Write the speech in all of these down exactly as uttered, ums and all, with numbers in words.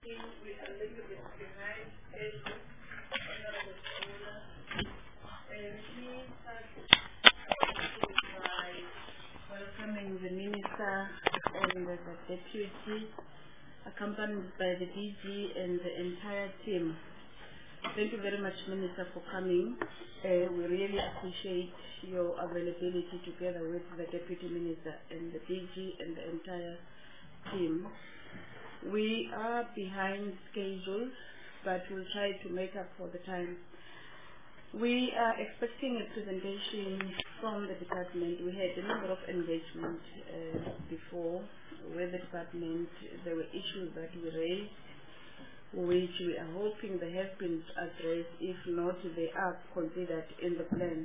we are a little bit behind schedule. Honorable Paula. And he started by welcoming the Minister and the Deputy, accompanied by the D G and the entire team. Thank you very much, Minister, for coming. Uh, we really appreciate your availability together with the Deputy Minister and the D G and the entire team. We are behind schedule, but we'll try to make up for the time. We are expecting a presentation from the department. We had a number of engagements uh, before with the department. There were issues that we raised, which we are hoping they have been addressed. If not, they are considered in the plan.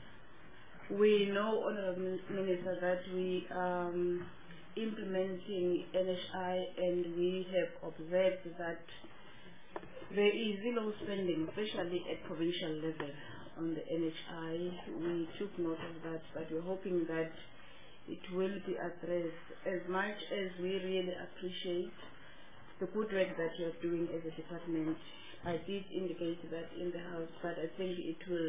We know, Honourable Minister, that we are um, implementing N H I, and we have observed that there is zero spending, especially at provincial level on the N H I. We took note of that, but we're hoping that it will be addressed. As much as we really appreciate the good work that you are doing as a department, I did indicate that in the House, but I think it will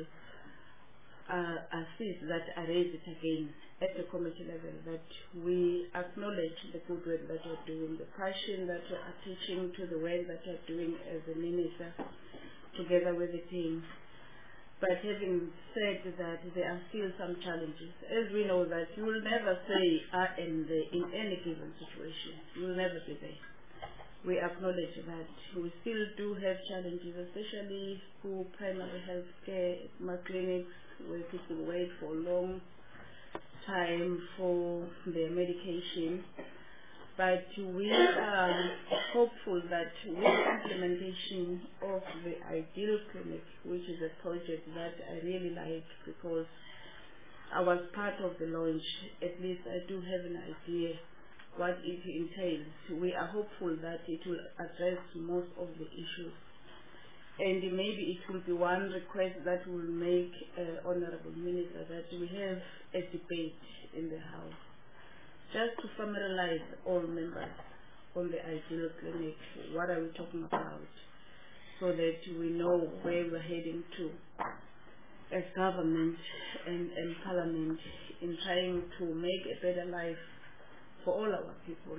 uh, assist that I raise it again at the committee level, that we acknowledge the good work that you are doing, the passion that you are teaching to the work that you are doing as a minister, together with the team. But having said that, there are still some challenges. As we know that you will never say, I am there in any given situation. You will never be there. We acknowledge that we still do have challenges, especially for primary health care, my clinics, where people wait for a long time for their medication. But we are hopeful that with the implementation of the Ideal Clinic, which is a project that I really like because I was part of the launch, at least I do have an idea what it entails. We are hopeful that it will address most of the issues. And maybe it will be one request that will make, uh, Honourable Minister, that we have a debate in the House, just to familiarize all members on the Ideal Clinic. What are we talking about? So that we know where we're heading to as government and, and Parliament in trying to make a better life for all our people.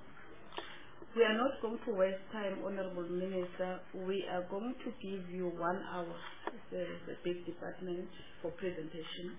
We are not going to waste time, Honourable Minister. We are going to give you one hour as a, as a big department for presentation.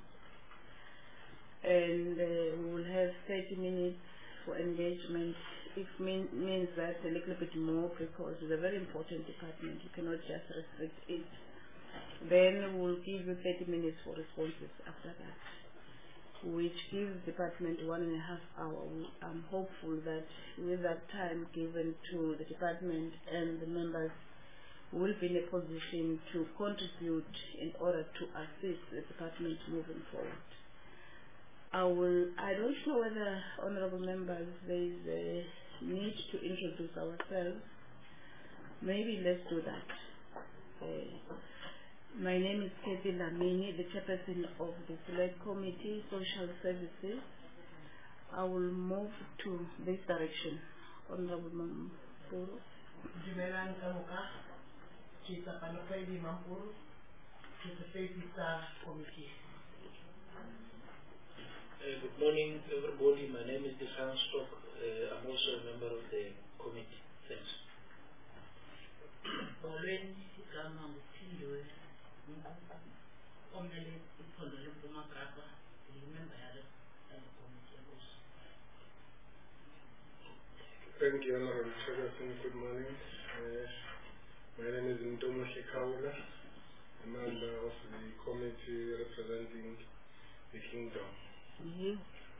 And uh, we will have thirty minutes for engagement. It mean, means that a little bit more because it's a very important department. You cannot just restrict it. Then we will give you thirty minutes for responses after that, which gives the department one and a half hour. I'm hopeful that with that time given to the department and the members, will be in a position to contribute in order to assist the department moving forward. I will, I don't know whether, honourable members, there is a need to introduce ourselves. Maybe let's do that. Uh, My name is Kathy Lamini, the chairperson of the Select Committee, Social Services. I will move to this direction. Honorable Mampuru. Dumelang ka moka, ke tsa Panofedi Mampuru, ke the Committee. Uh, good morning, everybody. My name is Deshan Stock. Uh, I'm also a member of the committee. Thanks. Thank you, Honorable Chairperson. Good morning. Uh, my name is Ntomo Shekaula, a member of the committee representing the Kingdom. Mm-hmm.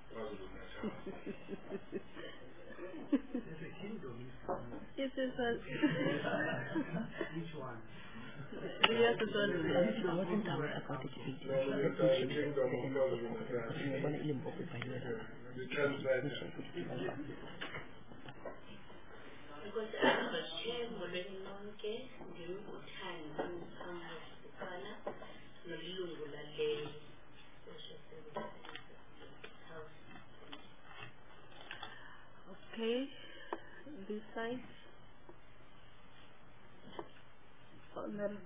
There's a kingdom. It is a... Which one? You have to go to the... I wasn't aware about it. No, no, the Kingdom of KwaZulu-Natal. The translator. Because I was sharing already nonke ngiwukuthanda umsana nolungu lale social services house. Okay, this side. Honorable.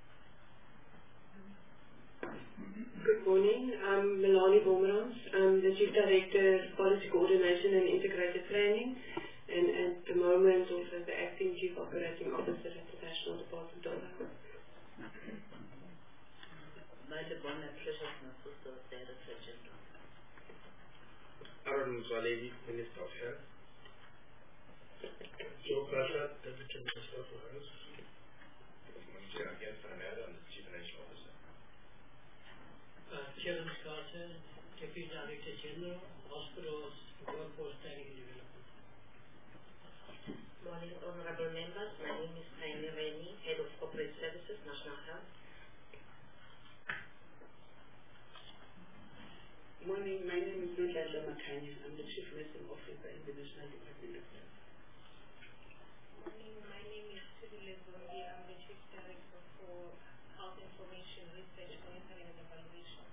Good morning. I'm Melanie Bomerans. I'm the Chief Director of Policy Coordination and Integrated Planning, and at the moment also the Acting Chief Operating Officer at the National Department of Health. Aaron Mzwaledi, Minister of Health. Joe Prasad, Deputy Minister for Health. Minister against Canada and the Chief Financial Officer. Uh, Kevin Carter, Deputy Director General, Hospitals, Workforce Planning and Development. Morning, honorable members. My name is Naomi Reni, Head of Corporate Services, National Health. Morning, my name is Nodladla Makanya. I'm the Chief Nursing Officer in the National Department of Health. Morning, my name is Sudile Zondi. I'm the Chief Director for Health Information Research, Monitoring and Evaluation.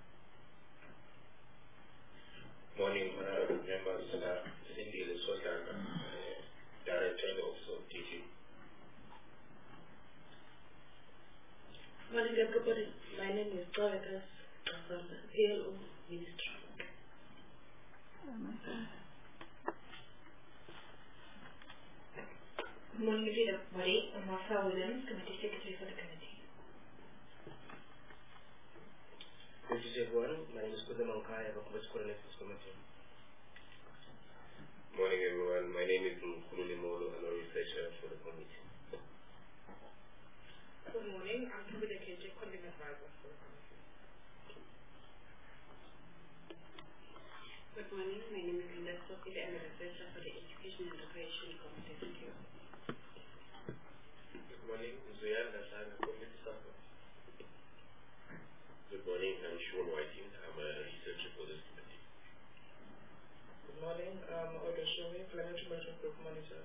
Morning, honorable members. Uh, Cindy Lesotaka, uh, Director of D G. Morning, everybody. My name is Tawakas Kasanda, P L O Minister. Good morning, everybody. I'm Martha Williams, Committee Secretary for the committee. Good to see everyone. My name is Kuda Mankaya, I'm a Commerce Coordinator Committee. Morning, everyone. My name is Mkululi Molo. I'm a researcher for the committee. Good morning. I'm Kubida K J, Content Advisor for the committee. Good morning. My name is Linda Sokile. I'm a researcher for the Education and Recreation Committee. Good morning. Zuyan Nasana, Committee Support. Good morning. I'm Sean Whiting. I'm a researcher for this committee. Good morning. I'm Odo Shumi, Climate Management Group Manager.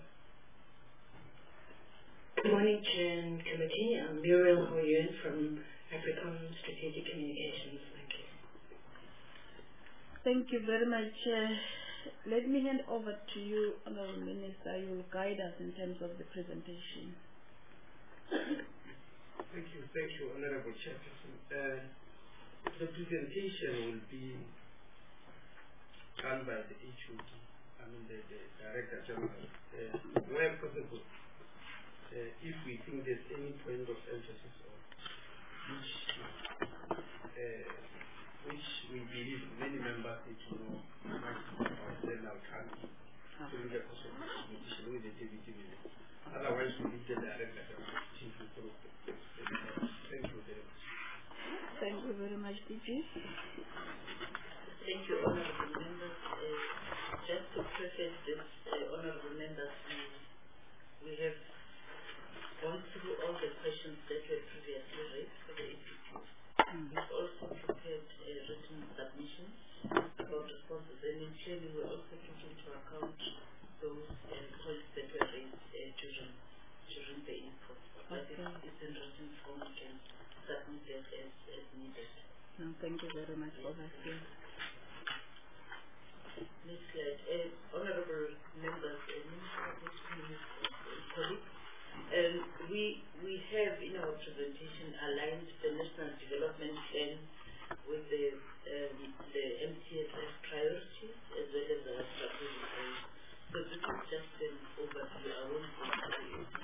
Good morning, Chair and Committee. I'm Muriel Hoyun from African Strategic Communications. Thank you. Thank you very much. Uh, let me hand over to you, Honorable Minister. You will guide us in terms of the presentation. Thank you. Thank you, Honorable Chairperson. Uh, the presentation will be done by the H O D, I mean the, the Director General, uh, where possible. Uh, if we think there's any point of emphasis on which, uh, which we believe many members need to know about, then I'll come during the course of the presentation with the deputy minister. Otherwise, we need the Director General to take you through. Thank you very much. Thank you very much, D G. Thank you, honorable members. Uh, just to preface this, uh, honorable members, we, we have gone through all the questions that were previously raised for the A P P. Mm-hmm. We've also prepared uh, written submissions about responses, and in clearly we also took into account those uh, points that were raised uh, during, during the input. But okay. If it's in written form, we can submit it as, as needed. No, thank you very much for that. Yeah. Next slide. Uh, honorable members and uh, colleagues, um, we, we have in our presentation aligned the National Development Plan with the, um, the M C S S priorities as well as our strategic goals. So this is just an overview. I won't go through it.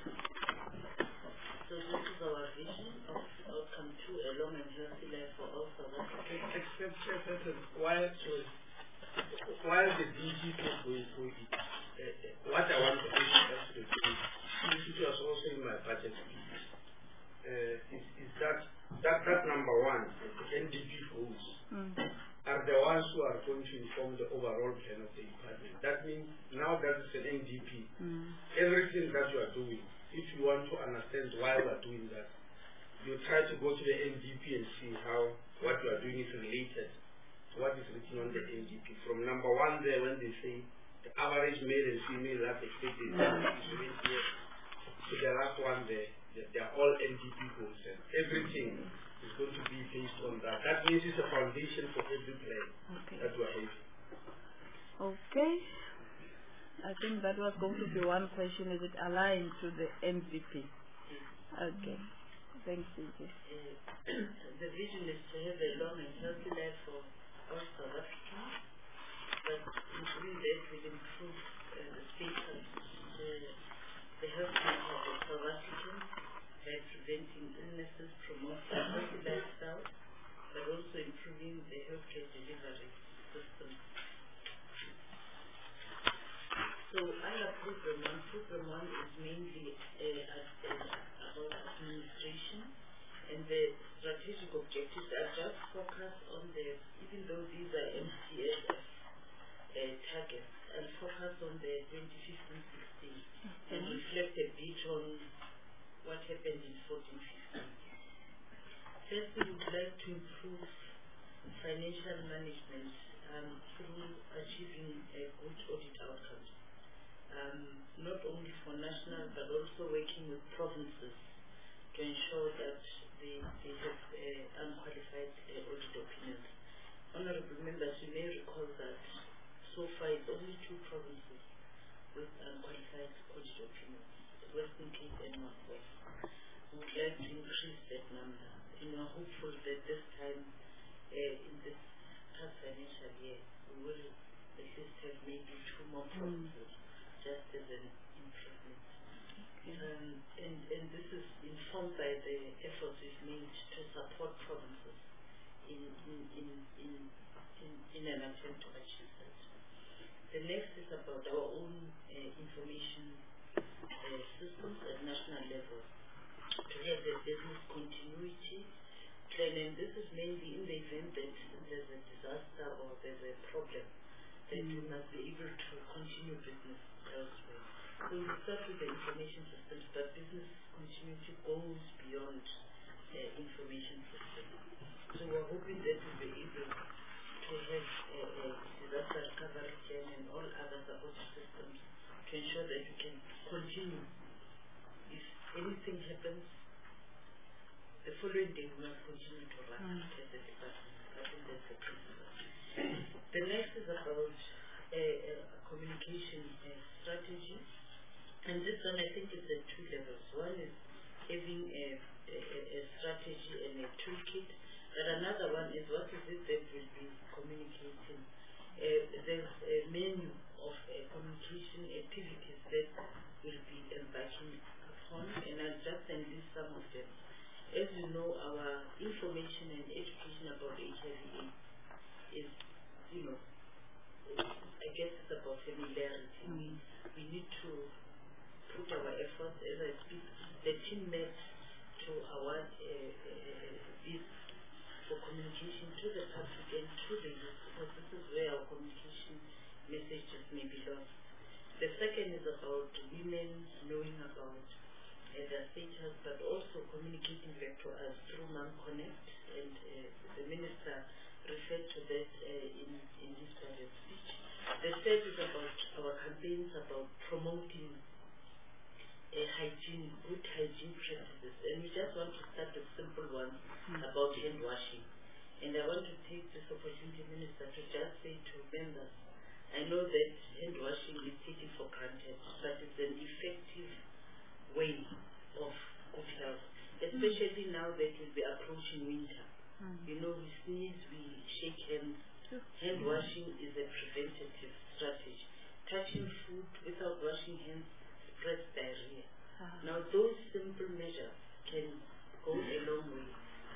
So this is our vision of outcome to a long and healthy life for all South Africans. Except, Chairperson, while, while the D G is going through it, uh, what I want to emphasize to the which was also in my budget speech, uh, is, is that, that that number one, the N D P goals, mm. are the ones who are going to inform the overall plan of the department. That means now that it's an N D P, mm. everything that you are doing, if you want to understand why we are doing that, you try to go to the N D P and see how what you are doing is related to what is written on the N D P. From number one there, when they say the average male and female life expectancy is written here, to the last one there, they are all N D P goals, and everything is going to be based on that. That means it's a foundation for every plan okay. that we are having. Okay. I think that was going to be one question. Is it aligned to the N D P? Okay. Thanks, D J. Uh, the vision is to have a long and healthy life for all South Africans, but in doing that will improve uh, the status, uh, the health of the South Africans by preventing illnesses, promoting a healthy lifestyle, but also improving the healthcare delivery system. So under program one, program one is mainly uh, uh, about administration, and the strategic objectives are just focused on the, even though these are M C S uh, targets, and focus on the twenty fifteen sixteen and reflect a bit on what happened in fourteen fifteen. First, we would like to improve financial management um, through achieving a good audit outcomes, um, not only for national but also working with provinces to ensure that they, they have uh, unqualified uh, audit opinions. Honorable members, you may recall that so far it's only two provinces with unqualified audit opinions, Western Cape and North West. We would like to increase that number, and we are hopeful that this time, uh, in this past financial year, we will at least have maybe two more provinces, mm. just as an improvement. Okay. Um, and, and this is informed by the efforts we've made to support provinces in, in, in, in, in, in an attempt to achieve that. The next is about our own uh, information uh, systems at national level, to have a business continuity plan, and this is mainly in the event that there's a disaster or there's a problem, that mm. we must be able to continue business elsewhere. So we start with the information systems, but business continuity goes beyond uh, information systems. So we're hoping that we'll be able to have a, a disaster recovery plan and all other support systems to ensure that we can continue. If anything happens, the following day we must continue to run mm. as a department. I think that's the principle. The next is about a, a communication a strategy. And this one, I think, is at two levels. One is having a, a, a strategy and a toolkit, but another one is what is it that will be communicating. Uh, there's a menu of uh, communication activities that will be embarking upon, and I'll just enlist some of them. As you know, our information and education about H I V AIDS is, you know, I guess it's about familiarity. Mm. We need to put our efforts, as I speak, the team met to award uh, uh, this for communication to the public and to the youth, because this is where our communication messages may be lost. The second is about women knowing about uh, their status, but also communicating back to us through Mom Connect, and uh, the minister referred to that uh, in, in his budget speech. The third is about our campaigns about promoting Uh, hygiene, good hygiene practices, and we just want to start with simple ones mm. about hand washing. And I want to take this opportunity, Minister, to just say to members, I know that hand washing is taken for granted, but it's an effective way of good health, especially mm. now that we'll be approaching winter. Mm. You know, we sneeze, we shake hands. Sure. Hand washing is a preventative strategy. Touching food without washing hands spreads diarrhea. Uh-huh. Now, those simple measures can go a long way.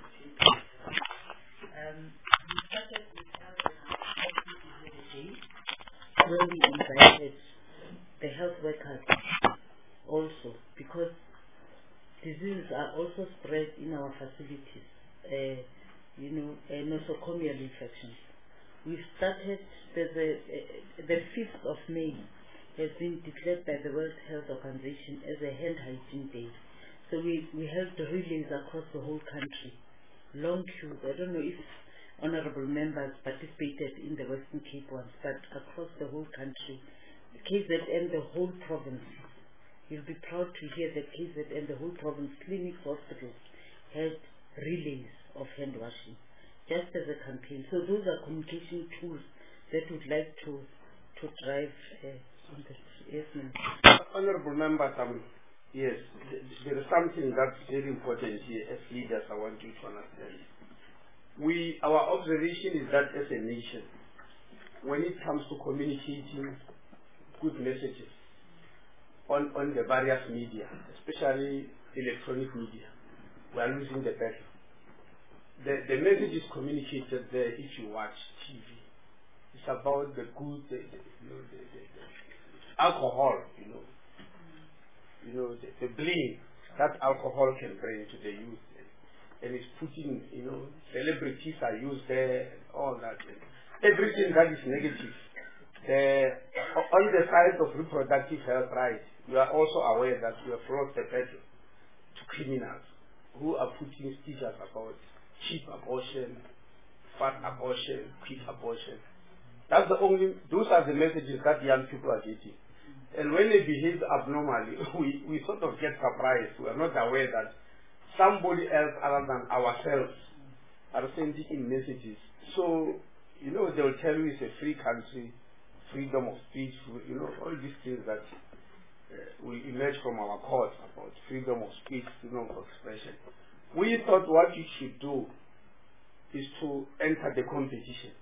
Um, we started with health and day, where we invited the health workers also, because diseases are also spread in our facilities, uh, you know, uh, nosocomial infections. We started, there's a, uh, the fifth of May, has been declared by the World Health Organization as a hand hygiene day. So we, we held relays across the whole country. Long queues. I don't know if honorable members participated in the Western Cape ones, but across the whole country, K Z N, the whole province. You'll be proud to hear that K Z N, the whole province, clinics, hospitals, had relays of hand washing, just as a campaign. So those are communication tools that would like to, to drive uh, Yes, honorable members, um, Yes, th- there is something that's very important here as leaders I want you to understand. We, our observation is that as a nation, when it comes to communicating good messages on, on the various media, especially electronic media, we are losing the battle. The, the message is communicated there if you watch T V. It's about the good, the, the, you know, the, the, the alcohol, you know, you know, the, the bling that alcohol can bring to the youth. And it's putting, you know, celebrities are used there, and all that. And everything that is negative. The, on the side of reproductive health rights, you are also aware that we have lost the battle to criminals who are putting stickers about cheap abortion, fast abortion, quick abortion. That's the only, those are the messages that young people are getting. And when they behave abnormally, we, we sort of get surprised. We are not aware that somebody else other than ourselves are sending in messages. So, you know, they will tell you it's a free country, freedom of speech, you know, all these things that uh, will emerge from our courts about freedom of speech, freedom of expression. We thought what you should do is to enter the competition.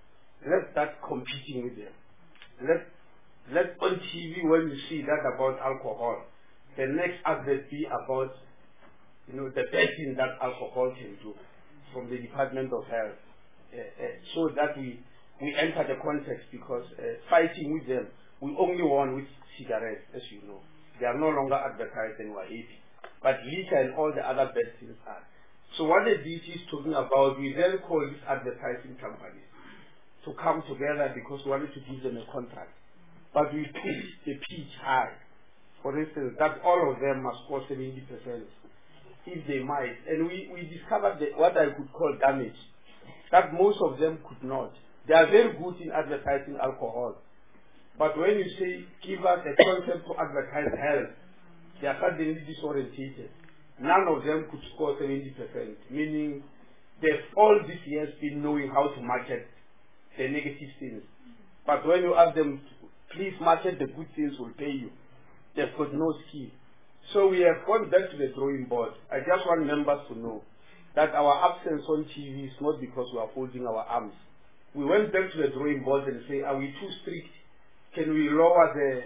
Let's start competing with them. Let, let on T V, when you see that about alcohol, the next advert be about, you know, the best thing that alcohol can do from the Department of Health, uh, uh, so that we, we enter the context, because uh, fighting with them, we only won with cigarettes, as you know. They are no longer advertised and we're happy. But liquor and all the other bad things are. So what the D T is talking about, we then call these advertising companies to come together because we wanted to give them a contract. But we push the pitch high. For instance, that all of them must score seventy percent. If they might. And we, we discovered that what I could call damage, that most of them could not. They are very good in advertising alcohol. But when you say, give us a concept to advertise health, they are suddenly disorientated. None of them could score seventy percent, meaning they've all these years been knowing how to market the negative things. But when you ask them, please market the good things, we'll pay you, they've got no skill. So we have gone back to the drawing board. I just want members to know that our absence on T V is not because we are folding our arms. We went back to the drawing board and say, are we too strict? Can we lower the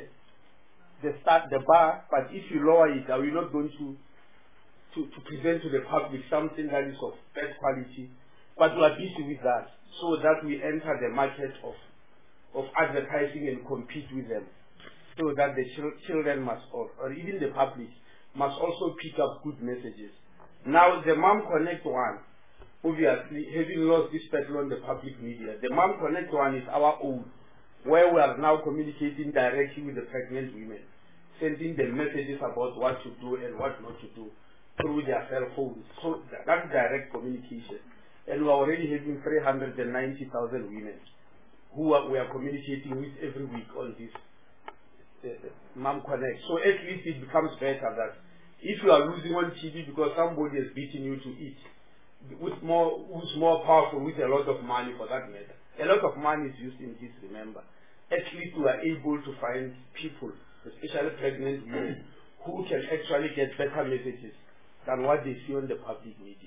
the start the bar? But if you lower it, are we not going to to, to present to the public something that is of bad quality? But we are busy with that, so that we enter the market of of advertising and compete with them. So that the chil- children must, or, or even the public, must also pick up good messages. Now, the Mom Connect one, obviously, having lost this battle on the public media, the Mom Connect one is our own, where we are now communicating directly with the pregnant women, sending them messages about what to do and what not to do through their cell phones. So that, that's direct communication. And we are already having three hundred ninety thousand women who are, we are communicating with every week on this Uh, Mom Connect. So at least it becomes better that if you are losing on T V because somebody has beaten you to eat, with more, who's more powerful with a lot of money for that matter. A lot of money is used in this, remember. At least we are able to find people, especially pregnant women, who can actually get better messages than what they see on the public media.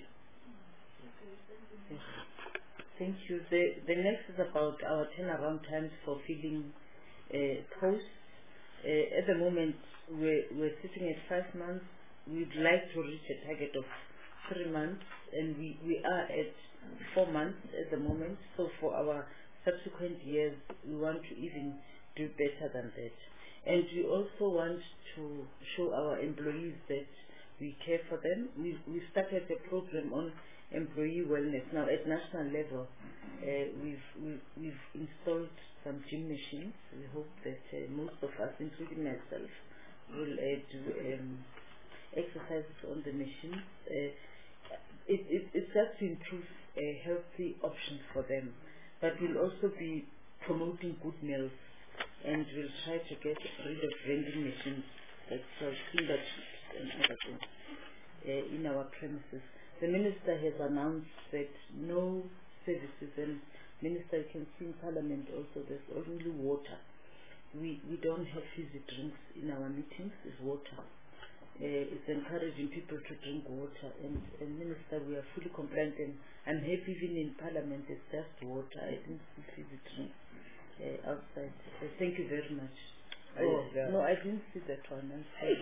Thank you. The, the next is about our turnaround times for filling uh, posts. Uh, at the moment, we're, we're sitting at five months. We'd like to reach a target of three months, and we, we are at four months at the moment. So for our subsequent years, we want to even do better than that. And we also want to show our employees that we care for them. We, we started a program on employee wellness. Now at national level, uh, we've, we've, we've installed some gym machines. We hope that uh, most of us, including myself, will uh, do um, exercises on the machines. Uh, it, it, it's just to improve a healthy option for them. But we'll also be promoting good meals, and we'll try to get rid of vending machines that sell finger chips and other things uh, in our premises. The minister has announced that no services, and Minister, you can see in Parliament also there's only water. We we don't have fizzy drinks in our meetings, it's water. Uh, it's encouraging people to drink water, and, and Minister, we are fully compliant, and I'm happy even in Parliament it's just water. I didn't see the drink uh, outside. Uh, thank you very much. Oh, yeah. No, I didn't see that one. I'm sorry.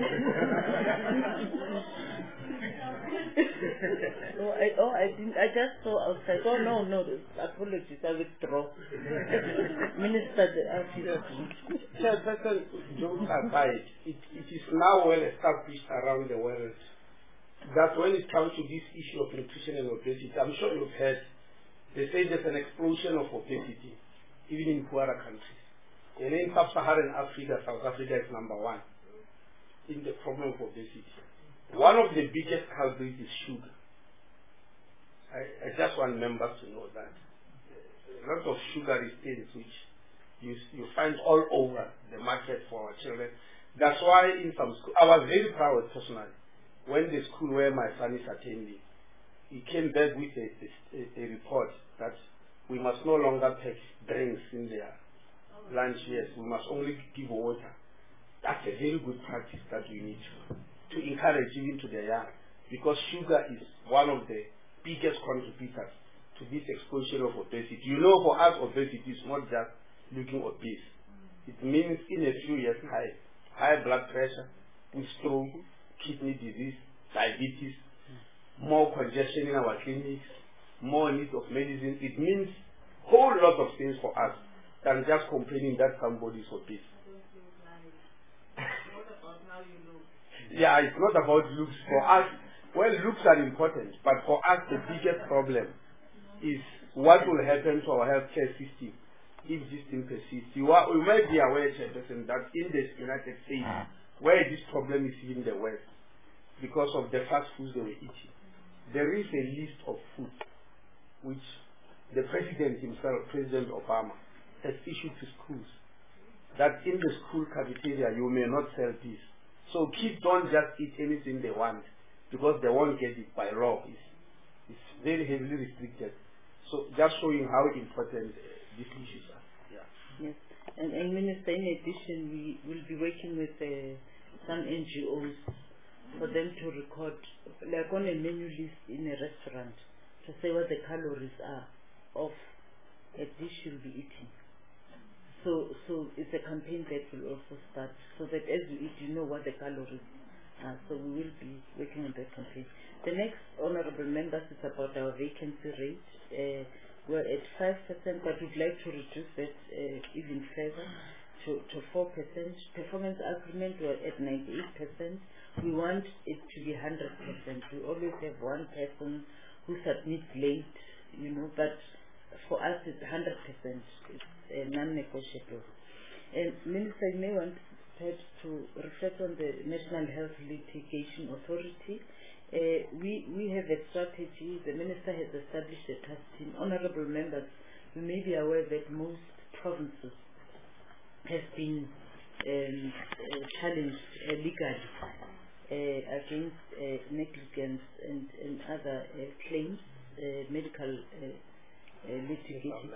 oh, I, oh, I didn't. I just saw outside. Oh, no, no. Apologies. I withdraw. Minister, the office. Chairperson, jokes aside, it, it is now well established around the world that when it comes to this issue of nutrition and obesity, I'm sure you've heard, they say there's an explosion of obesity, even in poorer countries. And in sub-Saharan Africa, South Africa is number one in the problem of obesity. One of the biggest culprits is sugar. I, I just want members to know that. A lot of sugary things which you, you find all over the market for our children. That's why in some schools, I was very proud personally, when the school where my son is attending, he came back with a, a, a report that we must no longer pack drinks in there. Lunch, yes, we must only give water. That's a very good practice that we need to, to encourage even to the young, because sugar is one of the biggest contributors to this explosion of obesity. You know, for us, obesity is not just looking obese. It means in a few years, high, high blood pressure, with stroke, kidney disease, diabetes, more congestion in our clinics, more need of medicine. It means a whole lot of things for us than just complaining that somebody is obese. Yeah, it's not about looks. For us, well, looks are important, but for us, the biggest problem is what will happen to our healthcare system if this thing persists. You, are, you might be aware, Chairperson, that in the United States, where this problem is in the West, because of the fast foods they were eating, there is a list of food which the President himself, President Obama, has issued to schools, that in the school cafeteria you may not sell this. So kids don't just eat anything they want because they won't get it by law. It's, it's very heavily restricted. So just showing how important uh, these issues are. Yeah. Yes. And, and Minister, in addition, we will be working with uh, some N G Os for them to record, like on a menu list in a restaurant, to say what the calories are of a dish you'll be eating. So, so it's a campaign that will also start, so that as you eat, you know what the calories are. So we will be working on that campaign. The next, honourable members, is about our vacancy rate. Uh, we're at five percent, but we'd like to reduce that uh, even further to, to four percent. Performance agreement, we're at ninety-eight percent. We want it to be one hundred percent. We always have one person who submits late, you know, but for us it's one hundred percent. It's uh, non-negotiable. And Minister, you may want perhaps to reflect on the National Health Litigation Authority. Uh, we, we have a strategy. The Minister has established a task team. Honourable members, you may be aware that most provinces have been um, uh, challenged uh, legally uh, against uh, negligence and, and other uh, claims, uh, medical uh, uh, litigation.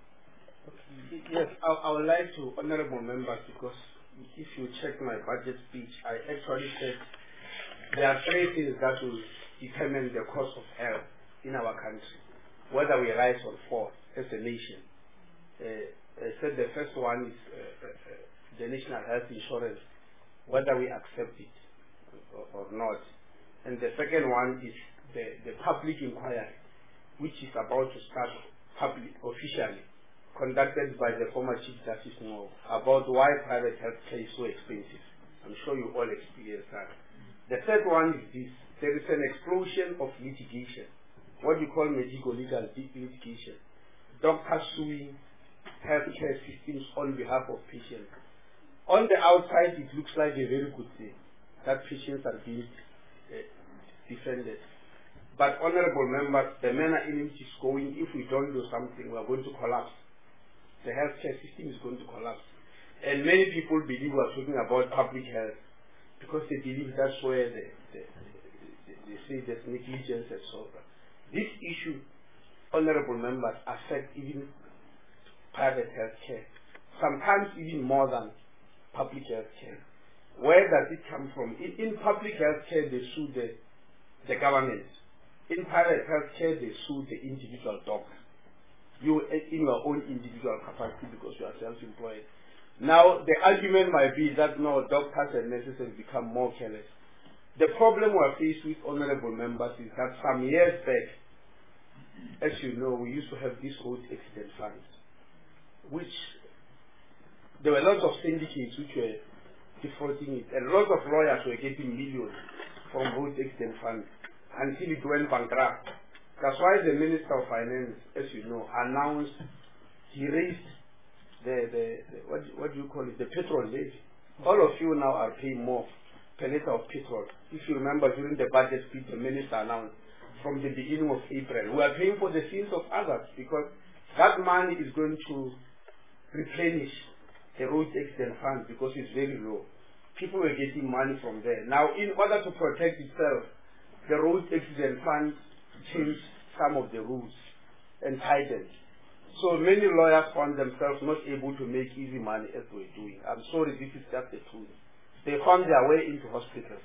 Okay. Yes, I, I would like to, honourable members, because if you check my budget speech, I actually said there are three things that will determine the cost of health in our country, whether we rise or fall as a nation. Uh, I said the first one is uh, uh, the national health insurance, whether we accept it or, or not. And the second one is the, the public inquiry, which is about to start public officially, conducted by the former Chief Justice Ngo, about why private health care is so expensive. I'm sure you all experienced that. The third one is this. There is an explosion of litigation, what we call medical legal litigation. Doctors suing healthcare systems on behalf of patients. On the outside, it looks like a very good thing, that patients are being uh, defended. But honourable members, the manner in which it's going, if we don't do something, we are going to collapse. The healthcare system is going to collapse. And many people believe we are talking about public health because they believe that's where the, the, the, they say there's negligence and so on. This issue, honourable members, affect even private healthcare, sometimes even more than public healthcare. Where does it come from? In, in public healthcare, they sue the, the government. In private healthcare, they sue the individual doctor. You in your own individual capacity because you are self-employed. Now, the argument might be that no, doctors and nurses have become more careless. The problem we are faced with, honorable members, is that some years back, as you know, we used to have these road accident funds, which there were lots of syndicates which were defaulting it, and lots of lawyers were getting millions from road accident funds until it went bankrupt. That's why the Minister of Finance, as you know, announced he raised the, the, the what, what do you call it, the petrol levy. All of you now are paying more per liter of petrol. If you remember during the budget speech, the Minister announced from the beginning of April, we are paying for the sins of others because that money is going to replenish the road accident fund because it's very low. People were getting money from there. Now, in order to protect itself, the road accident fund changed some of the rules and tightened. So many lawyers found themselves not able to make easy money as they were doing. I'm sorry, this is just the truth. They found their way into hospitals.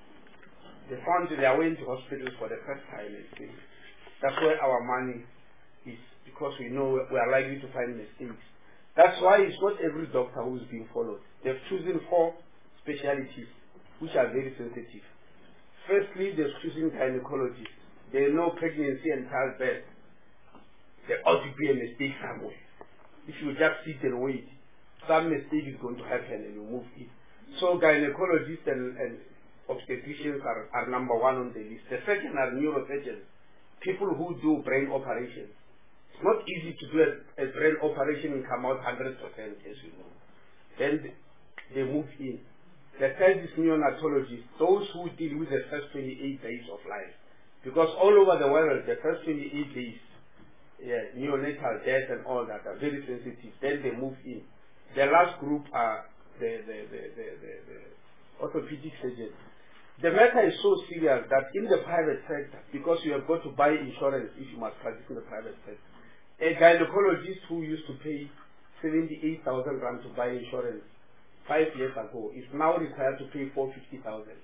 They found their way into hospitals for the first time. That's where our money is, because we know we are likely to find mistakes. That's why it's not every doctor who is being followed. They've chosen four specialties which are very sensitive. Firstly, they're choosing gynecologists. They know pregnancy and childbirth. There ought to be a mistake somewhere. If you just sit and wait, some mistake is going to happen and you move it. So gynecologists and, and obstetricians are, are number one on the list. The second are neurosurgeons, people who do brain operations. It's not easy to do a, a brain operation and come out one hundred percent, as you know. Then they move in. The third is neonatologists, those who deal with the first twenty-eight days of life. Because all over the world, the first twenty-eight days, yeah, neonatal death and all that are very sensitive. Then they move in. The last group are the, the, the, the, the, the orthopedic surgeons. The matter is so serious that in the private sector, because you have got to buy insurance if you must practice in the private sector, a gynecologist who used to pay seventy-eight thousand rand to buy insurance five years ago is now required to pay four hundred fifty thousand.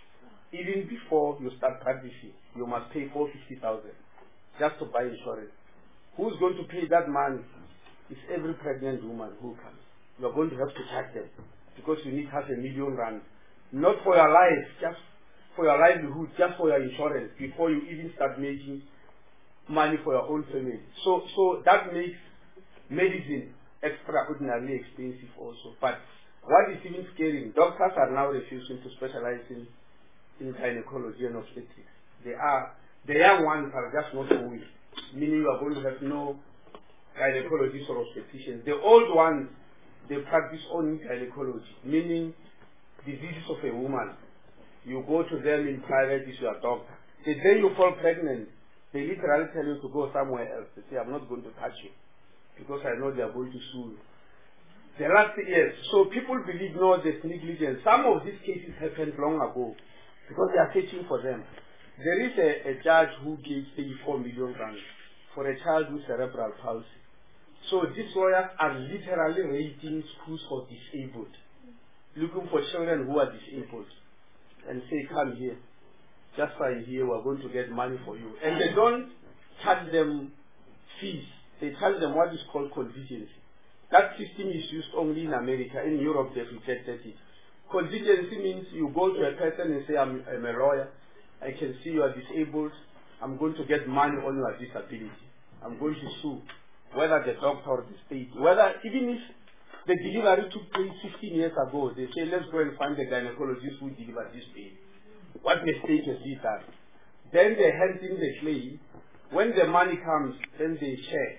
Even before you start practicing, you must pay four hundred fifty thousand just to buy insurance. Who's going to pay that money? It's every pregnant woman who comes. You're going to have to charge them because you need half a million rand. Not for your life, just for your livelihood, just for your insurance before you even start making money for your own family. So, so that makes medicine extraordinarily expensive also. But what is even scary, doctors are now refusing to specialize in, in gynecology and obstetrics. They are, the young ones are just not going, meaning you are going to have no gynecologists or obstetricians. The old ones, they practice only gynecology, meaning diseases of a woman. You go to them in private, is your doctor. The day you fall pregnant, they literally tell you to go somewhere else. They say, I'm not going to touch you because I know they are going to sue you. The last years, so people believe no, there's negligence. Some of these cases happened long ago because they are searching for them. There is a, a judge who gave thirty-four million rand for a child with cerebral palsy. So these lawyers are literally raiding schools for disabled, looking for children who are disabled, and say, come here, just sign here, we're going to get money for you. And they don't charge them fees. They charge them what is called contingency. That system is used only in America. In Europe, they've rejected it. Contingency means you go to a person and say, I'm, I'm a lawyer, I can see you are disabled, I'm going to get money on your disability. I'm going to sue, whether the doctor or the state, whether even if the delivery took place fifteen years ago, they say, let's go and find the gynecologist who delivered this baby. What mistake has he done? Then they hand in the claim. When the money comes, then they share.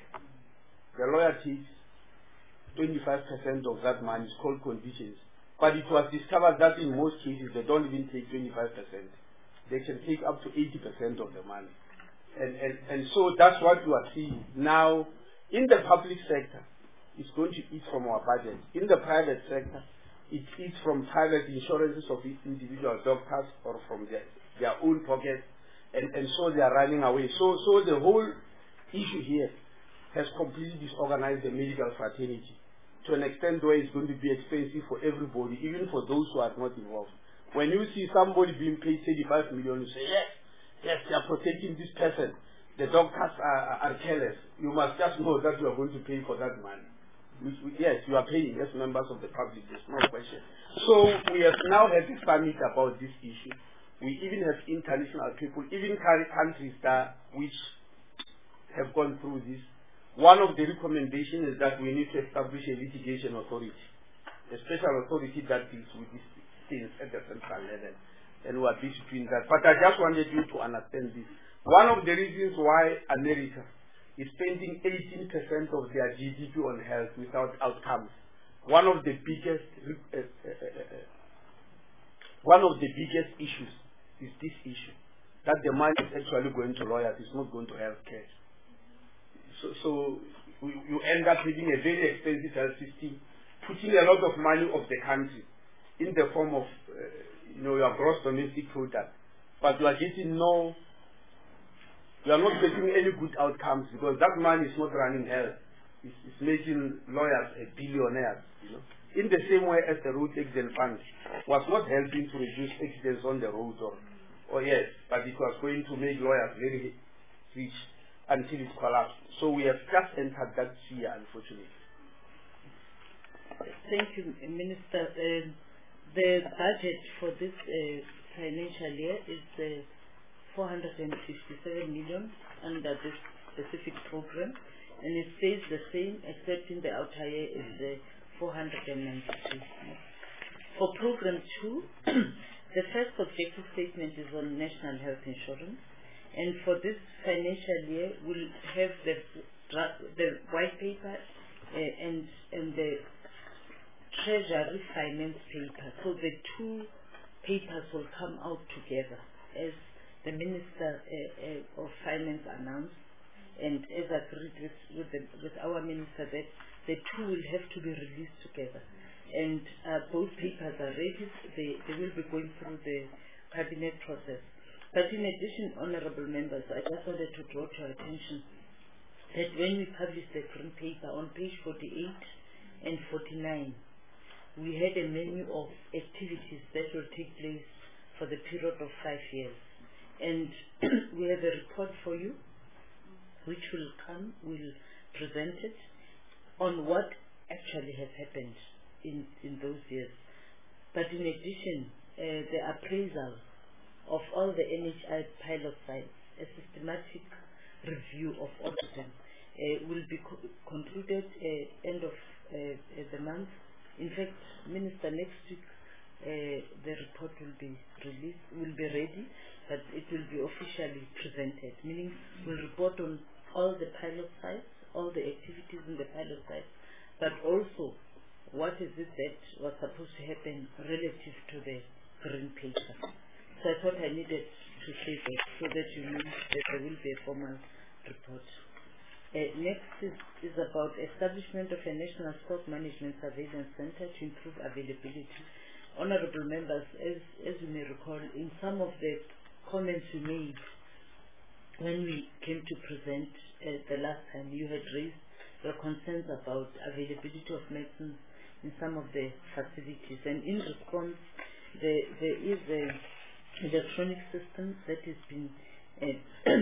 The lawyer takes twenty-five percent of that money. It's called conditions. But it was discovered that in most cases, they don't even take twenty-five percent. They can take up to eighty percent of the money. And, and, and so that's what you are seeing. Now, in the public sector, it's going to eat from our budget. In the private sector, it eats from private insurances of individual doctors or from their, their own pockets. And, and so they are running away. So, so the whole issue here has completely disorganized the medical fraternity. to an extent where it's going to be expensive for everybody, even for those who are not involved. When you see somebody being paid thirty-five million, you say, yes, yes, they are protecting this person. The doctors are, are, are careless. You must just know that you are going to pay for that money. Which, which, yes, you are paying as members of the public, there's no question. So we have now had a summit about this issue. We even have international people, even countries that which have gone through this. One of the recommendations is that we need to establish a litigation authority, a special authority that deals with these things at the central level. And we are busy doing that. But I just wanted you to understand this. One of the reasons why America is spending eighteen percent of their G D P on health without outcomes. One of the biggest, uh, uh, uh, uh, one of the biggest issues is this issue, that the money is actually going to lawyers, it's not going to healthcare. So, so we, you end up having a very expensive health system, putting a lot of money of the country in the form of, uh, you know, your gross domestic product, but you are getting no. You are not getting any good outcomes because that money is not running health. It's, it's making lawyers a billionaires. You know, in the same way as the road accident fund was not helping to reduce accidents on the road, or, or yes, but it was going to make lawyers very rich until it collapsed. So we have just entered that sphere, unfortunately. Thank you, Minister. Uh, the budget for this uh, financial year is uh, four hundred fifty-seven million under this specific program, and it stays the same except in the outer year is the four hundred ninety-two. For program two, the first objective statement is on national health insurance, and for this financial year we'll have the the white paper uh, and and the treasury finance paper. So the two papers will come out together as the Minister uh, uh, of Finance announced, and as agreed with, with, the, with our Minister, that the two will have to be released together. And uh, both papers are ready. They, they will be going through the cabinet process. But in addition, honorable members, I just wanted to draw to your attention that when we published the green paper on page forty-eight and forty-nine, we had a menu of activities that will take place for the period of five years. And we have a report for you, which will come, we'll present it, on what actually has happened in, in those years. But in addition, uh, the appraisal of all the N H I pilot sites, a systematic review of all of them, uh, will be co concluded uh, end of uh, the month. In fact, Minister, next week, uh, the report will be released, will be ready, but it will be officially presented, meaning we'll report on all the pilot sites, all the activities in the pilot sites, but also what is it that was supposed to happen relative to the green paper. So I thought I needed to say that so that you know that there will be a formal report. Uh, next is, is about establishment of a National Stock Management Surveillance Center to improve availability. Honorable members, as, as you may recall, in some of the comments you made when we came to present uh, the last time, you had raised your concerns about availability of medicine in some of the facilities, and in response there, there is an electronic system that has been uh,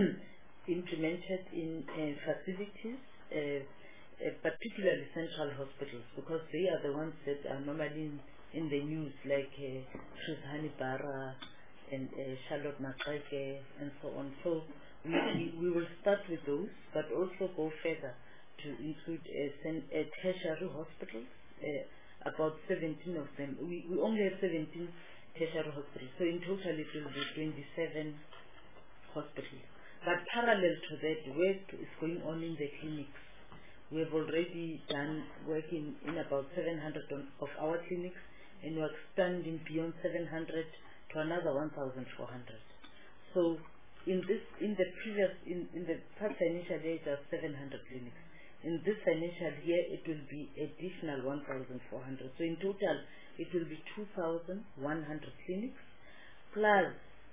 implemented in uh, facilities, uh, uh, particularly central hospitals, because they are the ones that are normally in, in the news, like uh, Shizhani Bara and uh, Charlotte Makreke and so on. So we, we, we will start with those, but also go further to include uh, uh, tertiary hospitals, uh, about seventeen of them. We, we only have seventeen tertiary hospitals, so in total it will be twenty-seven hospitals. But parallel to that, work is going on in the clinics. We have already done work in, in about seven hundred of our clinics, and we are expanding beyond seven hundred to another one thousand four hundred. So in this, in the previous, in, in the past financial year, there are seven hundred clinics. In this financial year, it will be additional one thousand four hundred. So in total, it will be two thousand one hundred clinics, plus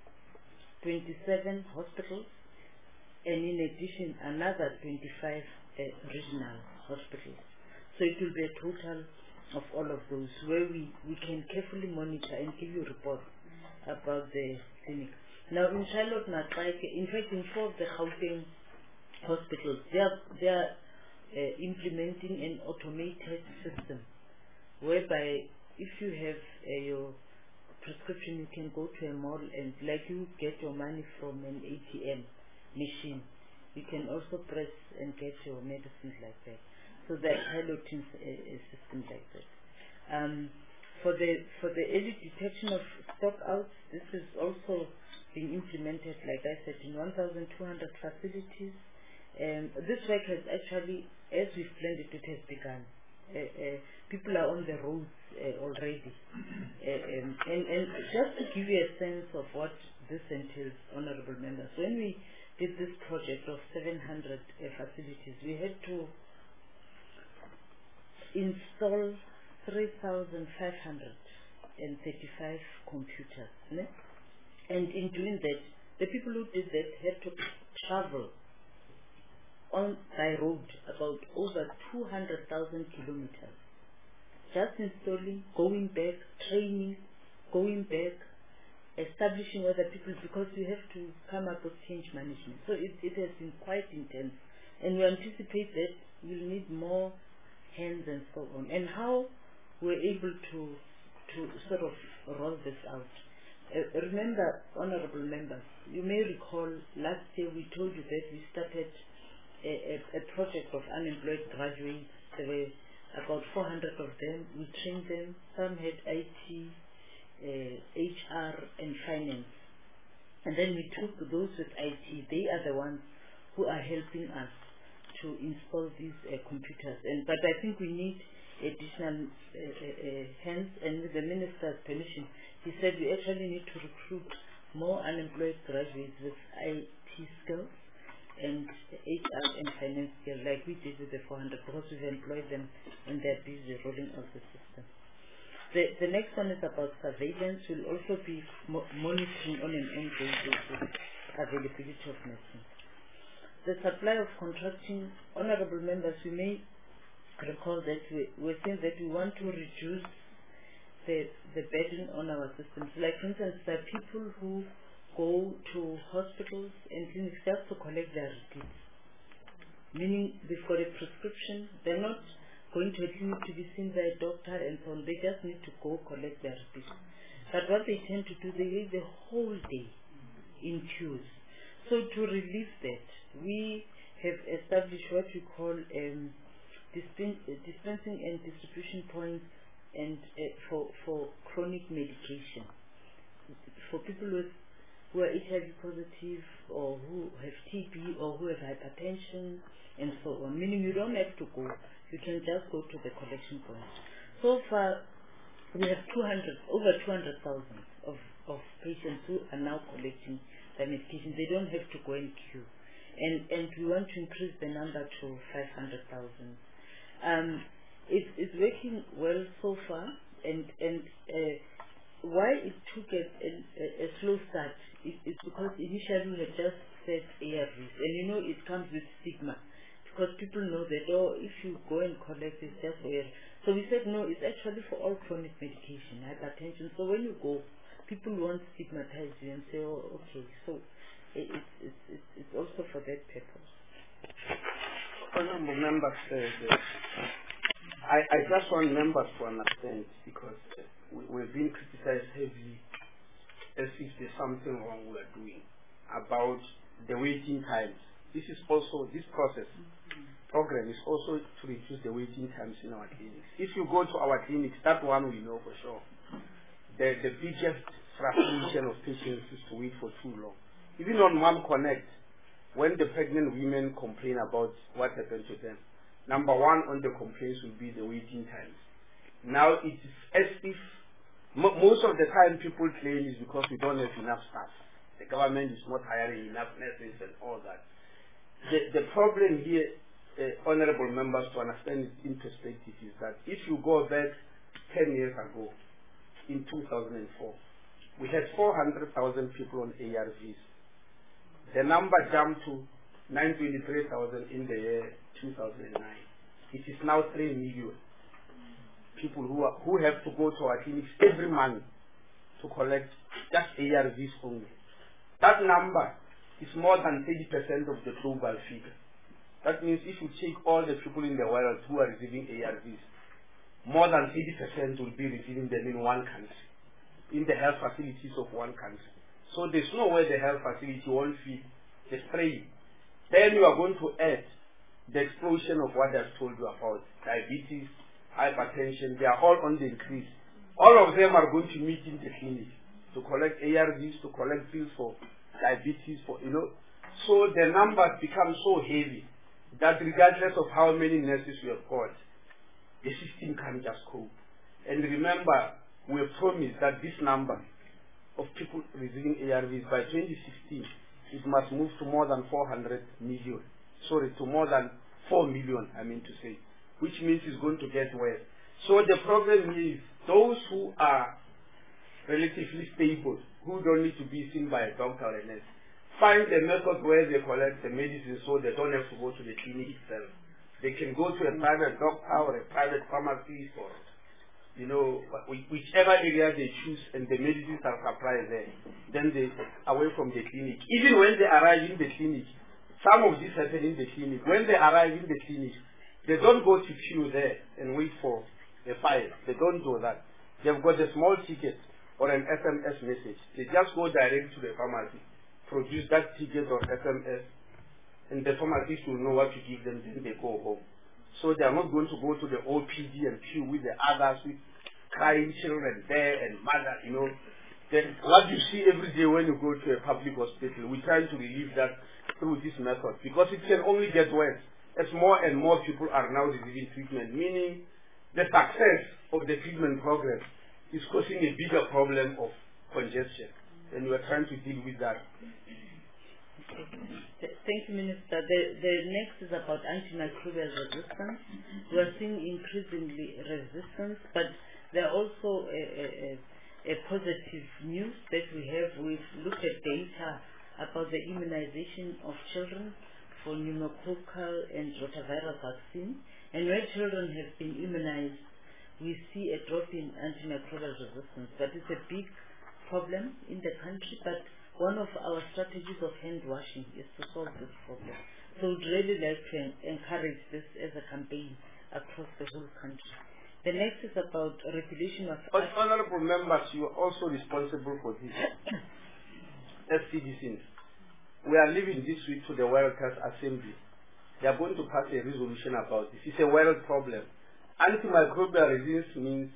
twenty-seven hospitals, and in addition, another twenty-five uh, regional hospitals. So it will be a total of all of those where we, we can carefully monitor and give you reports about the clinic. Now in Charlotte Natrike, in fact in four of the Gauteng hospitals, they are, they are uh, implementing an automated system whereby if you have uh, your prescription, you can go to a mall and like you get your money from an A T M machine. You can also press and get your medicines like that. So they're piloting a, a system like that. Um, for the for the early detection of stock outs, this is also being implemented, like I said, in one thousand two hundred facilities. Um, this work has actually, as we've planned it, it has begun. Uh, uh, people are on the roads uh, already. Uh, um, and, and just to give you a sense of what this entails, honorable members, when we did this project of seven hundred uh, facilities, we had to install three thousand five hundred thirty-five computers. Ne? And in doing that, the people who did that had to travel on by road about over two hundred thousand kilometers. Just installing, going back, training, going back, establishing other people, because we have to come up with change management. So it, it has been quite intense. And we anticipate that we'll need more hands and so on. And how we're able to to sort of roll this out. Uh, remember, honorable members, you may recall last year we told you that we started a, a, a project of unemployed graduates. There were about four hundred of them. We trained them. Some had I T, uh, H R and finance. And then we took those with I T. They are the ones who are helping us to install these uh, computers. And but I think we need additional uh, uh, hands, and with the minister's permission, he said we actually need to recruit more unemployed graduates with I T skills and H R and finance skills, like we did with the four hundred, because we've employed them and they're busy rolling out the system. The, the next one is about surveillance. We'll also be mo monitoring on an ongoing basis availability of medicine. The supply of contracting, honorable members, we may recall that we, we're saying that we want to reduce the, the burden on our systems. Like, for instance, there are people who go to hospitals and clinics just to collect their receipts. Meaning they've got a prescription, they're not going to a clinic to be seen by a doctor and so on. They just need to go collect their receipts. But what they tend to do, they wait the whole day in queues. So to relieve that, we have established what we call um, dispen uh, dispensing and distribution points and uh, for, for chronic medication. For people with, who are H I V positive or who have T B or who have hypertension and so on. Meaning you don't have to go, you can just go to the collection point. So far, we have two hundred, over two hundred thousand of, of patients who are now collecting the medication. They don't have to go and queue. And, and we want to increase the number to five hundred thousand. Um, it's, it's working well so far, and, and uh, why it took a, a, a slow start is, is because initially we had just said A R Vs, and you know it comes with stigma, because people know that, oh, if you go and collect, it's just A R V. So we said, no, it's actually for all chronic medication, hypertension. So when you go, people won't stigmatize you and say, oh, okay, so it, it's, it's, it's, it's also for that purpose. Honorable members, uh, uh, I, I just want members to understand, because uh, we, we've been criticized heavily as if there's something wrong we are doing about the waiting times. This is also, this process mm-hmm. program is also to reduce the waiting times in our clinics. If you go to our clinics, that one we know for sure. The, the biggest frustration of patients is to wait for too long. Even on Mom Connect, when the pregnant women complain about what happened to them, number one on the complaints will be the waiting times. Now it is as if mo most of the time people claim is because we don't have enough staff. The government is not hiring enough nurses and all that. The, the problem here, uh, honorable members, to understand it in perspective, is that if you go back ten years ago, in two thousand four, we had four hundred thousand people on A R Vs. The number jumped to nine hundred twenty-three thousand in the year two thousand nine. it is now three million people who are, who have to go to our clinics every month to collect just A R Vs only. That number is more than thirty percent of the global figure. That means if you take all the people in the world who are receiving A R Vs, more than eighty percent will be receiving them in one country, in the health facilities of one country. So there's no way the health facility won't feed the spraying. Then you are going to add the explosion of what I've told you about, diabetes, hypertension, they are all on the increase. All of them are going to meet in the clinic to collect A R Vs, to collect pills for diabetes, for, you know. So the numbers become so heavy that regardless of how many nurses we have got, the system can't just cope. And remember, we have promised that this number of people receiving A R Vs by twenty sixteen, it must move to more than four hundred million. Sorry, to more than four million, I mean to say, which means it's going to get worse. So the problem is those who are relatively stable, who don't need to be seen by a doctor or a nurse, find a method where they collect the medicine so they don't have to go to the clinic itself. They can go to a private doctor or a private pharmacist or, you know, whichever area they choose, and the medicines are supplied there. Then they away from the clinic. Even when they arrive in the clinic, some of this happen in the clinic. When they arrive in the clinic, they don't go to queue there and wait for a file. They don't do that. They've got a small ticket or an S M S message. They just go direct to the pharmacy, produce that ticket or S M S, and the pharmacist will know what to give them, then they go home. So they are not going to go to the O P D and queue with the others, with crying children there and mother, you know. Then what you see every day when you go to a public hospital, we try to relieve that through this method, because it can only get worse as more and more people are now receiving treatment, meaning the success of the treatment program is causing a bigger problem of congestion, and we are trying to deal with that. Thank you, Minister. The, the next is about antimicrobial resistance. We are seeing increasingly resistance, but there are also a, a, a positive news that we have. We've looked at data about the immunization of children for pneumococcal and rotavirus vaccine, and where children have been immunized, we see a drop in antimicrobial resistance. That is a big problem in the country, but one of our strategies of hand washing is to solve this problem. So we'd really like to encourage this as a campaign across the whole country. The next is about regulation of... But honorable members, you are also responsible for this. As citizens, we are leaving this week to the World Health Assembly. They are going to pass a resolution about this. It's a world problem. Antimicrobial resistance means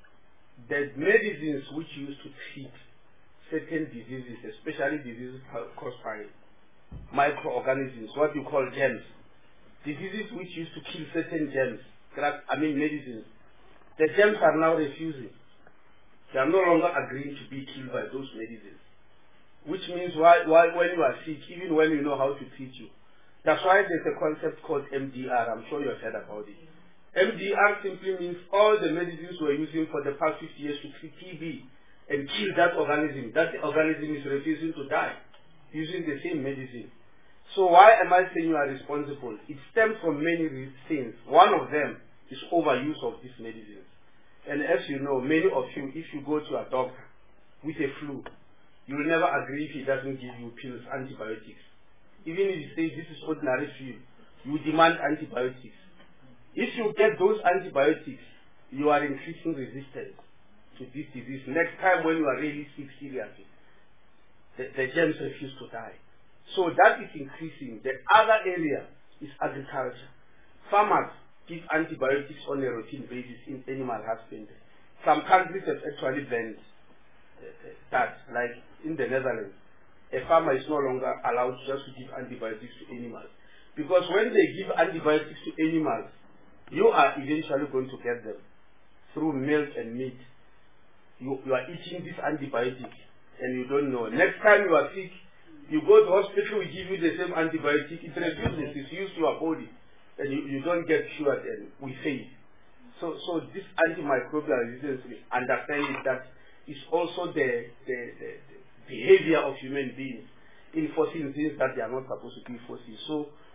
that medicines which used to treat certain diseases, especially diseases caused by microorganisms, what you call germs, diseases which used to kill certain germs, I mean medicines, the germs are now refusing. They are no longer agreeing to be killed by those medicines. Which means why, why, when you are sick, even when you know how to treat you. That's why there's a concept called M D R. I'm sure you have heard about it. M D R simply means all the medicines we're using for the past fifty years to treat T B and kill that organism. That organism is refusing to die using the same medicine. So why am I saying you are responsible? It stems from many things. One of them is overuse of these medicines. And as you know, many of you, if you go to a doctor with a flu, you will never agree if he doesn't give you pills, antibiotics. Even if he says this is ordinary flu, you demand antibiotics. If you get those antibiotics, you are increasing resistance to this disease. Next time when you are really sick seriously, the, the germs refuse to die. So that is increasing. The other area is agriculture. Farmers give antibiotics on a routine basis in animal husbandry. Some countries have actually banned that, like in the Netherlands, a farmer is no longer allowed just to give antibiotics to animals. Because when they give antibiotics to animals, you are eventually going to get them through milk and meat. You, you are eating this antibiotic and you don't know. Next time you are sick, you go to hospital, we give you the same antibiotic, it refuses, it's used to your body, and you, you don't get cured, and we fail. So, so this antimicrobial resistance, we understand that is also the, the, the, the behavior of human beings enforcing things that they are not supposed to be enforcing. So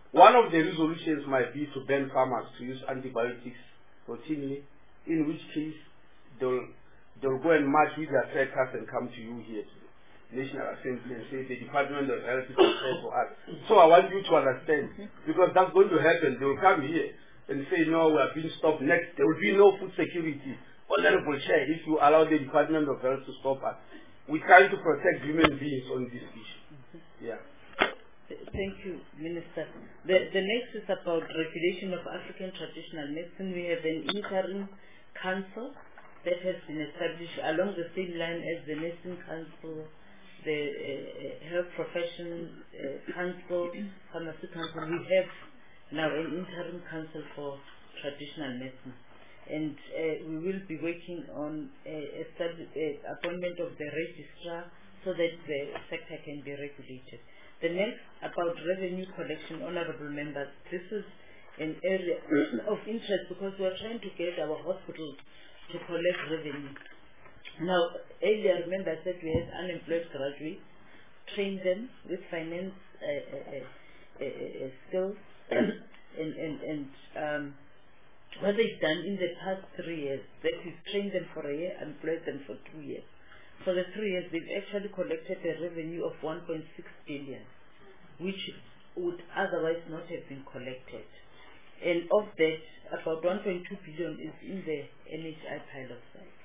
One of the resolutions might be to ban farmers to use antibiotics routinely, in which case they'll, they'll go and march with their tractors and come to you here to the National Assembly and say the Department of Health is concerned for us. So I want you to understand, because that's going to happen. They will come here and say, no, we are being stopped. Next, there will be no food security. Honorable Chair, if you allow the Department of Health to stop us. We're trying to protect human beings on this issue. Yeah. Thank you, Minister. The, the next is about regulation of African traditional medicine. We have an interim council that has been established along the same line as the Nursing Council, the uh, Health Profession uh, Council, Pharmacy Council. We have now an interim council for traditional medicine. And uh, we will be working on uh, establish, uh, appointment of the registrar so that the sector can be regulated. The next, about revenue collection, honorable members, this is an area of interest because we are trying to get our hospitals to collect revenue. Now, earlier, remember I said we had unemployed graduates, train them with finance uh, uh, uh, uh, skills, and, and, and um, what they've done in the past three years, that is trained them for a year, employed them for two years. For the three years, they've actually collected a revenue of one point six billion, which would otherwise not have been collected. And of that, about one point two billion is in the N H I pilot site.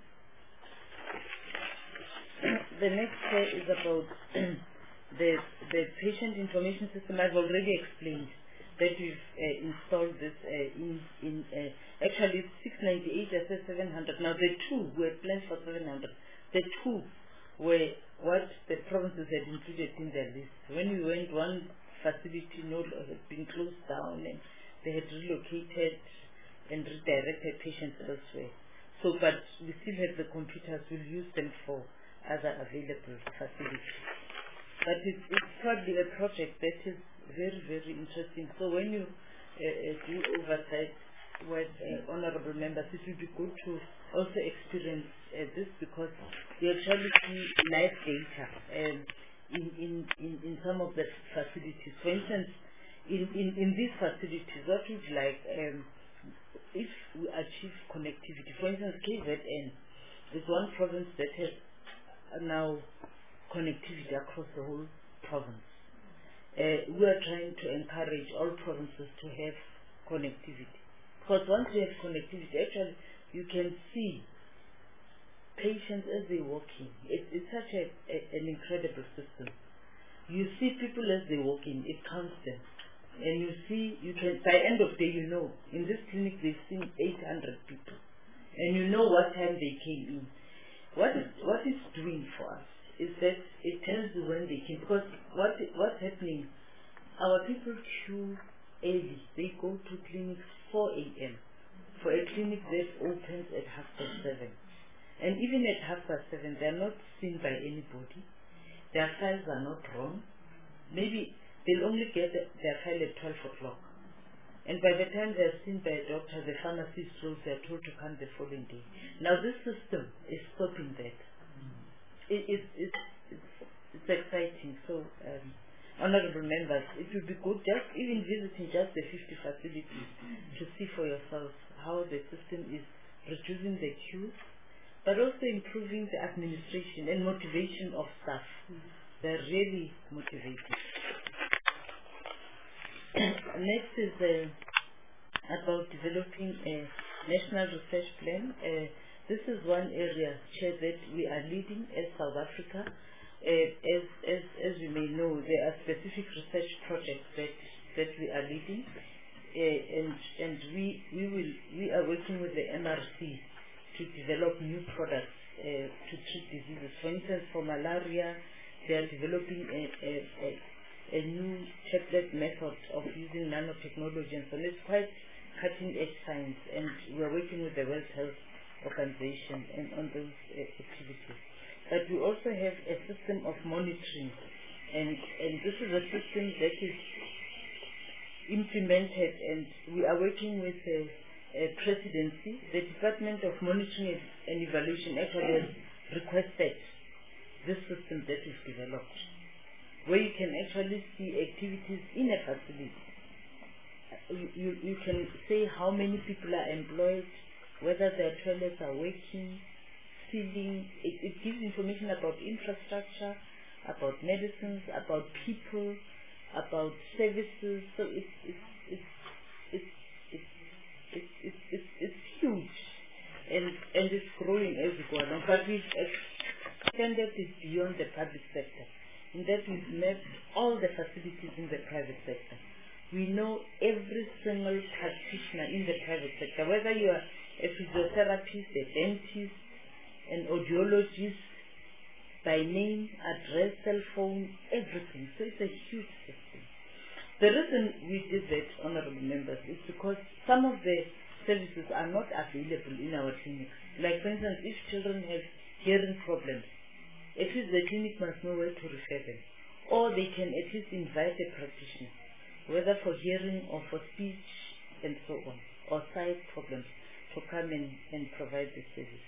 The next uh, is about the, the patient information system. I've already explained that we've uh, installed this uh, in, in uh, actually it's six ninety-eight, I said seven hundred. Now the two were planned for seven hundred. The two were what the provinces had included in their list. When we went, one facility no, had been closed down and they had relocated and redirected patients elsewhere. So, but we still have the computers, we'll use them for other available facilities. But it's, it's probably a project that is very, very interesting. So when you uh, uh, do oversight with uh, honorable members, it will be good to also experience uh, this because we actually see live data um, in, in, in, in some of the facilities. For instance, in, in, in these facilities, what would like, um, if we achieve connectivity, for instance, K Z N is one province that has now connectivity across the whole province. Uh, we are trying to encourage all provinces to have connectivity. Because once you have connectivity, actually, you can see patients as they walk in. It, it's such a, a, an incredible system. You see people as they walk in, it counts them. And you see, you can, by end of day, you know, in this clinic they've seen eight hundred people. And you know what time they came in. What, is, what it's doing for us is that it tells you when they came. Because what what's happening, our people queue early. They go to clinics four A M for a clinic that opens at half past seven. And even at half past seven, they're not seen by anybody. Their files are not wrong. Maybe they'll only get the, their file at twelve o'clock. And by the time they're seen by a doctor, the pharmacy is closed, they're told to come the following day. Now this system is stopping that. It, it, it, it's, it's exciting. So, um, honorable members, it would be good just even visiting just the fifty facilities to see for yourselves how the system is reducing the queues, but also improving the administration and motivation of staff. They're really motivated. Next is uh, about developing a national research plan. Uh, this is one area, Chair, that we are leading as South Africa. Uh, as, as, as you may know, there are specific research projects that, that we are leading, uh, and, and we, we, will, we are working with the M R C to develop new products uh, to treat diseases. For instance, for malaria, they are developing a, a, a, a new tablet method of using nanotechnology, and so it's quite cutting-edge science, and we are working with the World Health Organization and on those uh, activities. But we also have a system of monitoring, and, and this is a system that is implemented, and we are working with a, a presidency. The Department of Monitoring and Evaluation actually has requested this system that is developed, where you can actually see activities in a facility you, you, you can say how many people are employed, whether their toilets are working, ceiling. It, it gives information about infrastructure, about medicines, about people, about services. So it's it's it's it's it's it's it's, it's, it's huge, and and it's growing as we go along. But we've extended it beyond the public sector, in that we've mapped all the facilities in the private sector. We know every single practitioner in the private sector, whether you are a physiotherapist, a dentist, an audiologist, by name, address, cell phone, everything. So it's a huge system. The reason we did that, honorable members, is because some of the services are not available in our clinics. Like, for instance, if children have hearing problems, at least the clinic must know where to refer them. Or they can at least invite a practitioner, whether for hearing or for speech and so on, or sight problems, to come in and provide the service.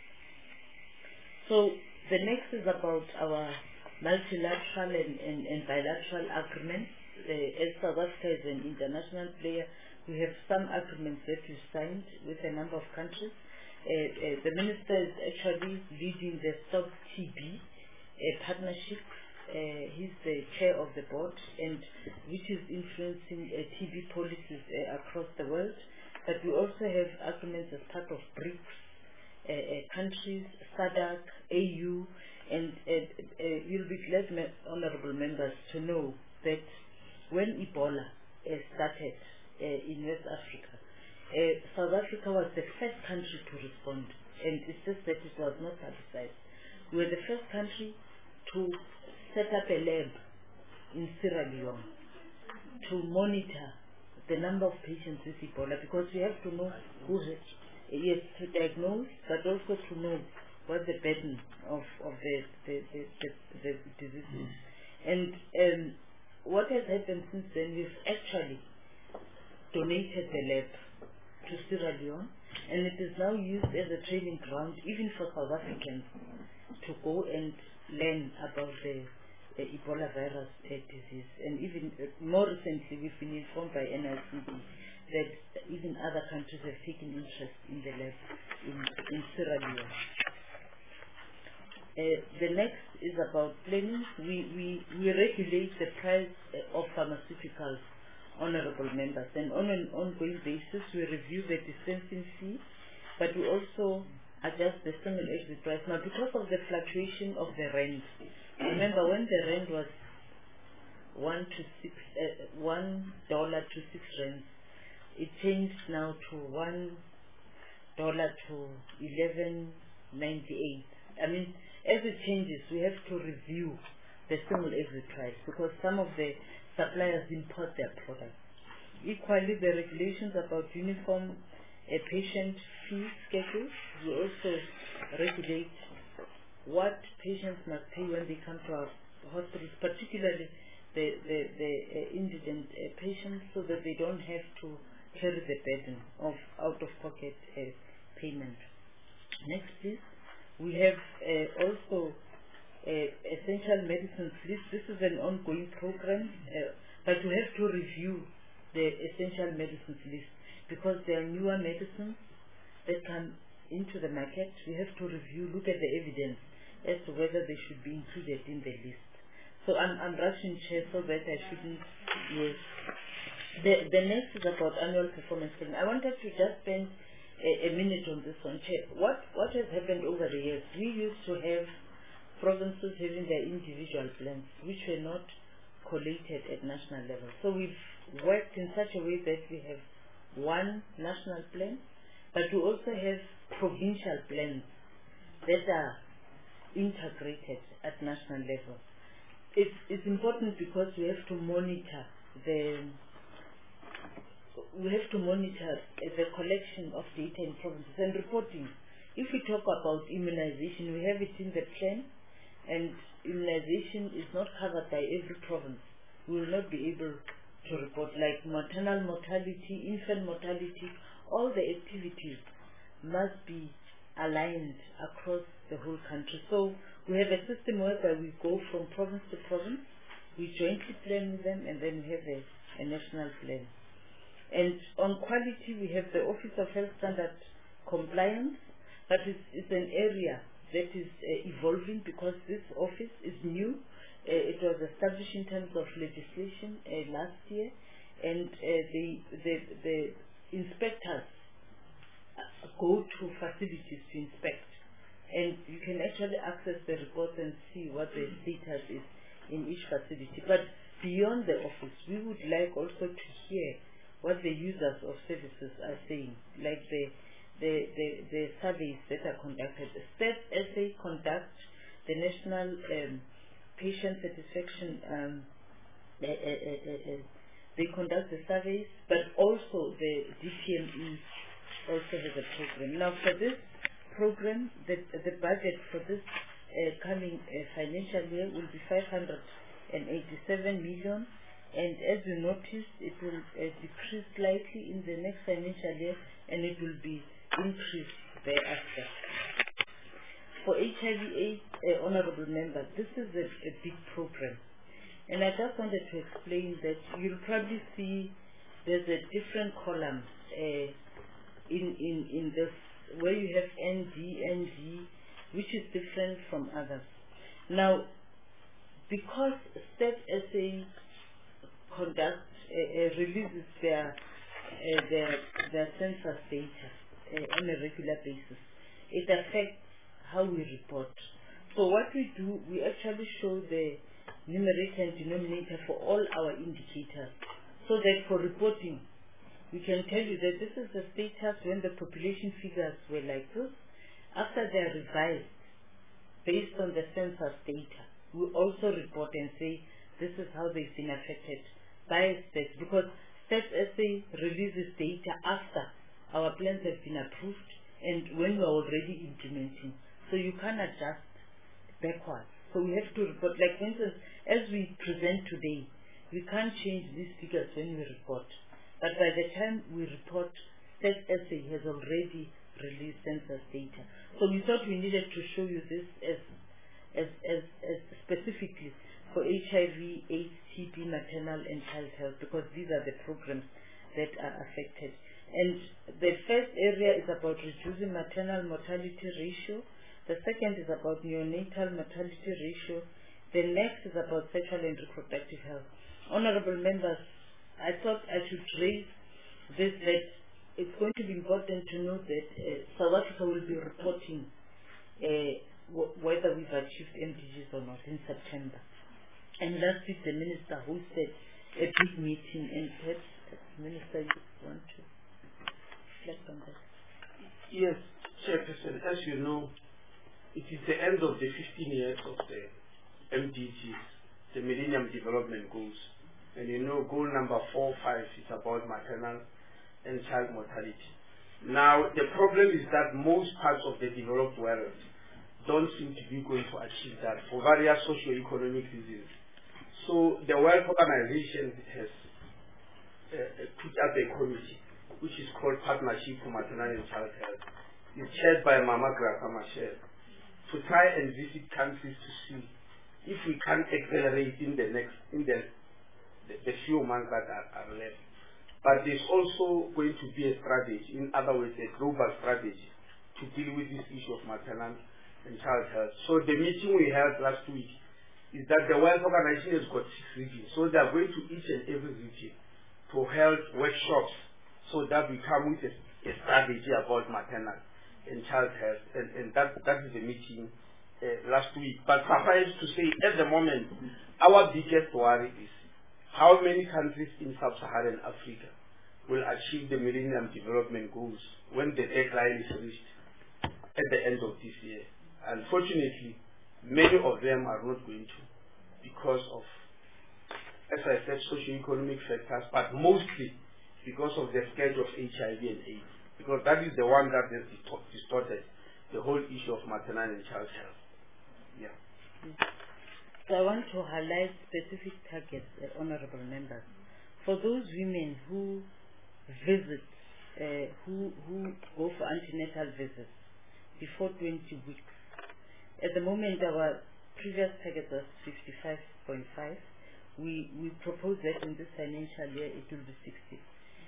So the next is about our multilateral and, and, and bilateral agreements. Uh, as South Africa is an international player, we have some agreements that we signed with a number of countries. Uh, uh, the minister is actually leading the Stop T B uh, partnership. Uh, he's the chair of the board, and which is influencing uh, T B policies uh, across the world. But we also have agreements as part of BRICS uh, uh, countries, SADC, A U, and uh, uh, you'll be glad, honorable members, to know that when Ebola uh, started uh, in West Africa, uh, South Africa was the first country to respond, and it's just that it was not publicized. We were the first country to set up a lab in Sierra Leone to monitor the number of patients with Ebola, because we have to know who has, yes, to diagnose, but also to know what the burden of, of the, the, the, the, the disease is. And um, what has happened since then, we've actually donated the lab to Sierra Leone, and it is now used as a training ground even for South Africans to go and learn about the uh, Ebola virus uh, disease. And even uh, more recently, we've been informed by N I C D that even other countries have taken interest in the lab in, in Sierra Leone. Uh, the next is about planning. We, we, we regulate the price uh, of pharmaceuticals, honorable members, and on an ongoing basis we review the dispensing fee, but we also adjust the single exit price. Now, because of the fluctuation of the rand, remember when the rand was one to six, uh, one dollar to six rands, it changed now to one dollar to eleven ninety-eight. I mean, as it changes, we have to review the single exit price, because some of the suppliers import their products. Equally, the regulations about uniform a patient fee schedule, we also regulate what patients must pay when they come to our hospitals, particularly the, the, the uh, indigent uh, patients, so that they don't have to carry the burden of out-of-pocket uh, payment. Next, please. We have uh, also uh, essential medicines list. This is an ongoing program, uh, but we have to review the essential medicines list, because there are newer medicines that come into the market. We have to review, look at the evidence as to whether they should be included in the list. So I'm, I'm rushing, Chair, so that I shouldn't, yes. The, the next is about annual performance planning. I wanted to just spend a, a minute on this one, Chair. What, what has happened over the years? We used to have provinces having their individual plans, which were not collated at national level. So we've worked in such a way that we have one national plan, but we also have provincial plans that are integrated at national level. It's, it's important because we have to monitor the we have to monitor the collection of data in provinces and reporting. If we talk about immunization, we have it in the plan, and immunization is not covered by every province. We will not be able to report, like maternal mortality, infant mortality. All the activities must be aligned across the whole country. So we have a system whereby we go from province to province, we jointly plan with them, and then we have a, a national plan. And on quality, we have the Office of Health Standard Compliance, but it's, it's an area that is uh, evolving because this office is new. Uh, it was established in terms of legislation uh, last year, and uh, the, the, the inspectors go to facilities to inspect. And you can actually access the reports and see what the status is in each facility. But beyond the office, we would like also to hear what the users of services are saying, like the the, the, the surveys that are conducted. State S A conducts the National um, Patient Satisfaction, um, uh, uh, uh, uh, they conduct the surveys, but also the D P M E also has a program. Now for this program, the, the budget for this uh, coming uh, financial year will be five hundred eighty-seven million, and as you notice, it will uh, decrease slightly in the next financial year, and it will be increased thereafter. For H I V AIDS, uh, honorable members, this is a, a big program, and I just wanted to explain that you'll probably see there's a different column uh, in, in, in this, where you have N D, N G, which is different from others. Now, because State S A conducts, uh, uh, releases their, uh, their, their census data uh, on a regular basis, it affects how we report. So what we do, we actually show the numerator and denominator for all our indicators, so that for reporting, we can tell you that this is the status when the population figures were like this. After they are revised, based on the census data, we also report and say this is how they've been affected by states, because State S A releases data after our plans have been approved and when we are already implementing. So you can't adjust backwards. So we have to report, like for instance, as we present today, we can't change these figures when we report. But by the time we report, State S A has already released census data. So we thought we needed to show you this as As, as, as specifically for H I V, AIDS, T B, maternal and child health, because these are the programs that are affected. And the first area is about reducing maternal mortality ratio. The second is about neonatal mortality ratio. The next is about sexual and reproductive health. Honorable members, I thought I should raise this, that it's going to be important to know that uh, South Africa will be reporting uh, whether we've achieved M D Gs or not in September. And last week the minister hosted a big meeting, and perhaps Minister, you want to reflect on that? Yes, Chairperson, as you know, it is the end of the fifteen years of the M D Gs, the Millennium Development Goals. And you know, goal number four, five is about maternal and child mortality. Now, the problem is that most parts of the developed world don't seem to be going to achieve that for various socio-economic reasons. So the World Organization has uh, put up a committee which is called Partnership for Maternal and Child Health. It's chaired by Mama Graca Machel, to try and visit countries to see if we can accelerate in the next, in the, the, the few months that are, are left. But there's also going to be a strategy, in other words, a global strategy to deal with this issue of maternal and child health. So the meeting we held last week is that the World Organization has got six regions. So they are going to each and every region to hold workshops so that we come with a, a strategy about maternal and child health. And, and that, that is the meeting uh, last week. But suffice to say, at the moment, our biggest worry is how many countries in sub-Saharan Africa will achieve the Millennium Development Goals when the deadline is reached at the end of this year. Unfortunately, many of them are not going to because of, as I said, socio-economic factors, but mostly because of the scourge of H I V and AIDS, because that is the one that has distorted the whole issue of maternal and child health. Yeah. So I want to highlight specific targets, uh, honorable members. For those women who visit, uh, who, who go for antenatal visits before twenty weeks, at the moment our previous target was fifty-five point five. We, we propose that in this financial year it will be sixty.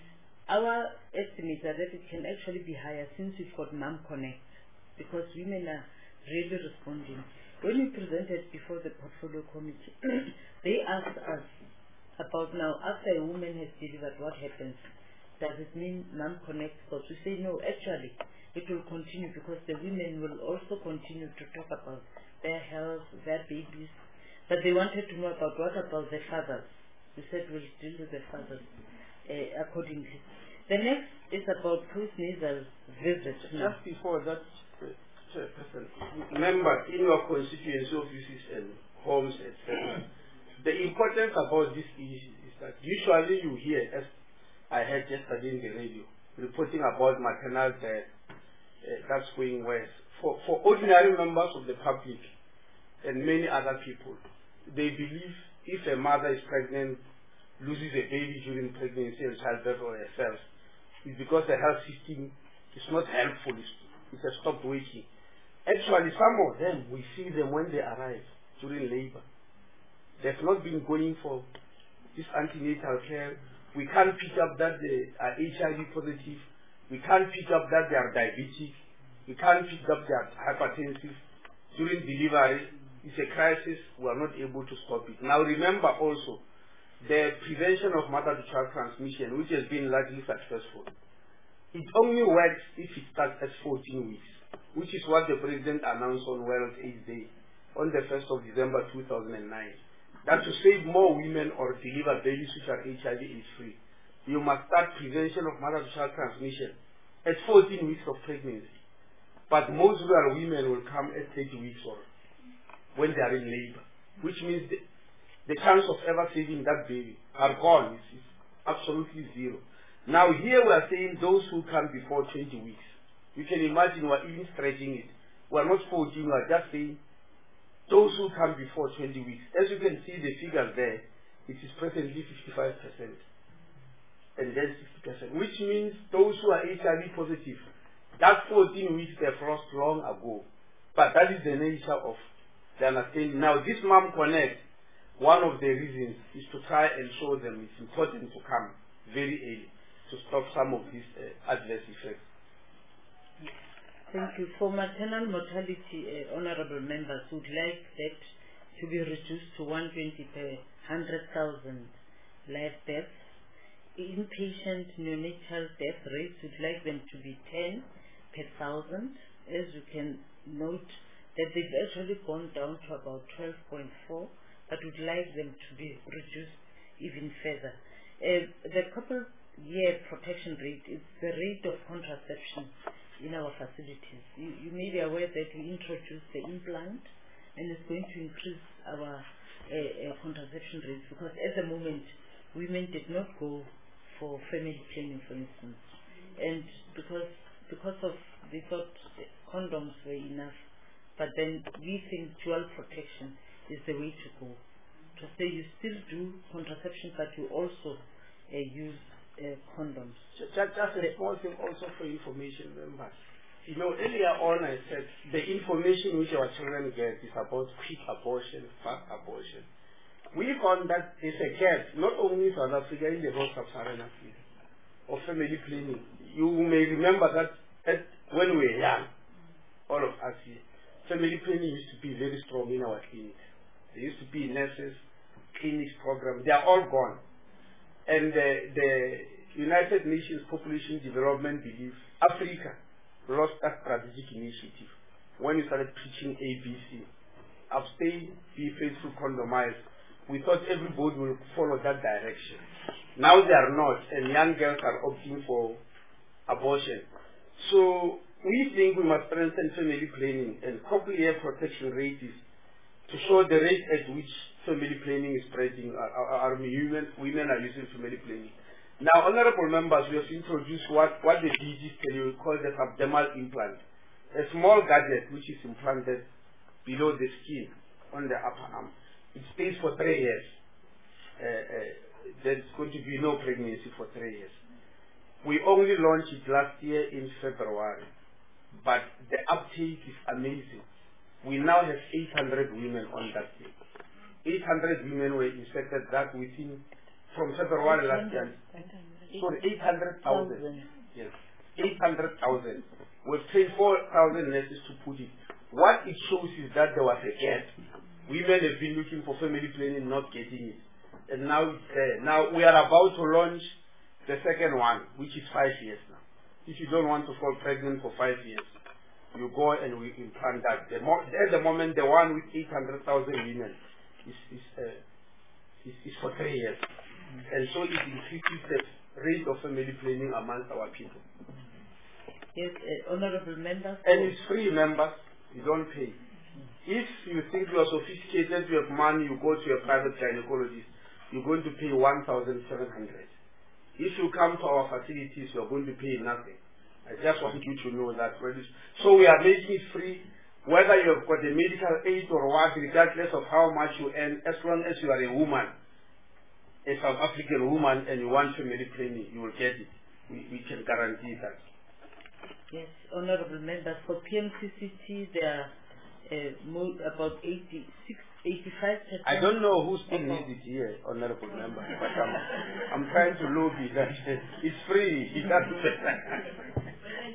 our estimates are that it can actually be higher since we've got Mom Connect, because women are really responding. When we presented before the portfolio committee, they asked us about now, after a woman has delivered, what happens? Does it mean Mom Connect stops? We say no, actually, it will continue, because the women will also continue to talk about their health, their babies, but they wanted to know about what about the fathers. We said we'll deal with the fathers uh, accordingly. The next is about postnasal visits. Just before that, uh, Chairperson, members in your constituency offices and homes, et cetera, the importance about this issue is that usually you hear, as I heard yesterday in the radio, reporting about maternal death, uh, that's going west. For, for ordinary members of the public and many other people, they believe if a mother is pregnant, loses a baby during pregnancy and childbirth or herself, it's because the health system is not helpful, it's, it has stopped working. Actually, some of them, we see them when they arrive during labor. They've not been going for this antenatal care. We can't pick up that they are H I V positive. We can't pick up that they are diabetic. We can't pick up they are hypertensive. During delivery, it's a crisis. We are not able to stop it. Now remember also, the prevention of mother-to-child transmission, which has been largely successful, it only works if it starts at fourteen weeks, which is what the President announced on World AIDS Day on the first of December two thousand nine. That to save more women or deliver babies which are H I V AIDS free, you must start prevention of mother-to-child transmission at fourteen weeks of pregnancy. But most rural women will come at thirty weeks or when they are in labor, which means the, the chance of ever saving that baby are gone. It's, it's absolutely zero. Now here we are saying those who come before twenty weeks. You can imagine we're even stretching it. We're not fourteen, we're just saying those who come before twenty weeks. As you can see the figures there, it is presently fifty-five percent and then sixty percent, which means those who are H I V positive, that fourteen weeks they've lost long ago. But that is the nature of the understanding. Now this Mom Connect, one of the reasons is to try and show them it's important to come very early to stop some of these uh, adverse effects. Thank you. For maternal mortality, uh, honorable members would like that to be reduced to one hundred twenty per one hundred thousand live deaths. Inpatient neonatal death rates would like them to be ten per thousand. As you can note, that they've actually gone down to about twelve point four, but would like them to be reduced even further. Uh, the couple year protection rate is the rate of contraception in our facilities. You, you may be aware that we introduced the implant, and it's going to increase our uh, uh, contraception rates, because at the moment women did not go for family planning, for instance, and because because of they thought condoms were enough, but then we think dual protection is the way to go. To say you still do contraception, but you also uh, use uh, condoms. Just, just a small thing also for information members. You know, earlier on I said the information which our children get is about quick abortion, fast abortion. We found that there's a gap, not only in South Africa, in the whole sub-Saharan Africa, of family planning. You may remember that at, when we were young, all of us here, family planning used to be very strong in our clinics. There used to be nurses, clinics programs. They are all gone. And the, the United Nations Population Development believes Africa lost that strategic initiative when we started preaching A B C. Abstain, be faithful, condomize. We thought everybody will follow that direction. Now they are not, and young girls are opting for abortion. So we think we must strengthen family planning, and cochlear protection rate is to show the rate at which family planning is spreading. Our, our women, women are using family planning. Now, honorable members, we have introduced what, what the D Gs tell you, we call the subdermal implant. A small gadget which is implanted below the skin on the upper arm. It stays for three years. Uh, uh, there's going to be no pregnancy for three years. We only launched it last year in February, but the uptake is amazing. We now have eight hundred women on that day. eight hundred women were inspected that within, from February last year. Sorry, eight hundred thousand. Yes, eight hundred thousand. We've trained four thousand nurses to put it. What it shows is that there was a gap. Women have been looking for family planning, not getting it. And now it's there. Now we are about to launch the second one, which is five years now. If you don't want to fall pregnant for five years, you go and we implant that. The mo at the moment, the one with eight hundred thousand women is, is, uh, is, is for three years. Mm-hmm. And so it increases the rate of family planning amongst our people. Yes, uh, honorable members. And it's free, members. You don't pay. If you think you are sophisticated, you have money, you go to a private gynecologist, you're going to pay one thousand seven hundred. If you come to our facilities, you are going to pay nothing. I just want you to know that. So we are making it free, whether you have got a medical aid or what, regardless of how much you earn, as long as you are a woman, a South African woman, and you want family planning, you will get it. We, we can guarantee that. Yes, honorable members, for P M C C T, there are uh, more, about eighty-six, eighty-five percent. I don't know who still needs it here, honorable member, but I'm, I'm trying to lobby that it's free. It doesn't.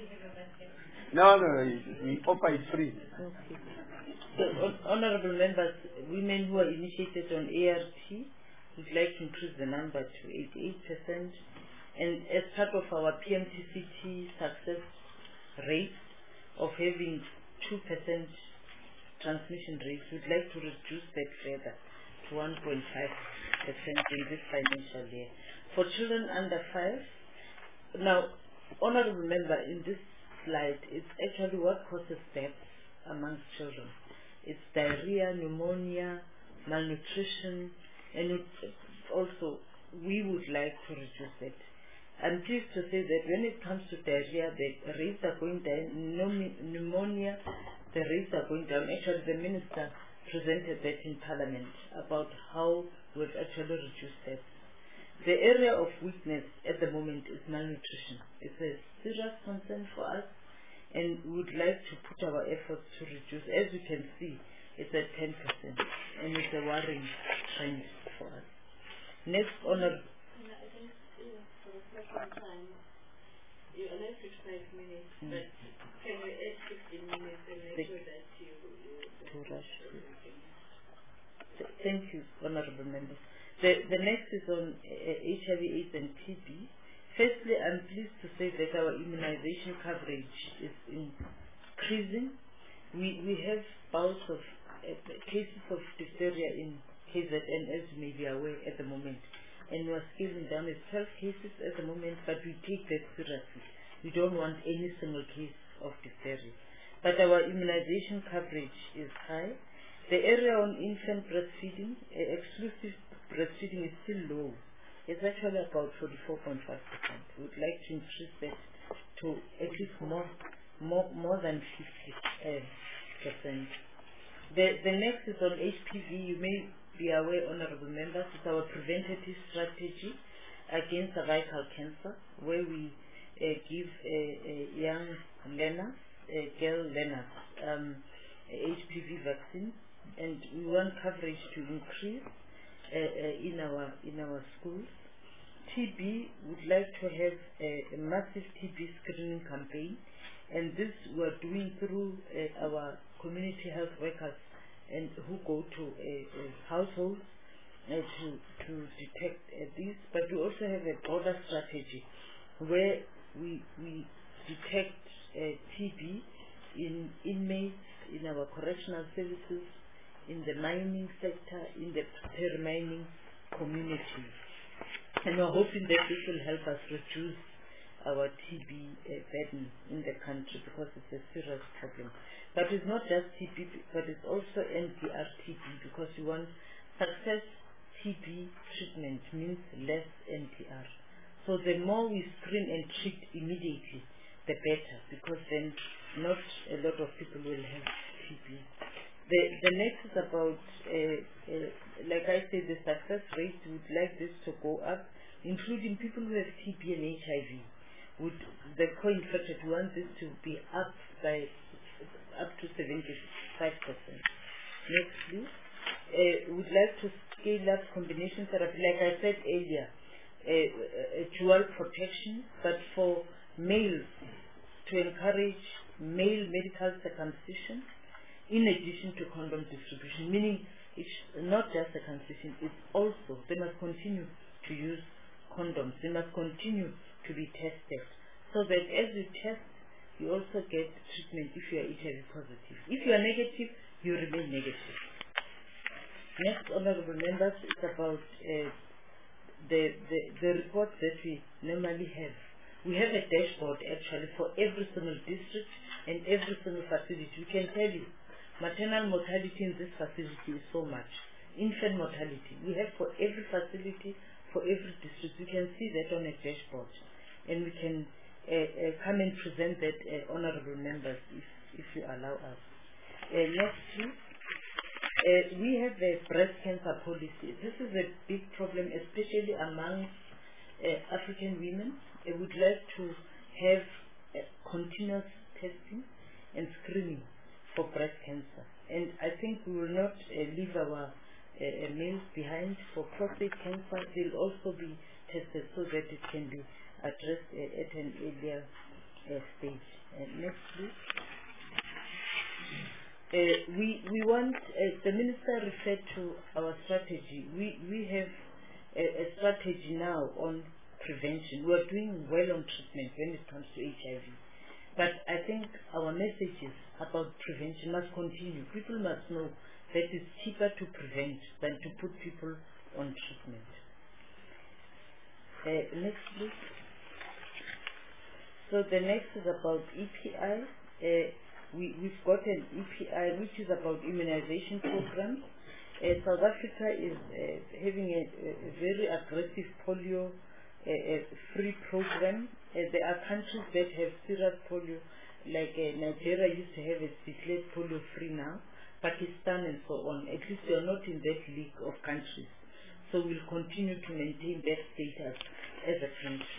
No, no, no, we offer it free. Okay. So, honorable members, women who are initiated on A R T, we'd like to increase the number to eighty-eight percent. And as part of our P M C C T success rate of having two percent transmission rate, we'd like to reduce that further to one point five percent in this financial year. For children under five, now, honorable member, in this slide, it's actually what causes deaths amongst children. It's diarrhea, pneumonia, malnutrition, and it also, we would like to reduce it. I'm pleased to say that when it comes to diarrhea, the rates are going down. Pneumonia, the rates are going down. Actually, the minister presented that in Parliament about how we've actually reduced that. The area of weakness at the moment is malnutrition. It's a serious concern for us, and we would like to put our efforts to reduce. As you can see, it's at ten percent, and it's a worrying trend for us. Next, honor. Time. You are left with five minutes, mm. but can we add fifteen minutes and make sure that you... you to rush. Thank you, honorable members. The, the next is on uh, H I V AIDS and T B. Firstly, I'm pleased to say that our immunization coverage is increasing. We, we have bouts of uh, cases of diphtheria in K Z N, as you may be aware at the moment. And we are scaling down at twelve cases at the moment, but we take that seriously. We don't want any single case of diphtheria. But our immunization coverage is high. The area on infant breastfeeding, uh, exclusive breastfeeding, is still low. It's actually about forty-four point five percent. We would like to increase that to at least more, more, more than fifty percent. The, the next is on H P V. You may be aware, honorable members, it's our preventative strategy against cervical cancer, where we uh, give uh, uh, young learners, uh, girl learners, um, H P V vaccine, and we want coverage to increase uh, uh, in our in our schools. T B, would like to have a, a massive T B screening campaign, and this we're doing through uh, our community health workers and who go to a, a household uh, to to detect uh, this. But we also have a broader strategy where we we detect uh, T B in inmates, in our correctional services, in the mining sector, in the pre-mining communities. And we're hoping that this will help us reduce our T B uh, burden in the country, because it's a serious problem. But it's not just T B, but it's also N T R T B, because we want success T B treatment means less N T R. So the more we screen and treat immediately, the better, because then not a lot of people will have T B. The, the next is about, uh, uh, like I said, the success rate. We would like this to go up, including people who have T B and H I V. Would the co-infected, we want this to be up by up to seventy-five percent. Next, please. Uh, would like to scale up combination therapy. Like I said earlier, a, a dual protection, but for males to encourage male medical circumcision in addition to condom distribution, meaning it's not just circumcision, it's also they must continue to use condoms, they must continue to be tested, so that as you test, you also get treatment if you are H I V positive. If you are negative, you remain negative. Next, honorable members, is about uh, the, the, the reports that we normally have. We have a dashboard actually for every single district and every single facility. We can tell you, maternal mortality in this facility is so much. Infant mortality, we have for every facility, for every district. We can see that on a dashboard. And we can uh, uh, come and present that, uh, honorable members, if, if you allow us. Uh, next, please. Uh, we have a breast cancer policy. This is a big problem, especially among uh, African women. They would like to have uh, continuous testing and screening for breast cancer. And I think we will not uh, leave our uh, males behind. For prostate cancer, they'll also be tested so that it can be addressed uh, at an earlier uh, stage. Uh, next, please. Uh, we we want, uh, the minister referred to our strategy. We we have a, a strategy now on prevention. We are doing well on treatment when it comes to H I V. But I think our messages about prevention must continue. People must know that it's cheaper to prevent than to put people on treatment. Uh, next, please. So the next is about E P I. Uh, We, we've got an E P I which is about immunization programs. Uh, South Africa is uh, having a, a very aggressive polio uh, uh, free program. Uh, there are countries that have serious polio, like uh, Nigeria used to have a declared polio free now, Pakistan and so on. At least we are not in that league of countries. So we'll continue to maintain that status as a country.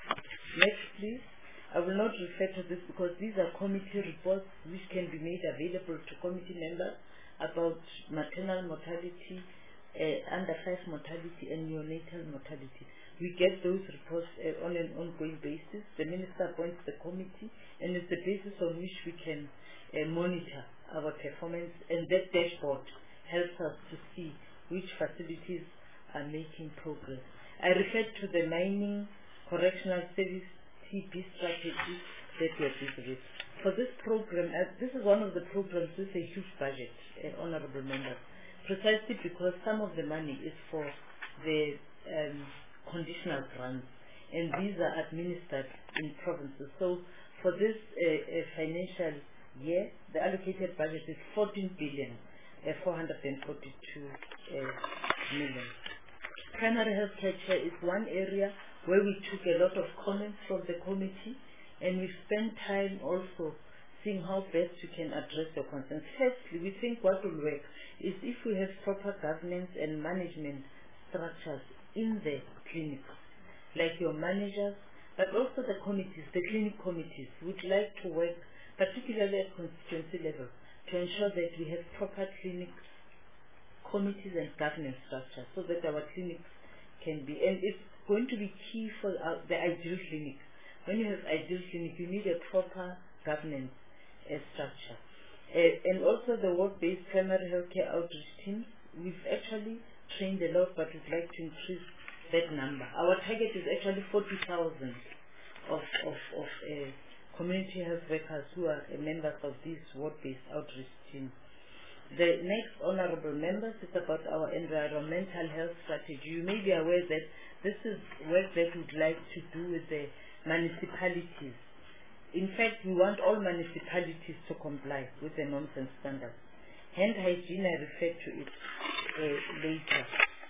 Next, please. I will not refer to this because these are committee reports which can be made available to committee members about maternal mortality, uh, under five mortality and neonatal mortality. We get those reports uh, on an ongoing basis. The minister appoints the committee and it's the basis on which we can uh, monitor our performance, and that dashboard helps us to see which facilities are making progress. I referred to the mining correctional service T B strategy that we are busy with. For this program, uh, this is one of the programs with a huge budget, uh, honorable members, precisely because some of the money is for the um, conditional grants, and these are administered in provinces. So for this uh, uh, financial year, the allocated budget is fourteen billion four hundred forty-two million. Primary health care is one area where we took a lot of comments from the committee, and we spent time also seeing how best we can address your concerns. Firstly, we think what will work is if we have proper governance and management structures in the clinics, like your managers, but also the committees, the clinic committees would like to work, particularly at constituency level, to ensure that we have proper clinic committees and governance structures so that our clinics can be, and it's going to be key for uh, the ideal clinic. When you have ideal clinic, you need a proper governance uh, structure. Uh, and also the work-based primary healthcare outreach teams, we've actually trained a lot, but we'd like to increase that number. Our target is actually forty thousand of, of, of uh, community health workers who are uh, members of these work-based outreach teams. The next, honorable members, is about our environmental health strategy. You may be aware that this is work that we'd like to do with the municipalities. In fact, we want all municipalities to comply with the norms and standards. Hand hygiene, I refer to it uh, later.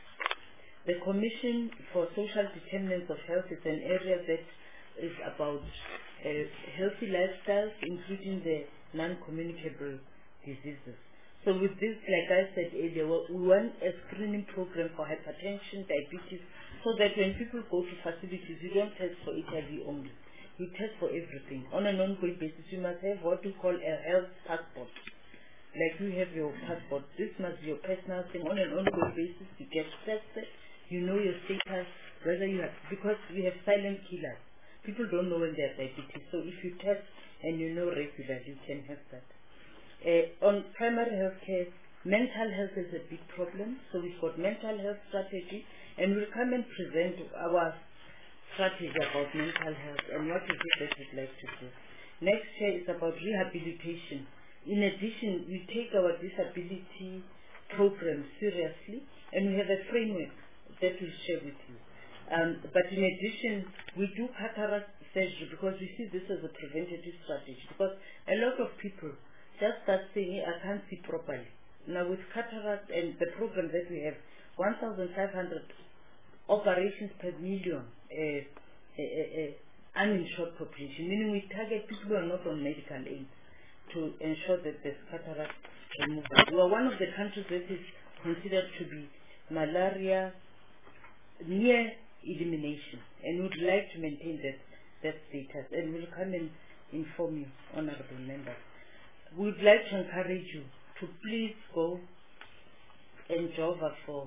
The Commission for Social Determinants of Health is an area that is about uh, healthy lifestyles, including the non-communicable diseases. So with this, like I said earlier, we want a screening program for hypertension, diabetes, so that when people go to facilities, you don't test for H I V only. You test for everything. On an ongoing basis, you must have what we call a health passport. Like you have your passport. This must be your personal thing. On an ongoing basis, you get tested. You know your status whether you have, because we have silent killers. People don't know when they have diabetes. So if you test and you know regularly, you can have that. Uh, on primary health care, mental health is a big problem. So we've got mental health strategy, and we'll come and present our strategy about mental health and what is it that we'd like to do. Next year is about rehabilitation. In addition, we take our disability program seriously, and we have a framework that we'll share with you. Um, but in addition, we do cataract surgery because we see this as a preventative strategy. Because a lot of people just start saying, hey, I can't see properly. Now with cataract and the program that we have, one thousand five hundred operations per million uh, uh, uh, uninsured population, meaning we target people who are not on medical aid to ensure that there's cataract removal. We are one of the countries that is considered to be malaria near elimination, and would like to maintain that, that status, and we'll come and inform you, honorable members. We'd like to encourage you to please go and Jova for,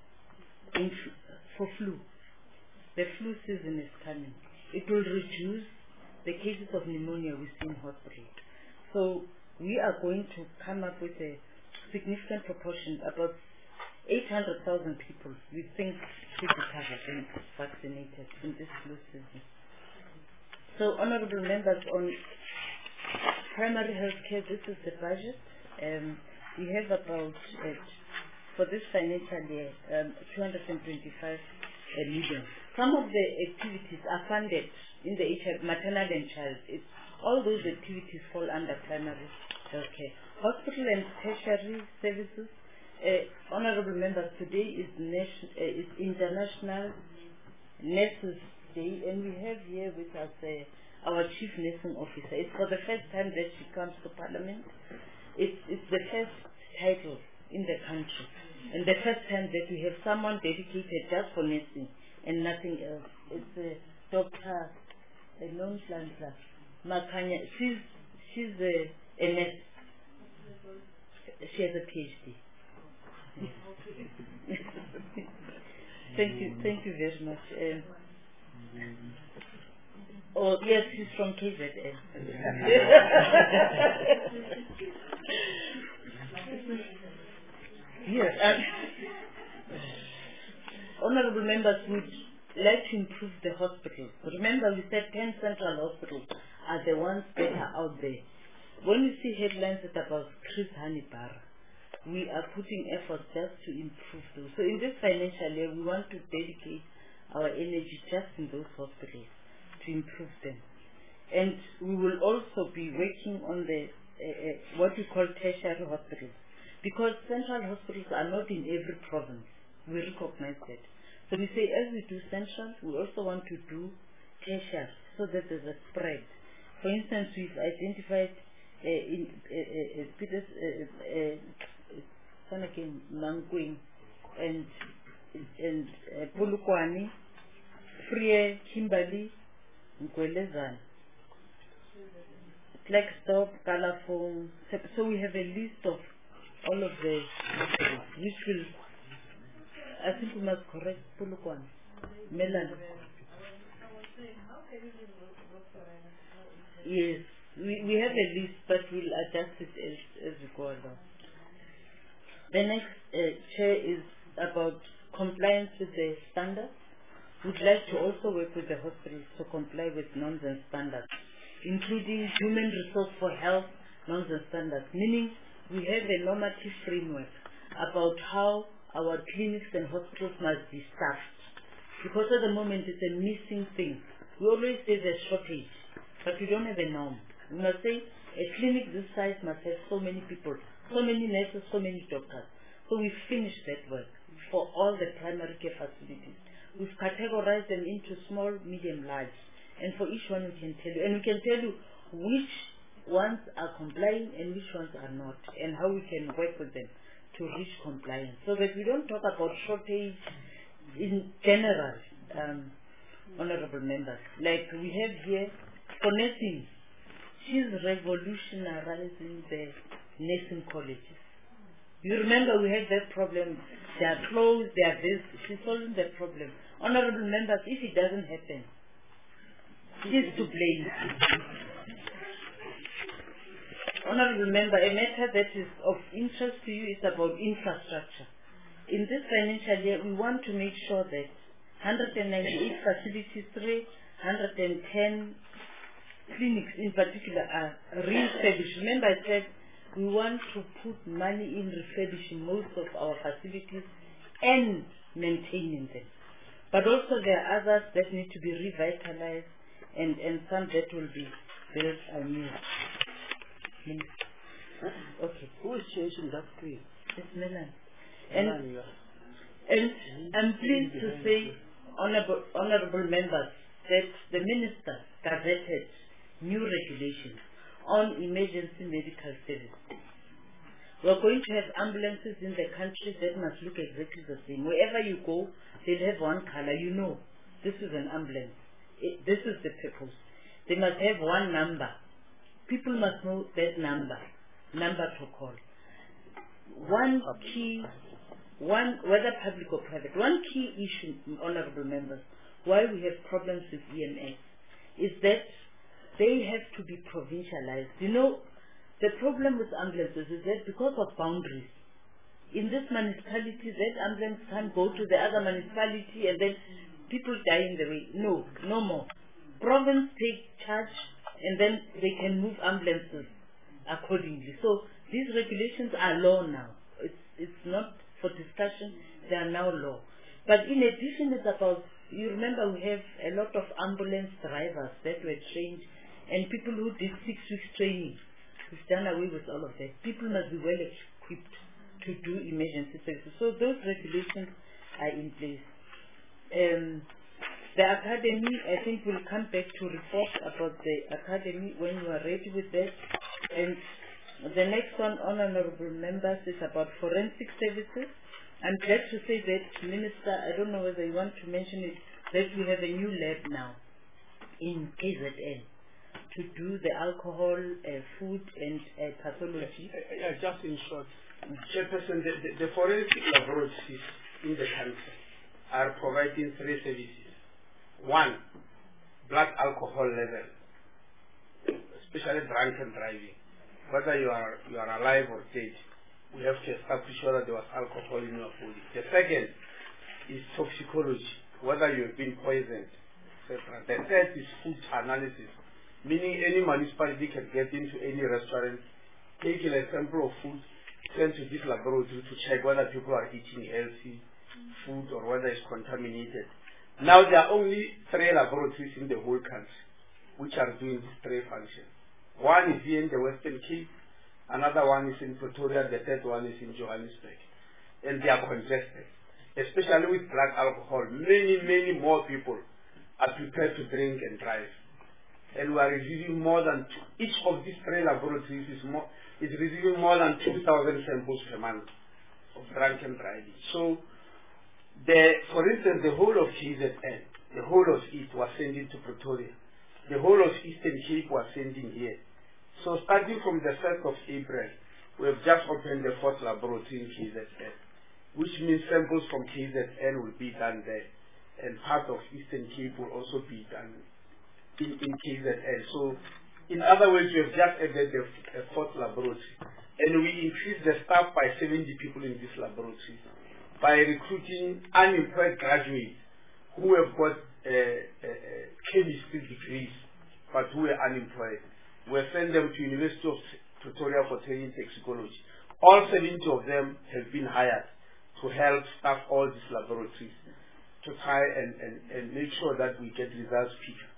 for flu. The flu season is coming. It will reduce the cases of pneumonia we see in hospitals. So we are going to come up with a significant proportion, about eight hundred thousand people we think should be covered and vaccinated in this flu season. So honorable members, on primary health care, this is the budget. Um, we have about, uh, for this financial year, um, two hundred twenty-five uh, million. Some of the activities are funded in the H I V, maternal and child. It's, all those activities fall under primary health care. Hospital and tertiary services, uh, honorable members, today is, nation, uh, is International Nurses Day, and we have here with us uh, our Chief Nursing Officer. It's for the first time that she comes to Parliament. It's, it's the first title in the country, and the first time that we have someone dedicated just for nursing and nothing else. It's uh, Doctor Nomhlanhla Makhanya. She's, she's a, a nurse. She has a PhD. Thank you, thank you very much. Um, oh yes, she's from K Z N. Yes. Um, honorable members, would like to improve the hospitals. Remember, we said ten central hospitals are the ones that are out there. When we see headlines about Chris Hanibar, we are putting efforts just to improve those. So in this financial year, we want to dedicate our energy just in those hospitals to improve them. And we will also be working on the uh, uh, what we call tertiary hospitals, because central hospitals are not in every province. We recognize that. So we say, as we do central, we also want to do tertiary, so that there's a spread. For instance, we've identified uh, in uh, uh, Peters, uh, uh, Sanakin, Mankwing, and and uh, Polokwane, Free, Kimberley, Nkwelezana, Blackstop, Kalafong. So we have a list of all of the hospitals, which will, I think we must correct Polokwane, Melan. Yes, we, we have a list, but we'll adjust it as, as we go along. The next uh, chair is about compliance with the standards. We'd like to also work with the hospitals to comply with norms and standards, including human resource for health norms and standards, meaning we have a normative framework about how our clinics and hospitals must be staffed. Because at the moment it's a missing thing. We always say there's shortage, but we don't have a norm. We must say a clinic this size must have so many people, so many nurses, so many doctors. So we've finished that work for all the primary care facilities. We've categorized them into small, medium, large. And for each one we can tell you. And we can tell you which ones are complying and which ones are not, and how we can work with them to reach compliance. So that we don't talk about shortage in general, um, honorable members. Like we have here, for nursing, she's revolutionizing the nursing colleges. You remember we had that problem, they are closed, they are this, she's solving that problem. Honorable members, if it doesn't happen, she's to blame. Honorable member, a matter that is of interest to you is about infrastructure. In this financial year, we want to make sure that one hundred ninety-eight facilities, three hundred ten clinics in particular are refurbished. Remember I said we want to put money in refurbishing most of our facilities and maintaining them. But also there are others that need to be revitalized and, and some that will be built anew. Okay. Who is changing that screen? It's Milan. And, and I'm pleased to say, honorable, honorable members, that the minister gazetted new regulations on emergency medical services. We're going to have ambulances in the country that must look exactly the same. Wherever you go, they'll have one color. You know, this is an ambulance. It, this is the purpose. They must have one number. People must know that number, number to call. One key, one whether public or private, one key issue, honorable members, why we have problems with E M S is that they have to be provincialized. You know, the problem with ambulances is that because of boundaries, in this municipality, that ambulance can't go to the other municipality and then people die in the way. No, no more. Province take charge and then they can move ambulances accordingly. So these regulations are law now. It's, it's not for discussion, they are now law. But in addition, it's about, you remember we have a lot of ambulance drivers that were trained and people who did six weeks training. We've done away with all of that. People must be well equipped to do emergency services. So those regulations are in place. Um, the academy, I think we'll come back to report about the academy when we are ready with that. And the next one, honorable members, is about forensic services. I'm glad to say that, Minister, I don't know whether you want to mention it, that we have a new lab now in K Z N to do the alcohol, uh, food, and uh, pathology. Uh, uh, just in short, Chairperson, the, the, the forensic laboratories in the country are providing three services. One, blood alcohol level, especially drunken driving. Whether you are you are alive or dead, we have to establish whether there was alcohol in your body. The second is toxicology, whether you have been poisoned, et cetera. The third is food analysis, meaning any municipality can get into any restaurant, take a sample of food, send to this laboratory to check whether people are eating healthy food or whether it's contaminated. Now there are only three laboratories in the whole country which are doing these three functions. One is here in the Western Cape, another one is in Pretoria, the third one is in Johannesburg. And they are congested, especially with black alcohol. Many, many more people are prepared to drink and drive. And we are receiving more than, two, each of these three laboratories is, more, is receiving more than two thousand samples per month of drunken driving. So, the, for instance, the whole of K Z N, the whole of it was sending to Pretoria. The whole of Eastern Cape was sending here. So starting from the first of April, we have just opened the fourth laboratory in K Z N, which means samples from K Z N will be done there. And part of Eastern Cape will also be done in, in K Z N. So in other words, we have just added the, the fourth laboratory. And we increased the staff by seventy people in this laboratory by recruiting unemployed graduates who have got uh, uh, uh, chemistry degrees but who are unemployed. We send them to University of Pretoria for training toxicology. All seventy of them have been hired to help staff all these laboratories to try and, and, and make sure that we get results quicker.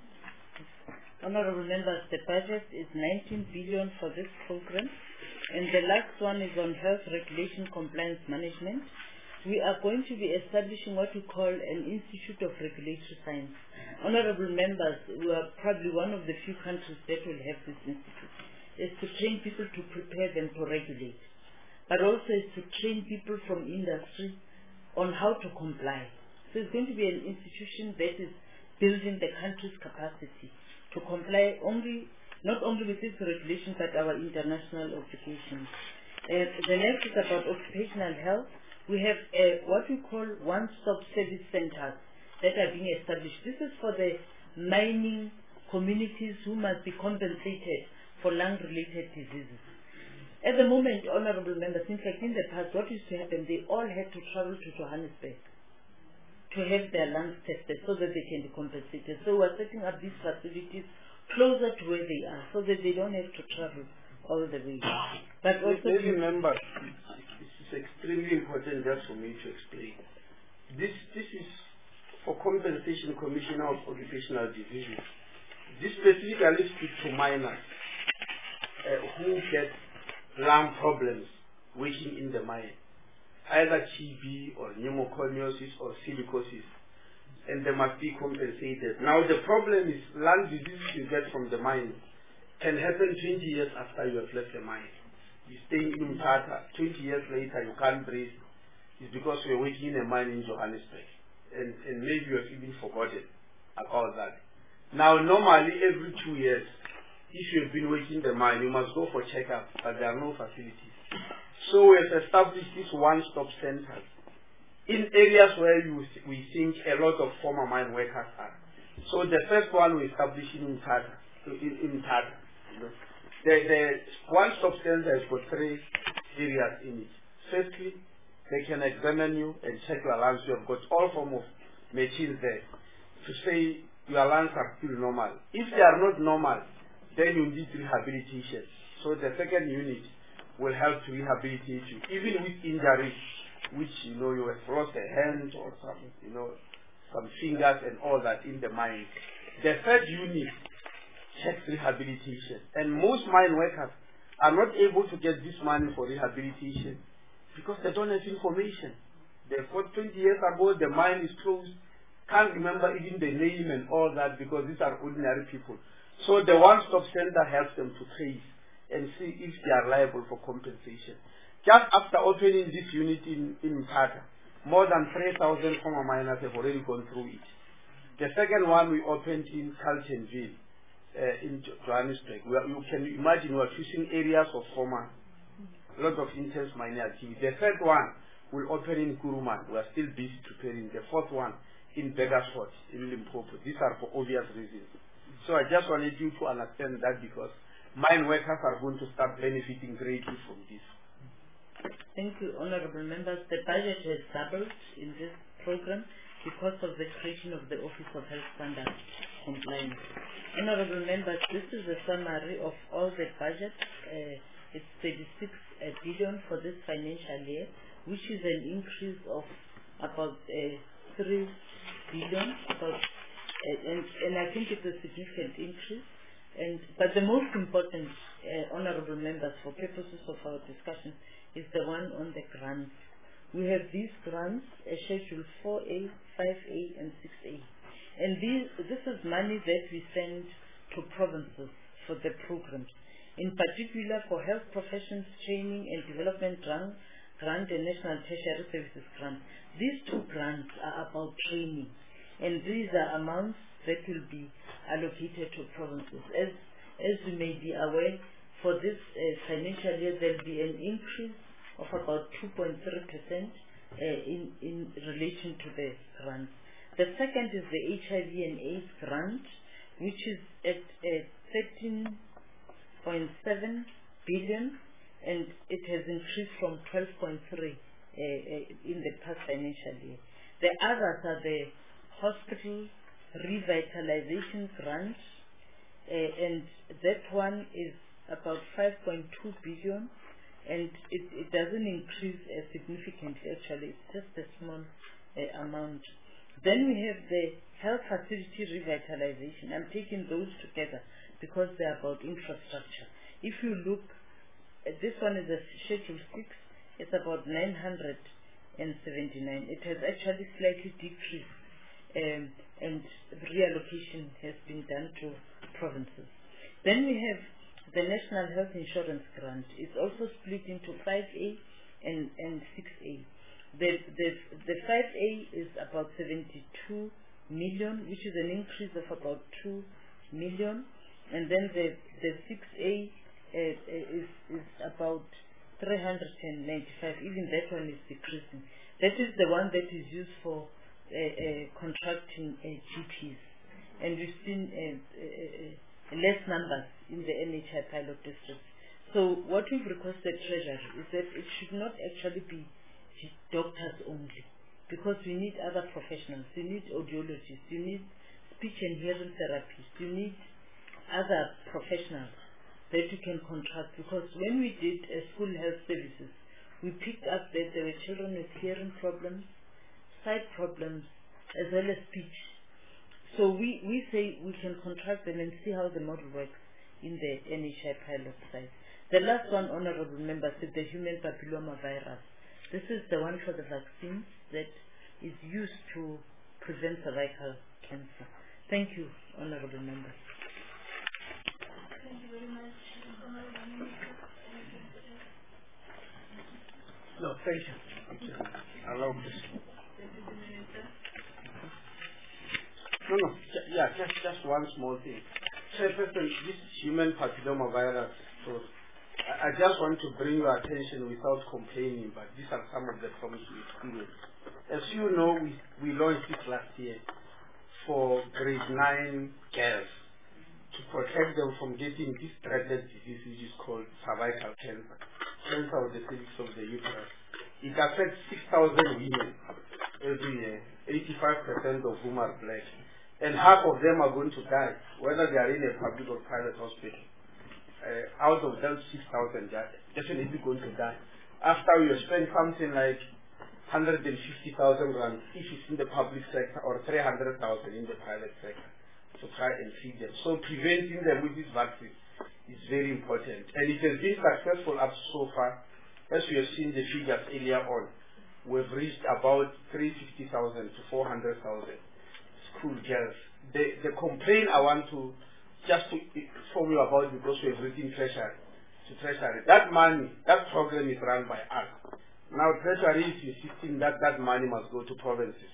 Honorable members, the budget is nineteen billion for this program, and the last one is on health regulation compliance management. We are going to be establishing what we call an Institute of Regulatory Science. Honorable members, we are probably one of the few countries that will have this institute. It's to train people to prepare them to regulate, but also it's to train people from industry on how to comply. So it's going to be an institution that is building the country's capacity to comply only, not only with this regulation, but our international obligations. Uh, the next is about occupational health. We have uh, what we call one-stop service centers that are being established. This is for the mining communities who must be compensated for lung-related diseases. At the moment, honorable members, in fact, in the past, what used to happen, they all had to travel to Johannesburg to have their lungs tested so that they can be compensated. So we're setting up these facilities closer to where they are so that they don't have to travel all the way. But also, maybe members, it's extremely important just for me to explain. This, this is for Compensation Commissioner of Occupational Diseases. This specifically speaks to miners uh, who get lung problems working in the mine, either T B or pneumoconiosis or silicosis, and they must be compensated. Now the problem is lung diseases you get from the mine can happen twenty years after you have left the mine. You stay in Mthatha, twenty years later you can't breathe. It's because you're working in a mine in Johannesburg, and, and maybe you have even forgotten about that. Now normally every two years, if you've been working the mine, you must go for checkup, but there are no facilities. So we have established these one-stop centers in areas where you, we think a lot of former mine workers are. So the first one we established in Mthatha, in, in Mthatha. You know. The, the one-stop center has got three areas in it. Firstly, they can examine you and check your lungs. You have got all form of machines there to say your lungs are still normal. If they are not normal, then you need rehabilitation. So the second unit will help to rehabilitate you, even with injuries, which, you know, you have lost a hand or some, you know, some fingers and all that in the mine. The third unit checks rehabilitation. And most mine workers are not able to get this money for rehabilitation because they don't have information. They thought twenty years ago the mine is closed, can't remember even the name and all that because these are ordinary people. So the one-stop center helps them to trace and see if they are liable for compensation. Just after opening this unit in, in Mthatha, more than three thousand former miners have already gone through it. The second one we opened in Carltonville, uh, in Johannesburg. We are, you can imagine we are choosing areas of former, a lot of intense mining activity. The third one will open in Kuruman. We are still busy preparing. The fourth one in Beggarsfort, in Limpopo. These are for obvious reasons. So I just wanted you to understand that because mine workers are going to start benefiting greatly from this. Thank you, honorable members. The budget has doubled in this program because of the creation of the Office of Health Standards Compliance. Honorable members, this is a summary of all the budget. Uh, it's thirty-six uh, billion for this financial year, which is an increase of about uh, three billion, about, uh, and, and I think it's a significant increase. And but the most important, uh, honorable members, for purposes of our discussion, is the one on the grants. We have these grants, uh, Schedule four A, five A, and six A. And these, this is money that we send to provinces for the programs. In particular, for health professions training and development grant, grant and national tertiary services grant. These two grants are about training, and these are amounts that will be allocated to provinces. As, as you may be aware, for this uh, financial year, there will be an increase of about two point three percent uh, in, in relation to the grants. The second is the H I V and AIDS grant, which is at uh, thirteen point seven billion, and it has increased from twelve point three uh, uh, in the past financial year. The others are the hospital revitalization grant, uh, and that one is about five point two billion, and it, it doesn't increase uh, significantly. Actually, it's just a small uh, amount. Then we have the health facility revitalization. I'm taking those together because they're about infrastructure. If you look, uh, this one is a Schedule six. It's about nine hundred seventy-nine. It has actually slightly decreased, um, and reallocation has been done to provinces. Then we have the National Health Insurance Grant. It's also split into five A and, and six A. The, the, the five A is about seventy-two million, which is an increase of about two million. And then the, the six A uh, is, is about three hundred ninety-five. Even that one is decreasing. That is the one that is used for uh, contracting uh, G Ps, and we've seen uh, uh, uh, less numbers in the N H I pilot districts. So what we've requested Treasury is that it should not actually be doctors only, because we need other professionals. You need audiologists, you need speech and hearing therapists, you need other professionals that you can contract, because when we did uh, school health services, we picked up that there were children with hearing problems, sight problems, as well as speech. So we, we say we can contract them and see how the model works in the N H I pilot site. The last one, honorable members, is the human papilloma virus. This is the one for the vaccines that is used to prevent cervical cancer. Thank you, honorable members. Thank you very much, honorable minister. No, thank you. Thank you. Allow this. Deputy Minister. No, no. J- yeah, just just one small thing. Chairperson, this human papilloma virus. So, I, I just want to bring your attention without complaining, but these are some of the problems we experience. As you know, we we launched this last year for grade nine girls to protect them from getting this dreaded disease, which is called cervical cancer, cancer of the cervix of the uterus. It affects six thousand women every year. eighty-five percent of whom are black. And half of them are going to die, whether they are in a public or private hospital. Uh, out of those six thousand, they are definitely going to die. After you spend something like one hundred fifty thousand rand if it's in the public sector, or three hundred thousand in the private sector, to try and feed them. So preventing them with this vaccine is very important. And it has been successful up so far. As we have seen the figures earlier on, we've reached about three hundred fifty thousand to four hundred thousand school girls. The, the complaint I want to just to inform you about, because we've written Treasury to Treasury. That money, that program is run by us. Now Treasury is insisting that that money must go to provinces,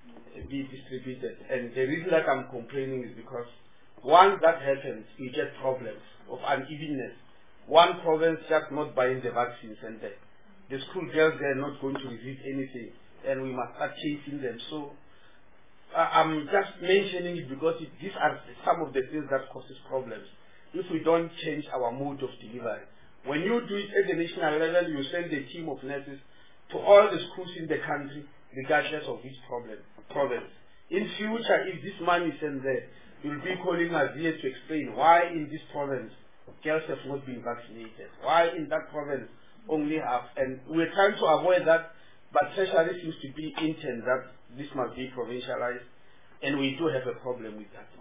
be distributed. And the reason that I'm complaining is because once that happens, we get problems of unevenness. One province just not buying the vaccines, and the, the school girls, they're not going to receive anything, and we must start chasing them. So uh, I'm just mentioning it because it, these are some of the things that causes problems if we don't change our mode of delivery. When you do it at the national level, you send a team of nurses to all the schools in the country, regardless of which problem, province. In future, if this money is sent there, you'll be calling us here to explain why in this province girls have not been vaccinated, why in that province only half. And we're trying to avoid that, but Treasury seems to be intent that this must be provincialized, and we do have a problem with that.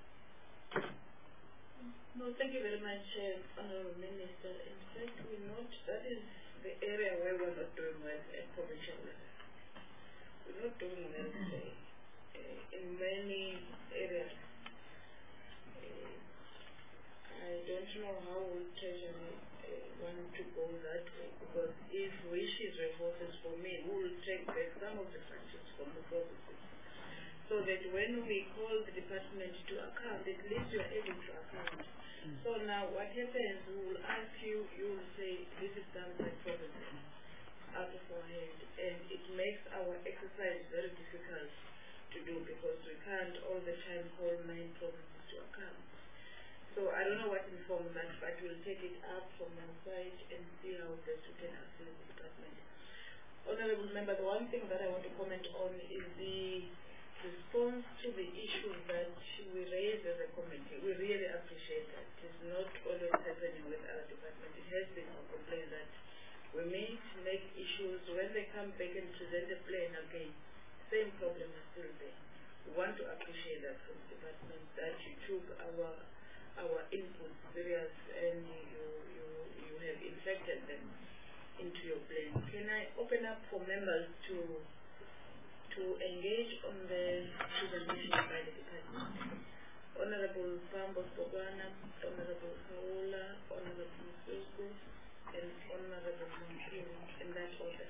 No, thank you very much, uh, Honourable Minister. In fact, we note that is the area where we're not doing well at provincial level. We're not doing well uh, uh, in many areas. Uh, I don't know how will Treasury uh, want to go that way, because if wishes were horses for me, we will take back some of the functions from the provinces, so that when we call the department to account, at least you are able to account. Mm. So now what happens, we will ask you, you will say, this is done by provinces, out of our head, and it makes our exercise very difficult to do, because we can't all the time call nine provinces to account. So I don't know what informs that, but we'll take it up from one side and see how best we can assist the department. Honourable Member, the one thing that I want to comment on is the response to the issues that we raise as a committee. We really appreciate that. It's not always happening with other departments. It has been a complaint that we meet, make issues, when they come back and present the plan again, same problem is still there. We want to appreciate that from the department, that you took our our inputs serious and you, you, you have infected them into your plan. Can I open up for members to to engage on the presentation by the department? Honorable Pambo Spogana, Honorable Kaula, Honorable Musuku, and Honorable Monkini, in that order.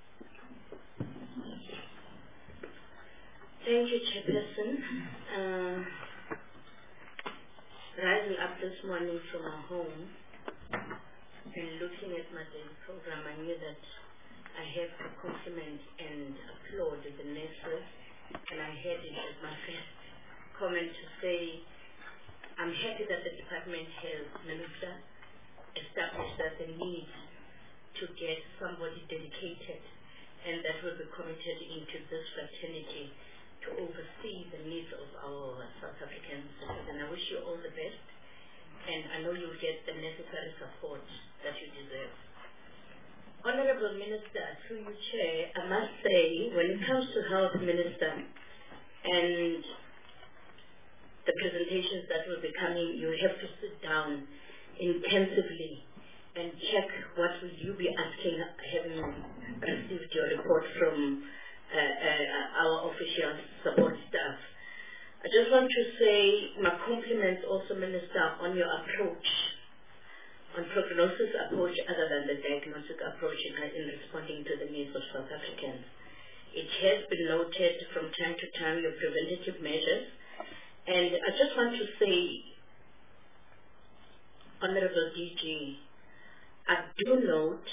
Thank you, Chairperson. Uh, rising up this morning from our home and looking at my daily program, I knew that I have to compliment and applaud the nurses and I had it as my first comment to say, I'm happy that the department has, Minister, established that the need to get somebody dedicated and that will be committed into this fraternity to oversee the needs of our South African citizens. I wish you all the best, and I know you'll get the necessary support that you deserve. Honorable Minister, through you, Chair, I must say, when it comes to Health Minister and the presentations that will be coming, you have to sit down intensively and check what will you be asking, having received your report from uh, uh, our official support staff. I just want to say my compliments also, Minister, on your approach, on prognosis approach other than the diagnostic approach in, in responding to the needs of South Africans. It has been noted from time to time your preventative measures, and I just want to say, Honorable D G, I do note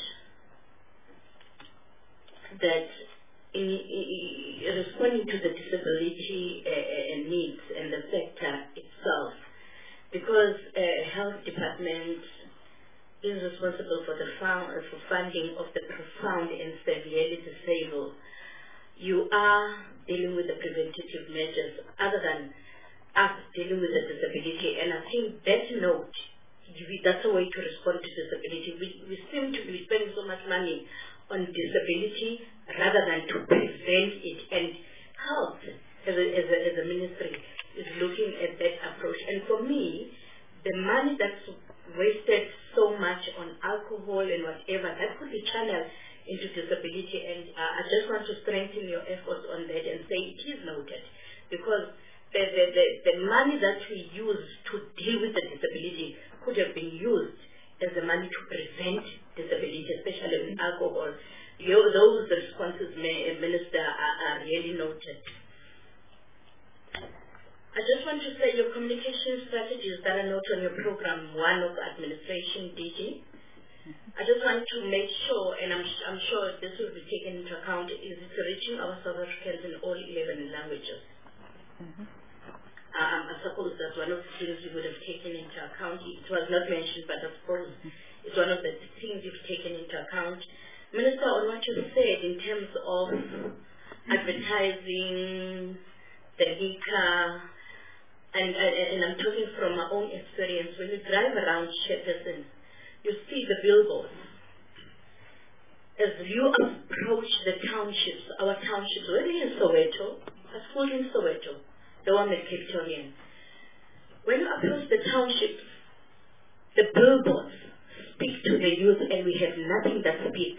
that in, in responding to the disability uh, needs and the sector itself, because uh, health department is responsible for the found, for funding of the profound and severely disabled, you are dealing with the preventative measures other than us dealing with the disability. And I think that note, that's a way to respond to disability. We, we seem to be spending so much money on disability rather than to prevent it. And health, as a, as a, as a ministry, is looking at that approach. And for me, the money that's wasted so much on alcohol and whatever, that could be channeled into disability. And uh, I just want to strengthen your efforts on that and say it is noted. Because the, the, the, the money that we use to deal with the disability could have been used as the money to prevent disability, especially with alcohol. Your, those responses, may, Minister, are, are really noted. I just want to say your communication strategies that are noted on your program, one of administration, D G. I just want to make sure, and I'm, I'm sure this will be taken into account, is it reaching our South Africans in all eleven languages. Mm-hmm. Um, I suppose that's one of the things you would have taken into account. It was not mentioned, but of course it's one of the things you've taken into account. Minister, on what you said in terms of advertising, the liquor, and, and, and I'm talking from my own experience, when you drive around Shepperton, you see the billboards. As you approach the townships, our townships, whether in Soweto, a school in Soweto, the one at Victorian. When you approach the townships, the billboards speak to the youth, and we have nothing that speak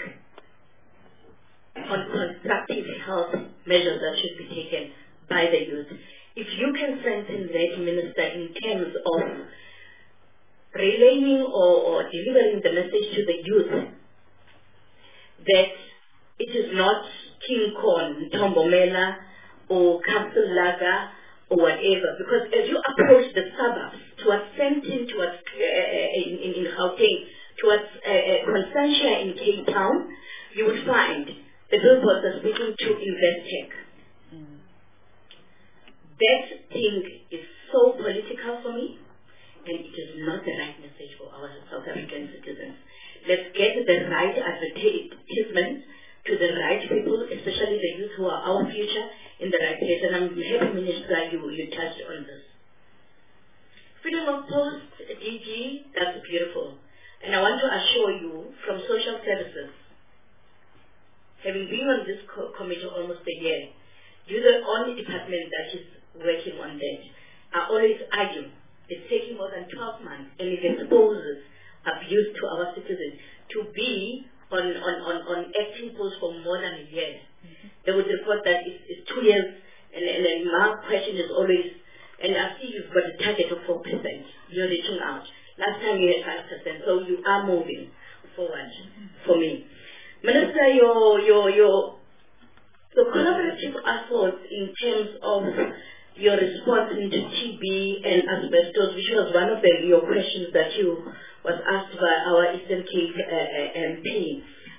on constructive health measures that should be taken by the youth. If you can strengthen that, Minister, in terms of relaying or, or delivering the message to the youth that it is not King Kong, Tombomela, or Castle Lager, or whatever, because as you approach the suburbs, towards Sentin, towards uh, in, in, in Gauteng, towards uh, uh, Constantia in Cape Town, you would find the billboards are speaking to Investec. Mm. That thing is so political for me, and it is not the right message for our South African citizens. Let's get the right advertisement to the right people, especially the youth who are our future, in the right place. And I'm happy, Minister, you, you touched on this. Freedom of post, D G, that's beautiful. And I want to assure you, from social services, having been on this co committee almost a year, you're the only department that is working on that. I always argue, it's taking more than twelve months, and it exposes abuse to our citizens to be on, on, on, on acting posts for more than a year. Mm-hmm. They would report that it's, it's two years, and, and, and my question is always, and I see you've got a target of four percent. You're reaching out. Last time you had five percent, so you are moving forward for me. Minister, your, your, your, your collaborative efforts in terms of your response into T B and asbestos, which was one of the, your questions that you was asked by our Eastern Cape uh, uh, M P.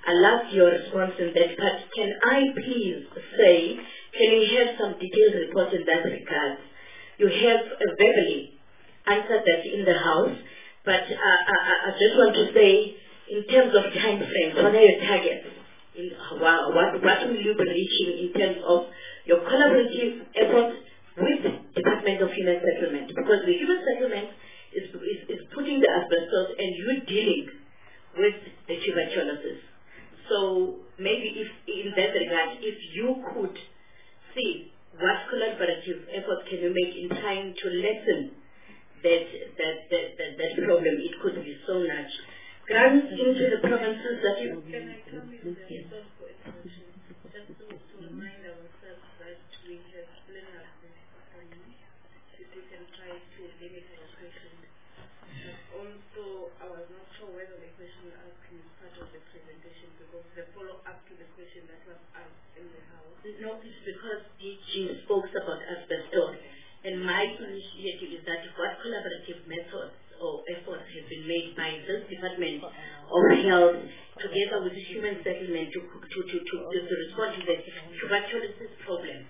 I love your response in that part. Can I please say, can we have some detailed report in that regard? You have uh, verbally answered that in the House, but uh, I, I just want to say, in terms of time frames, what are your targets? In, uh, what, what will you be reaching in terms of your collaborative efforts with Department of Human Settlement? Because the human settlement is, is, is putting the asbestos and you dealing with the tuberculosis. So maybe if in that regard, if you could see what collaborative effort can you make in trying to lessen that that that, that, that problem, it could be so much. Grants into the provinces that you can I come in the resource for information just to, to remind ourselves that we have split up this um, if we can try to limit our questions. But also I was not sure whether the question you're asking is part of the presentation because the follow up to the question that was asked in the House. No, it's because D G spoke about asbestos. And my initiative is that what collaborative methods or efforts have been made by this Department of Health together with Human Settlement to, to, to, to, to respond to the tuberculosis problem.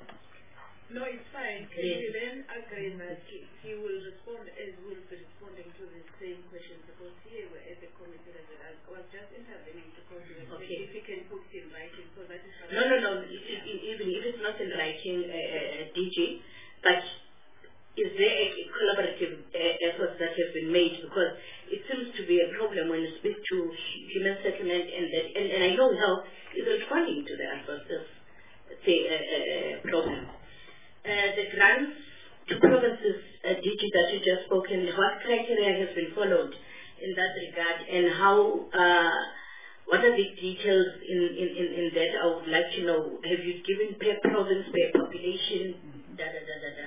No, it's fine. Can yes. you then agree that he, he will respond as we'll be responding to the same questions because here we're at the committee level. I was just intervening because okay. if he can put it in writing, so that is no, no, no. It, it, even if it's not in writing, uh, uh, D G, but is there a, a collaborative uh, efforts that have been made? Because it seems to be a problem when you speak to human settlement, and that, and, and I know health is responding to the asbestos say uh, uh, problem. Uh, the grants to provinces, uh, D G, that you just spoken, what criteria has been followed in that regard, and how? Uh, what are the details in, in, in, in that? I would like to know. Have you given per province, per population? Da, da, da, da, da.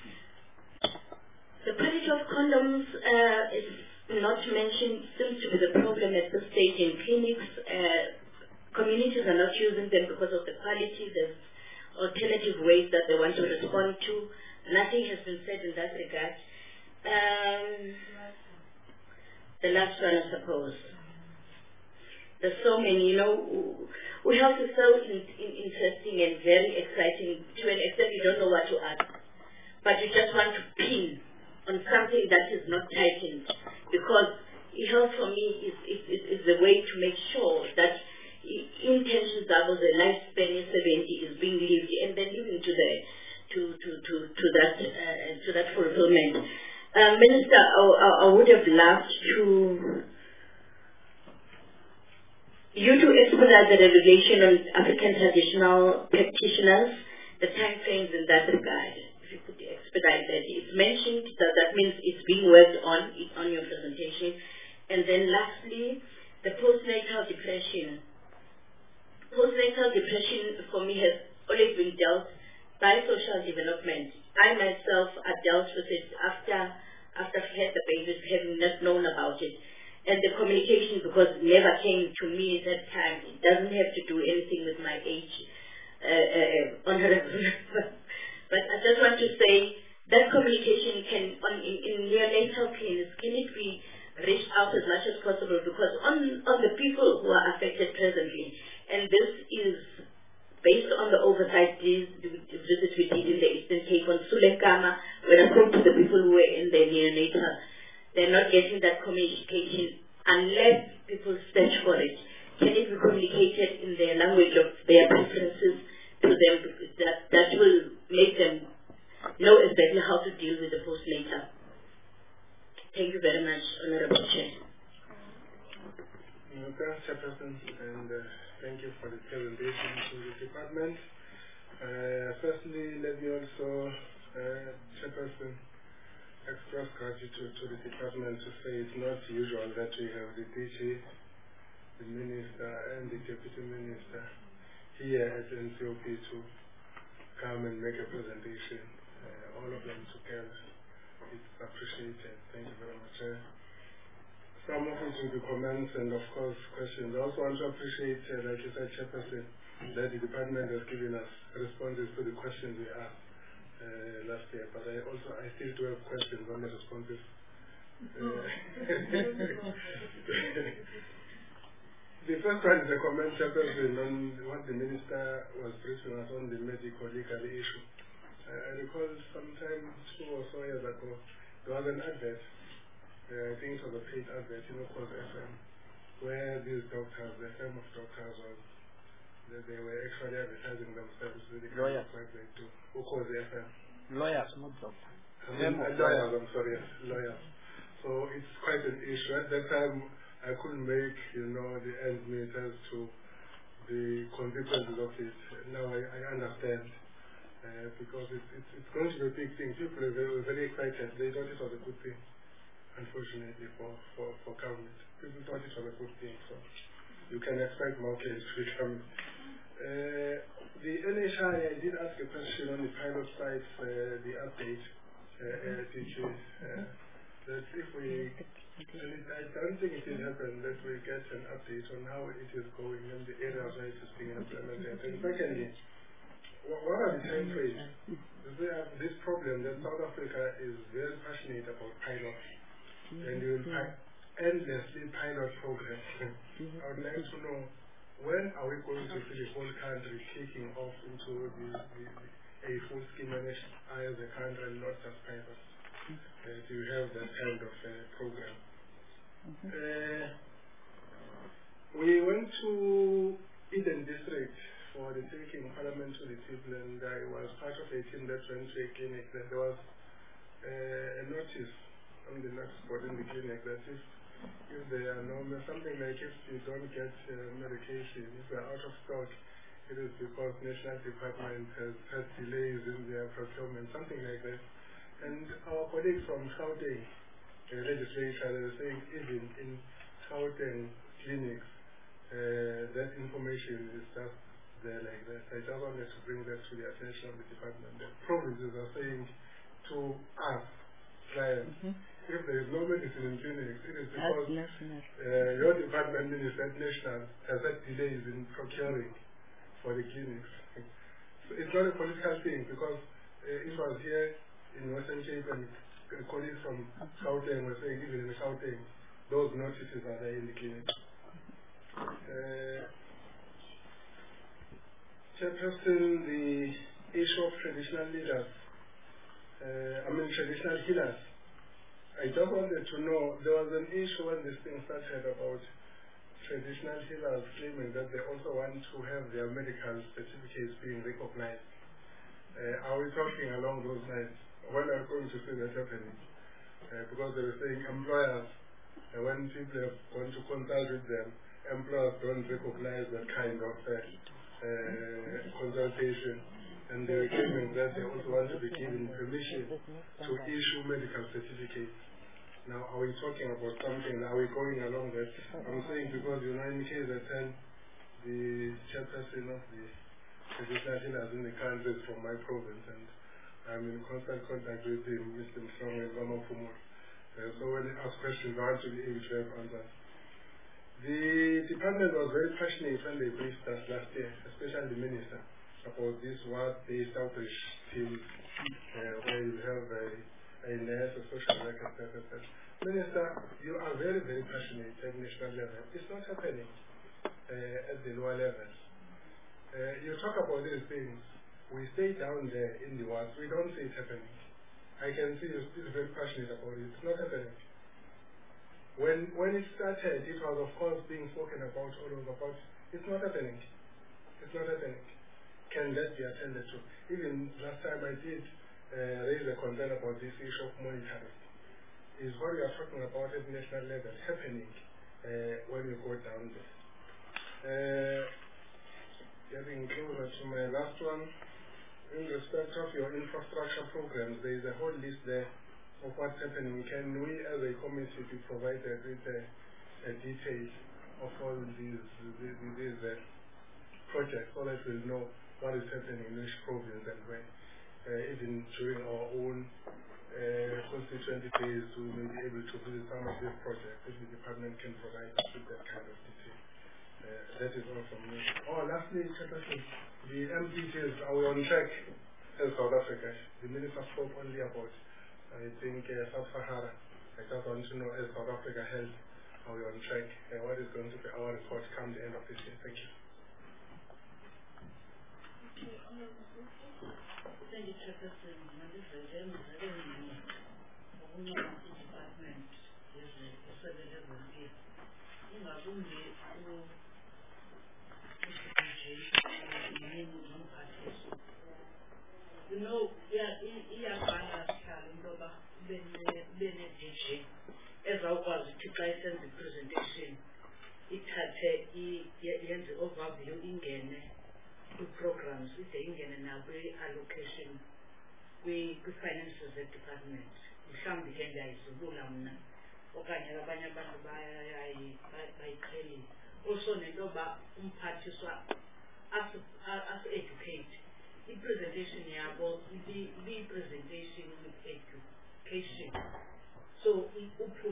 The quality of condoms uh, is not mentioned, seems to be the problem at this stage in clinics. Uh, communities are not using them because of the quality. There's alternative ways that they want to respond to. Nothing has been said in that regard. Um, the last one, I suppose. There's so many, you know, we have to so in, in, interesting and very exciting to an extent you don't know what to ask. But you just want to pin on something that is not tightened. Because health for me is, is, is, is the way to make sure that intentions that was a lifespan of seventy is being lived and then living to the to to to, to that uh, to that fulfillment. Uh, Minister, I, I would have loved to you to expedite the regulation on African traditional practitioners, the time frames in that regard. If you could expedite that. It's mentioned that that means it's being worked on on your presentation. And then lastly, the postnatal depression. Postnatal depression for me has always been dealt by social development. I myself have dealt with it after after I had the babies, having not known about it. And the communication, because it never came to me at that time, it doesn't have to do anything with my age, uh, uh, honorable. But I just want to say that communication can, on, in, in neonatal clinics, can it be reached out as much as possible? Because on, on the people who are affected presently, and this is based on the oversight visits we did in the Eastern Cape on Sulekama, when I spoke to the people who were in the neonatal, they're not getting that communication unless people search for it. Can it be communicated in their language of their preferences to them? That, that will make them know exactly how to deal with the postnatal. Thank you very much, Honorable Chair. Thanks, Chairperson, and uh, thank you for the presentation to the department. Uh, firstly, let me also, uh, Chairperson, express gratitude to the department to say it's not usual that we have the D G, the Minister, and the Deputy Minister here at N C O P to come and make a presentation, uh, all of them together. It's appreciated. Thank you very much. Uh, some of it will be comments and, of course, questions. I also want to appreciate, uh, like you said, Chairperson, that the department has given us responses to the questions we asked Uh, last year, but I also I still do have questions on the responses. Uh, The first one is a comment Chairperson, on what the Minister was briefing us on the medical legal issue. Uh, I recall sometime two or so years ago, there was an advert, uh, I think it was a paid advert, you know, called F M, where these doctors, the firm of doctors was, that they were actually advertising themselves with the kind of work they do. Who calls the F M? Lawyers, not doctors. I mean, uh, lawyers, I'm sorry, yes, lawyers. So it's quite an issue. At that time, I couldn't make, you know, the ends meet as to the consequences of it. Now I, I understand, uh, because it, it, it's going to be a big thing. People were very, were very excited. They thought it was a good thing, unfortunately, for, for, for government. People thought it was a good thing, so you can expect more cases to be coming. Uh, the N H I, I did ask a question on the pilot sites, uh, the update, uh, uh, teachers, uh, that if we, and it, I don't think it will happen, that we get an update on how it is going and the areas where it is being implemented. And secondly, what, what are the time frames? We have this problem that South Africa is very passionate about pilots, and you will find endlessly pilot programs. I would like to know, when are we going to see the whole country kicking off into the, the, the, a full-scale managed as a country and not just pilots? Uh, do you have that kind of uh, program? Mm-hmm. uh, we went to Eden District for the taking Parliament to the people, and I was part of a team that went to a clinic. That there was uh, a notice on the notice board in the clinic that if if there are no, something like if you don't get uh, medication, if they are out of stock, it is because National Department has had delays in their procurement, something like that. And our colleagues from Gauteng uh, legislature are saying even in Gauteng clinics, uh, that information is just there like that. I just wanted to bring that to the attention of the department. The provinces are saying to us, clients, mm-hmm. if there is no medicine in clinics, it is because uh, your department, Minister National, has had delays in procuring for the clinics. So it's not a political thing, because uh, it was here in Western Cape, and uh, colleagues from Gauteng were saying even in Gauteng, those notices are there in the clinic. Uh, Chairperson, the issue of traditional leaders, uh, I mean traditional healers, I just wanted to know, there was an issue when this thing started about traditional healers claiming that they also want to have their medical certificates being recognized. Uh, are we talking along those lines? When are we going to see that happening? Uh, because they were saying employers, uh, when people have gone to consult with them, employers don't recognize that kind of uh, uh, consultation, and they were claiming that they also want to be given permission to issue medical certificates. Now, are we talking about something? Are we going along that? I'm saying because, you know, in case I tell the chairperson of the traditional healers in the country is from my province, and I'm in constant contact with him, Mister Mhlongo and Mama Fumo. Uh, so when they ask questions, I want to be able to have answers. The department was very passionate when they briefed us last year, especially the minister, about this work-based outreach team, uh, where you have a, a nurse, a social worker, et cetera. Minister, you are very, very passionate at national level. It's not happening uh, at the lower levels. Uh, you talk about these things. We stay down there in the wards. We don't see it happening. I can see you're still very passionate about it. It's not happening. When when it started, it was of course being spoken about all over, but it's not happening. It's not happening. Can that be attended to? Even last time I did uh, raise a concern about this issue of monitoring. Is what we are talking about at national level happening uh, when you go down there? Uh, getting closer to my last one. In respect of your infrastructure programs, there is a whole list there of what's happening. Can we as a committee be provided with a, a detail of all these, these, these uh, projects so that we'll know what is happening in which province and when? Uh, even during our own uh, constituency days, we may be able to visit some of these projects if the department can provide us with that kind of detail. Uh, that is all from me. Oh, lastly, the M P Ts, are we on track as South Africa? The minister spoke only about, I think, uh, Sub-Sahara. I just want to know, as South Africa health, Are we on track? And what is going to be our report come the end of this year? Thank you. Thank you, Chairperson. You know, yeah, yeah, as I was to license the presentation, it had the overview in the programs, with the Indian and allocation, we finances the department. Some the end is Bulamna, Okanya Banyaban by Kelly. Also, Nedoba Umpatiswa as as educate. The presentation here about the the presentation with education. So we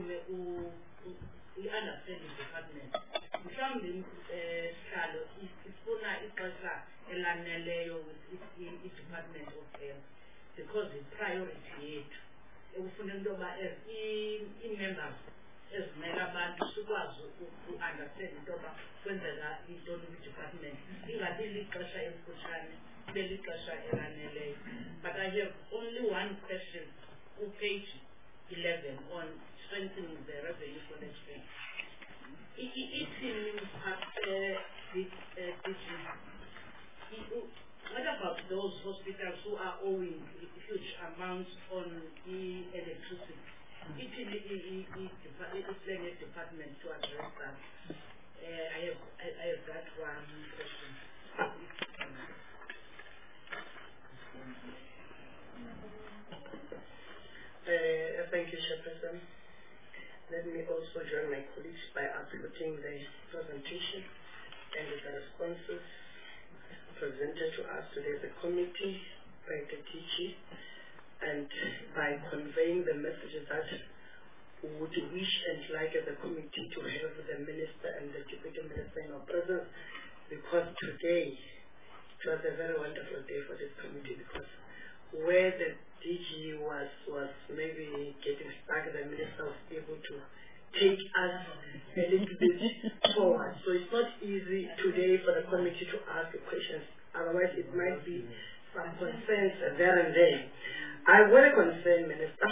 we understand the department. Some scale is is for now it was a laneleo with its department of health because the priority it ufunendoba as in members as melabantu sikwazi to understand indoba kwenzeka into with department ingadili ixesha emfutshane beli ixesha elaneleyo. But I have only one question on page eleven on strengthening the revenue collection. It in what about those hospitals who are owing huge amounts on the electricity? It is the department to address that. Uh, I have I, I have that one question. Uh, thank you, Chairperson. Let me also join my colleagues by applauding the presentation and the responses presented to us today as a committee by the D G, and by conveying the messages that we would wish and like as a committee to have the Minister and the Deputy Minister in our presence, because today it was a very wonderful day for this committee, because where the D G was was maybe getting stuck, the Minister was able to take us a little bit forward. So it's not easy today for the committee to ask questions. Otherwise, it might be some concerns there and there. I very concerned, Minister.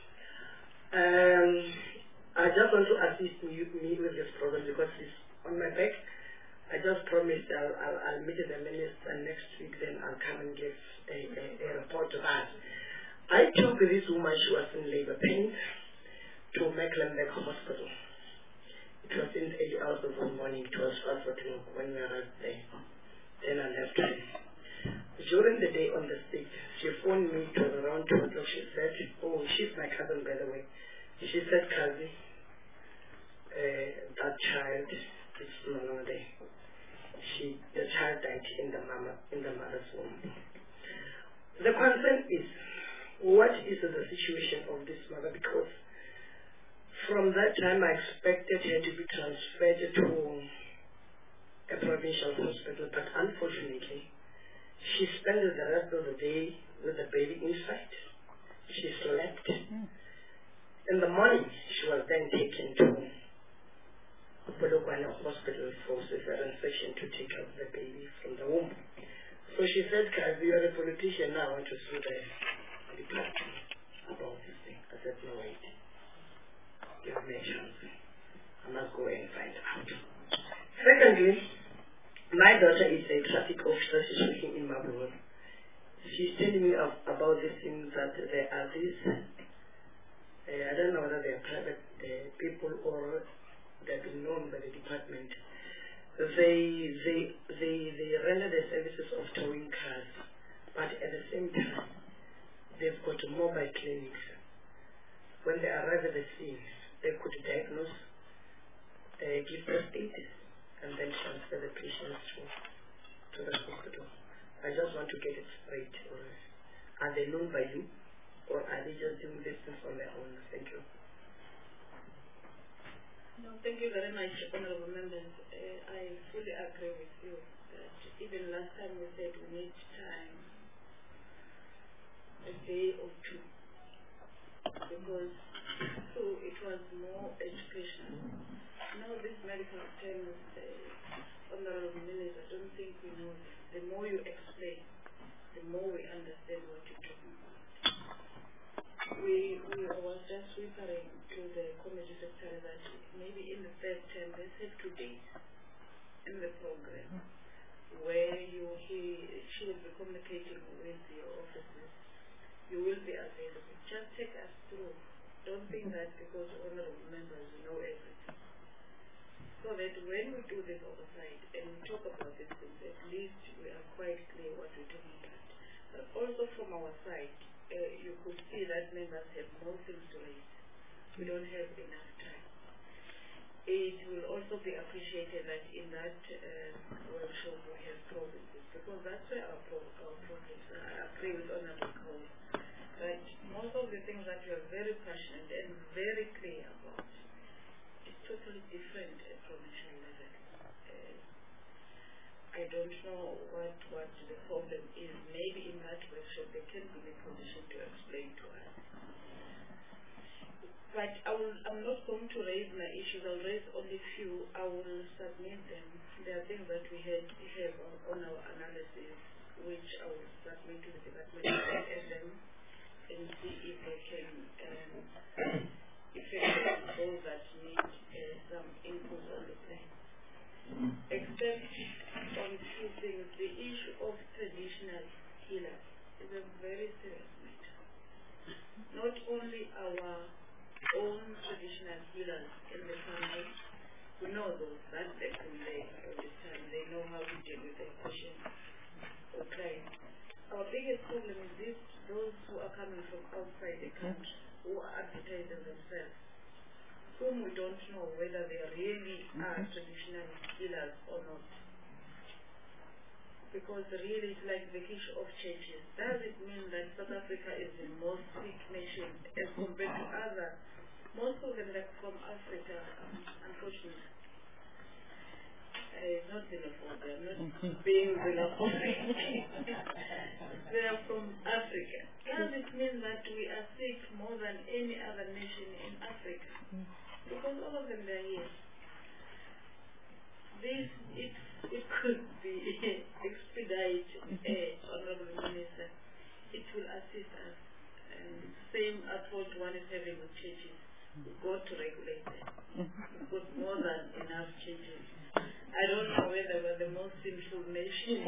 Um, I just want to assist me, me with this program because it's on my back. I just promised I'll, I'll, I'll meet the Minister next week, then I'll come and give a, a, a report to that. I took this woman, she was in labor pains, to Mecklenburg Hospital. It was in the early hours of the morning. It was five o'clock when we arrived there. Then I left her. During the day on the sixth, she phoned me. It was around two o'clock. She said, oh, she's my cousin, by the way. She said, Kazi, uh, that child is no longer there. She, the child died in the mama, in the mother's womb. The concern is, what is the situation of this mother? Because from that time I expected her to be transferred to a provincial hospital, but unfortunately she spent the rest of the day with the baby inside. She slept. In the morning she was then taken to Polokwane Hospital for cesarean section to take out the baby from the womb. So she said, Kazi, you are a politician now, I want to see the department about this thing. I said, no, wait. Give me a chance. I must go and find out. Secondly, my daughter is a traffic officer. She's working in Marlborough. She's telling me of, about this thing that there are these, uh, I don't know whether they are private uh, people or they've been known by the department. They, they, they, they render the services of towing cars, but at the same time, they've got mobile clinics. When they arrive at the scene, they could diagnose, uh, give first aid, and then transfer the patients to, to the hospital. I just want to get it straight. Or are they known by you, or are they just doing this things on their own? Thank you. No, thank you very much, honorable members. Uh, I fully agree with you that even last time we said we need time, a day or two, because through, it was more educational. Now these medical terms, uh, Honorable Minister, I don't think we know them. The more you explain, the more we understand what you're talking about. We, we was just referring to the committee secretary that maybe in the third term they said two days in the program where you he she will be communicating with your offices. You will be available. Just take us through. Don't think that because honorable members know everything. So that when we do this oversight and we talk about these things, at least we are quite clear what we're talking about. But also from our side, uh, you could see that members have more things to raise. We don't have enough time. It will also be appreciated that in that uh, workshop we have provinces, because that's where our, pro our problems are. I agree with Honorable Cole. But most of the things that we are very passionate and very clear about is totally different at provincial level. Uh, I don't know what, what the problem is. Maybe in that workshop they can be in a position to explain to us. But I will, I'm not going to raise my issues. I'll raise only a few. I will submit them. There are things that we had have on, on our analysis, which I will submit to the department of them and see if they can, um, if they can those that need uh, some input on the plan. Except on two things, the issue of traditional healers is a very serious matter. Not only our own traditional healers in the family, we know those, that they've been there all the time. They know how to deal with their patients or clients. Our biggest problem is this, those who are coming from outside the country, who are advertising themselves, whom we don't know whether they really are traditional healers or not. Because really it's like the issue of churches. Does it mean that South Africa is the most sick nation as compared to other? Most of them are from Africa, um, unfortunately. Uh, not xenophobia, I'm not being xenophobic. They are from Africa. Does it mean that we are sick more than any other nation in Africa? Because all of them are here. This, it, it could be expedited, uh, Honorable Minister. It will assist us. And same approach one is having with churches. We've got to regulate them. We've got more than enough churches. I don't know whether we're the most sinful nation.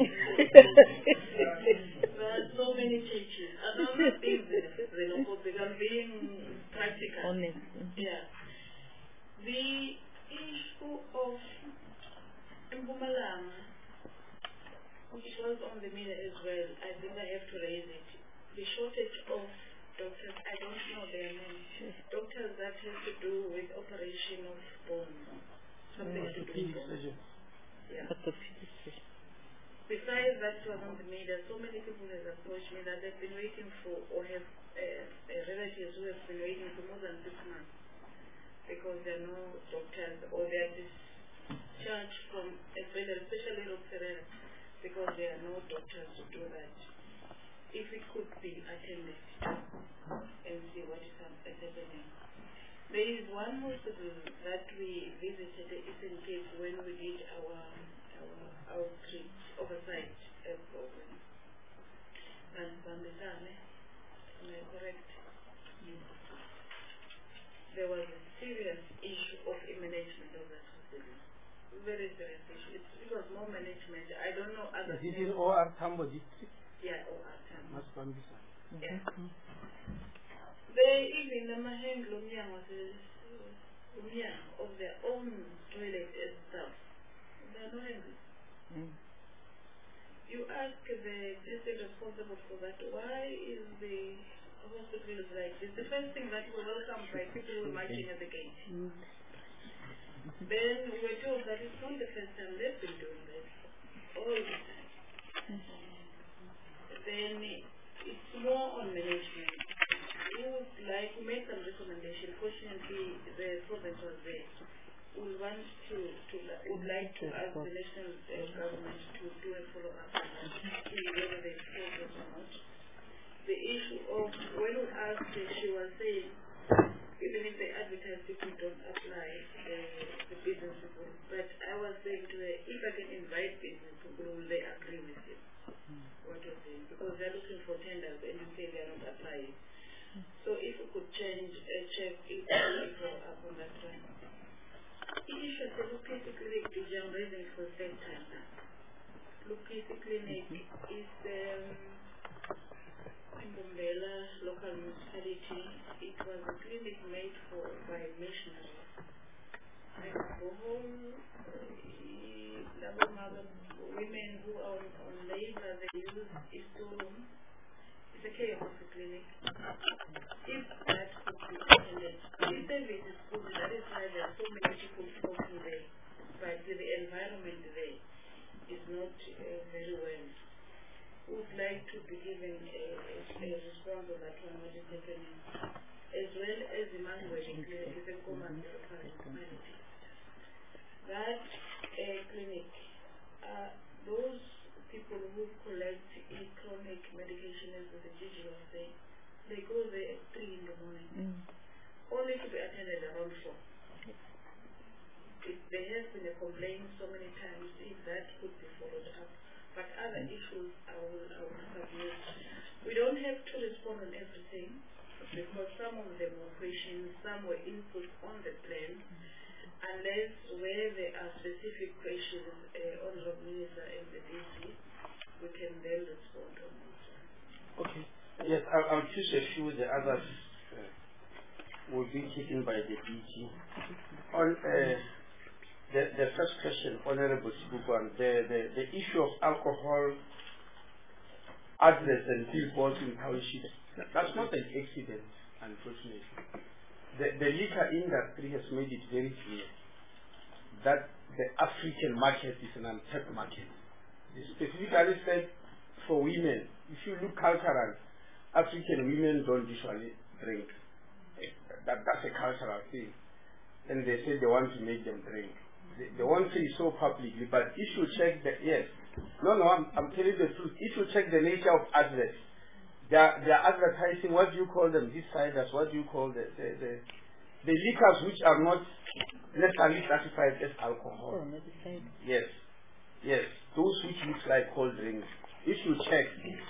There are so many churches. And I'm not being xenophobic, I'm being practical. Honest. Yeah. The issue of Mpumalanga, which was on the media as well, I think I have to raise it. The shortage of doctors, I don't know their names. Doctors that have to do with operation of bones. Something to do with bones. Yeah. Besides that was on the media, so many people have approached me that they've been waiting for, or have uh, uh, relatives who have been waiting for more than six months because there are no doctors, or they are discharged from Australia, especially Roxerel, because there are no doctors to do that. If it could be attended and see what is happening. There is one hospital that we visited the Eastern Cape when we did our our outreach oversight uh, program. And Bambisane, am I correct? Yes. There was a serious issue of management of that hospital. Very serious issue. It, it was more management. I don't know other Is it in O R Tambo district? Yeah, O R Tambo. Must Bambisane. Yeah. They even the Maheng Lumyang was Lumyang of their own toilet and stuff. They are not angry. Mm. You ask the person responsible for that, why is the hospital like this? The first thing that we welcome by people marching at the gate. Mm. Then we were told that it's not the first time they've been doing this. All the time. Mm. Then it's more on management. We would like to make some recommendation. Fortunately, the province was there. We want to, to would like to ask the national uh, government to do a follow-up and see whether there is progress or not. The issue of when we asked her, she was saying even if they advertise, people don't apply, uh, the business people. But I was saying to her, if I can invite business people, will they agree with you? What you're saying? Because they're looking for tenders and you say they're not applying. So if we could change, uh, check if we go up on that one. Issue the Lupisi Clinic is young resident for the same time now. Lupisi Clinic is um, in Bombela local municipality. It was a clinic made for by missionaries. They go home, double mother women who are on, on labor, they use it to it's a care hospital clinic. If that could be attended, this service is good, that is why there are so many people working there. But the environment there is not uh, very well. Would like to be given a, a, a response on that one, what is happening, as well as the language clinic is a common municipality. That uh, clinic, uh, those people who collect a chronic medication, as the Gigi was saying, they go there at three in the morning, mm. only to be attended around four. It, there has been a complaint so many times, if that could be followed up. But other issues, I will, I will submit. We don't have to respond on everything, because some of them were questions, some were input on the plan, unless where there are specific questions, uh, Honorable Minister and the D C, we can then respond on this one. Okay. Yes, I'll, I'll choose a few. The others uh, will be taken by the D G. On uh, the, the first question, Honorable Sibukan, the, the, the issue of alcohol address and billboards in townships, that's not an accident, unfortunately. The, the liquor industry has made it very clear that the African market is an untapped market. They specifically said for women, if you look cultural, African women don't usually drink. That, that's a cultural thing. And they said they want to make them drink. They, they won't say so publicly, but if you check the, yes. No, no, I'm, I'm telling the truth. If you check the nature of adverts, they are, they are advertising, what do you call them, these ciders, what do you call the, the, the, the liquors which are not necessarily classified as alcohol. Oh, yes, yes, those which look like cold drinks. If you check,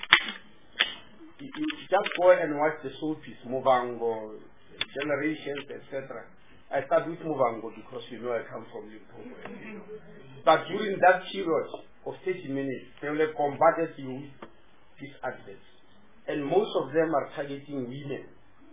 you, you just go and watch the soapies, Movango, Generations, et cetera. I start with Movango because you know I come from Limpopo. But during that period of thirty minutes, they will have bombarded you with these adverts. And most of them are targeting women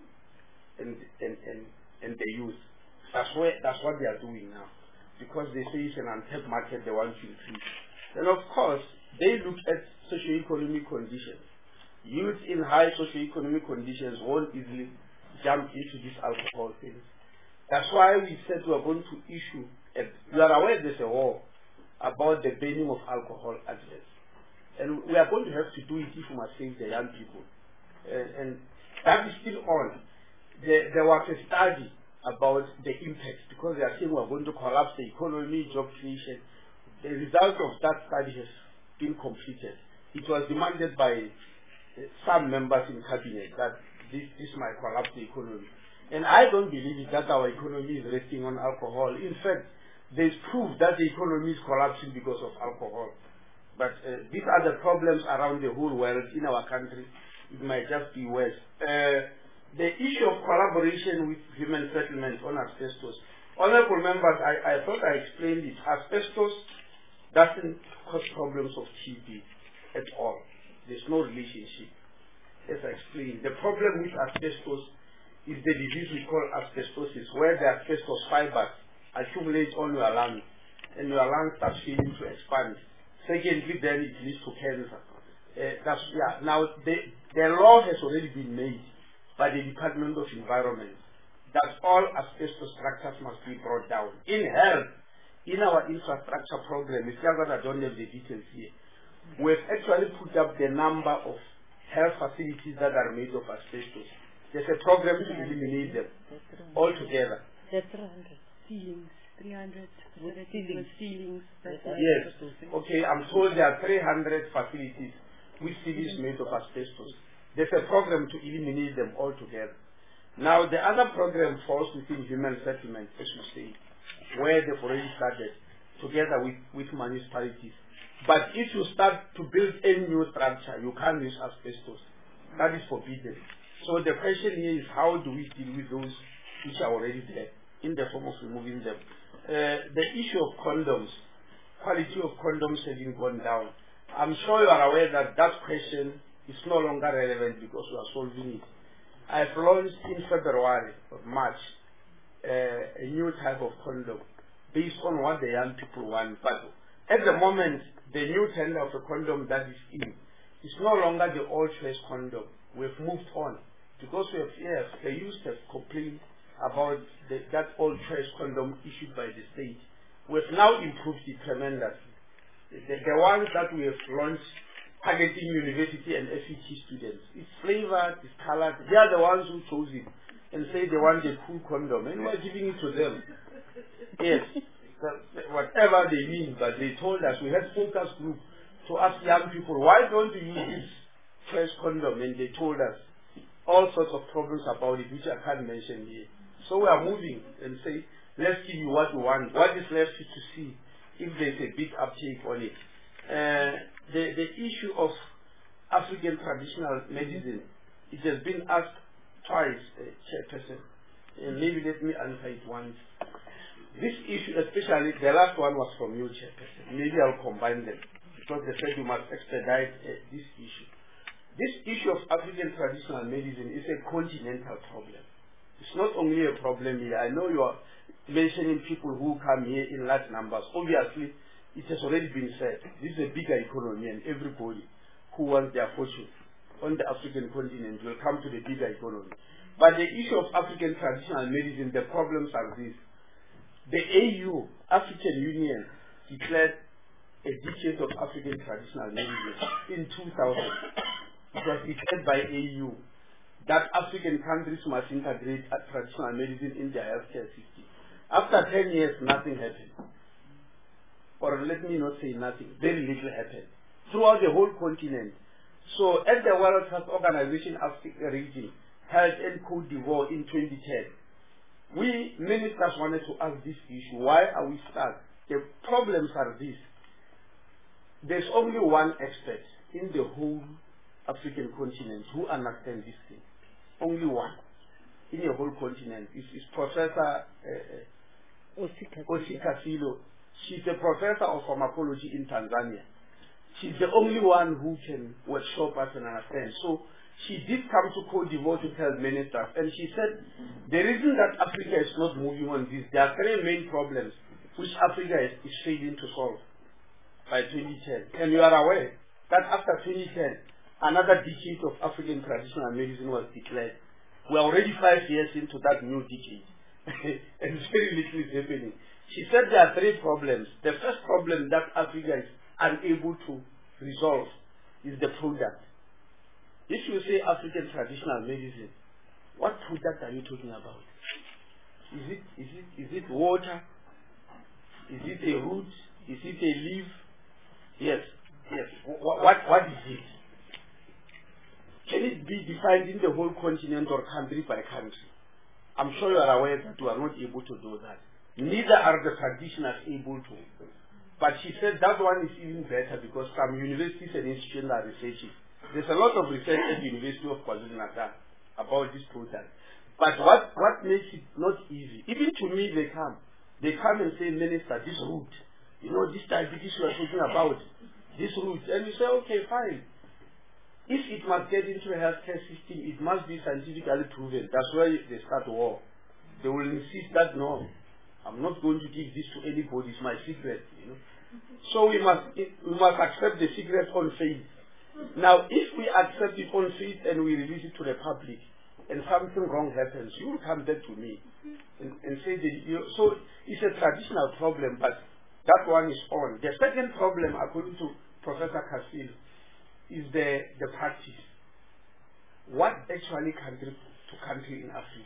and, and, and, and the youth. That's, where, that's what they are doing now. Because they say it's an untapped market, they want to increase. And of course, they look at socio-economic conditions. Youth in high socio-economic conditions won't easily jump into these alcohol things. That's why we said we are going to issue, a, you are aware there's a war about the banning of alcohol adverts. And we are going to have to do it if we must save the young people. Uh, and that is still on. There, there was a study about the impact, because they are saying we are going to collapse the economy, job creation. The result of that study has been completed. It was demanded by uh, some members in cabinet that this, this might collapse the economy. And I don't believe it, that our economy is resting on alcohol. In fact, there's proof that the economy is collapsing because of alcohol. But uh, these are the problems around the whole world. In our country, it might just be worse. Uh, the issue of collaboration with human settlement on asbestos. Honorable members, I, I thought I explained it. Asbestos doesn't cause problems of T B at all. There's no relationship. As I explained, the problem with asbestos is the disease we call asbestosis, where the asbestos fibers accumulate on your lungs, and your lungs start failing to expand. Secondly, then it leads to cancer. Uh, that's, yeah. Now, the, the law has already been made by the Department of Environment that all asbestos structures must be brought down. In health, in our infrastructure program, it's just that I don't have the details here, we've actually put up the number of health facilities that are made of asbestos. There's a program to eliminate them altogether. There are three hundred ceilings, three hundred ceilings. ceilings yes. Okay, I'm told there are three hundred facilities with ceilings made of asbestos. There's a program to eliminate them altogether. Now, the other program falls within human settlement, as you say, where they've already started, together with, with municipalities. But if you start to build a new structure, you can't use asbestos. That is forbidden. So the question here is, how do we deal with those which are already there in the form of removing them? Uh, the issue of condoms, quality of condoms having gone down. I'm sure you are aware that that question is no longer relevant because we are solving it. I've launched in February or March uh, a new type of condom based on what the young people want. But at the moment, the new tender of a condom that is in is no longer the old choice condom. We've moved on because we have, yes, the youth have complained about the, that old choice condom issued by the state. We've now improved it tremendously. The, the ones that we have launched targeting university and F E T students, it's flavored, it's colored. They are the ones who chose it and say they want a cool condom, and we're giving it to them. Yes, whatever they mean, but they told us, we had focus group to ask young people, why don't you use this choice condom? And they told us all sorts of problems about it, which I can't mention here. So we are moving and say, let's give you what we want. What is left is to see if there's a big uptake on it. Uh, the, the issue of African traditional medicine, it has been asked twice, uh, Chairperson, and maybe let me answer it once. This issue, especially the last one was from you, Chairperson. Maybe I'll combine them because they said you must expedite uh, this issue. This issue of African traditional medicine is a continental problem. It's not only a problem here. I know you are mentioning people who come here in large numbers. Obviously, it has already been said. This is a bigger economy, and everybody who wants their fortune on the African continent will come to the bigger economy. But the issue of African traditional medicine, the problems are these. The A U, African Union, declared a decade of African traditional medicine in two thousand. It was declared by A U that African countries must integrate traditional medicine in their healthcare system. After ten years, nothing happened. Or let me not say nothing, very little happened throughout the whole continent. So at the World Health Organization Africa region held in Cote d'Ivoire in twenty ten, we ministers wanted to ask this issue, why are we stuck? The problems are these. There's only one expert in the whole African continent who understands this thing. Only one in the whole continent. It's, it's Professor uh, Osikasilo. She's a professor of pharmacology in Tanzania. She's the only one who can workshop us and understand. So she did come to Cote d'Ivoire to tell ministers, and she said the reason that Africa is not moving on this, there are three main problems which Africa is, is failing to solve by twenty ten. And you are aware that after twenty ten, another decade of African traditional medicine was declared. We are already five years into that new decade, and very little is happening. She said there are three problems. The first problem that Africa is unable to resolve is the product. If you say African traditional medicine, what product are you talking about? Is it is it is it water? Is it a root? Is it a leaf? Yes, yes. What what, what is it? Can it be defined in the whole continent or country by country? I'm sure you are aware that we are not able to do that. Neither are the practitioners able to. But she said that one is even better because some universities and institutions are researching. There's a lot of research at the University of KwaZulu-Natal about this product. But what, what makes it not easy, even to me they come, they come and say, Minister, this root, you know, this diabetes you are talking about, this root. And you say, okay, fine. If it must get into a healthcare system, it must be scientifically proven. That's why they start war. They will insist that no, I'm not going to give this to anybody. It's my secret, you know. So we must we must accept the secret on faith. Now, if we accept it on faith and we release it to the public, and something wrong happens, you will come back to me and, and say that you know, so it's a traditional problem, but that one is on. The second problem, according to Professor Casil, is the the practice. What actually country to country in Africa?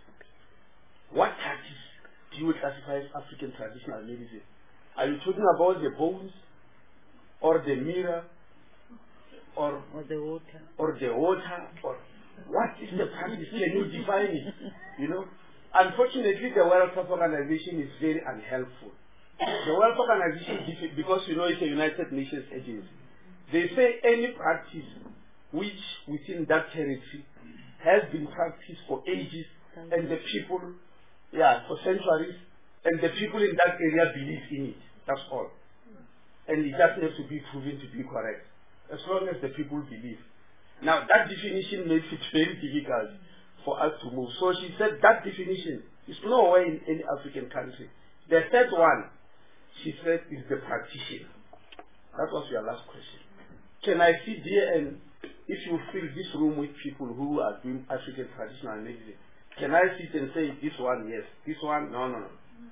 What practice do you classify as African traditional medicine? Are you talking about the bones, or the mirror, or, or the water, or the water, or What is the practice? Can you define it? You know? Unfortunately, the World Health Organization is very unhelpful. The World Health Organization, because you know it's a United Nations agency, they say any practice which within that territory has been practiced for ages and the people, yeah, for centuries, and the people in that area believe in it. That's all. And it doesn't have to be proven to be correct, as long as the people believe. Now, that definition makes it very difficult for us to move. So she said that definition is nowhere in any African country. The third one, she said, is the practitioner. That was your last question. Can I sit here and, if you fill this room with people who are doing African traditional medicine, can I sit and say, this one, yes, this one, no, no, no.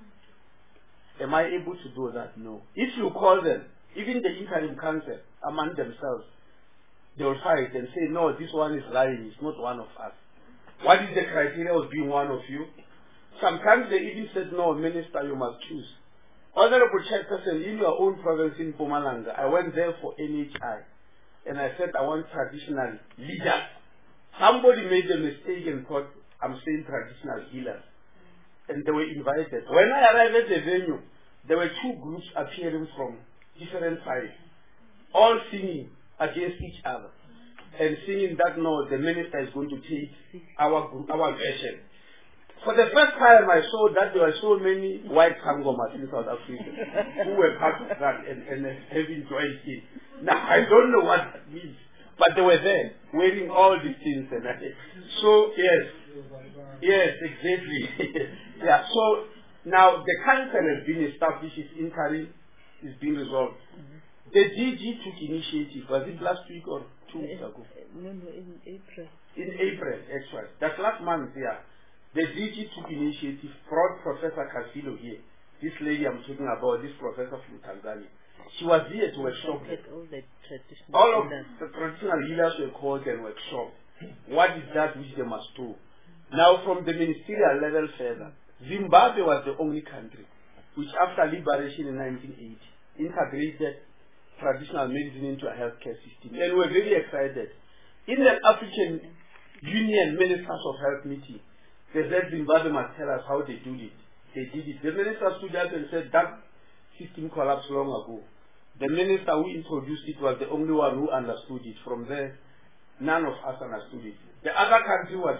Am I able to do that? No. If you call them, even the interim council, among themselves, they will fight and say, no, this one is lying, it's not one of us. What is the criteria of being one of you? Sometimes they even said, no, minister, you must choose. Honorable Chairperson, in your own province in Mpumalanga, I went there for N H I, and I said, I want traditional leaders. Somebody made a mistake and thought, I'm saying traditional healers. And they were invited. When I arrived at the venue, there were two groups appearing from different sides, all singing against each other, and singing that, no, the minister is going to take our group, our version. For the first time, I saw that there were so many white sangomas in South Africa who were part of that and, and having joined in. Now, I don't know what that means, but they were there, wearing all these things. And I, so, yes, yes, exactly. Yeah, so now the council has been established, its interim is being resolved. The D G took initiative. Was it last week or two weeks ago? No, no, in April. In April, actually. That's last month, yeah. The D G took initiative, brought Professor Castillo here. This lady I'm talking about, this professor from Tanzania. She was here to workshop. All the traditional All of healers. the traditional healers were called and workshop. What is that which they must do? Now, from the ministerial level further, Zimbabwe was the only country which, after liberation in nineteen eighty, integrated traditional medicine into a healthcare system. And we're very excited. In the African Union Ministers of Health meeting, they said Zimbabwe must tell us how they do it. They did it. The minister stood up and said that system collapsed long ago. The minister who introduced it was the only one who understood it. From there, none of us understood it. The other country was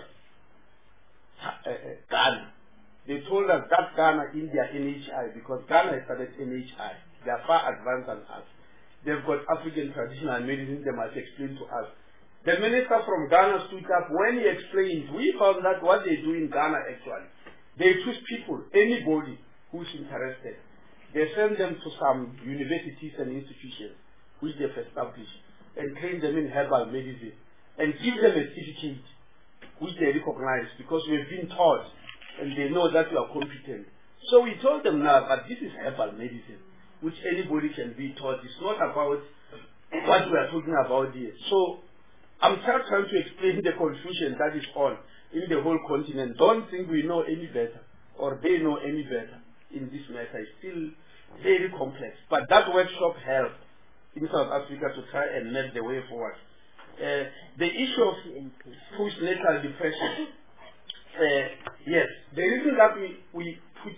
uh, uh, Ghana. They told us that Ghana, India, N H I, because Ghana started N H I. They are far advanced than us. They've got African traditional medicine they must explain to us. The minister from Ghana stood up. When he explained, we found that what they do in Ghana actually, they choose people, anybody who's interested. They send them to some universities and institutions which they've established and train them in herbal medicine and give them a certificate which they recognize because we've been taught and they know that we are competent. So we told them now that this is herbal medicine, which anybody can be taught. It's not about what we are talking about here. So I'm just trying to explain the confusion that is on in the whole continent. Don't think we know any better or they know any better in this matter. It's still very complex. But that workshop helped in South Africa to try and make the way forward. Uh, the issue of postnatal depression, uh, yes, the reason that we, we put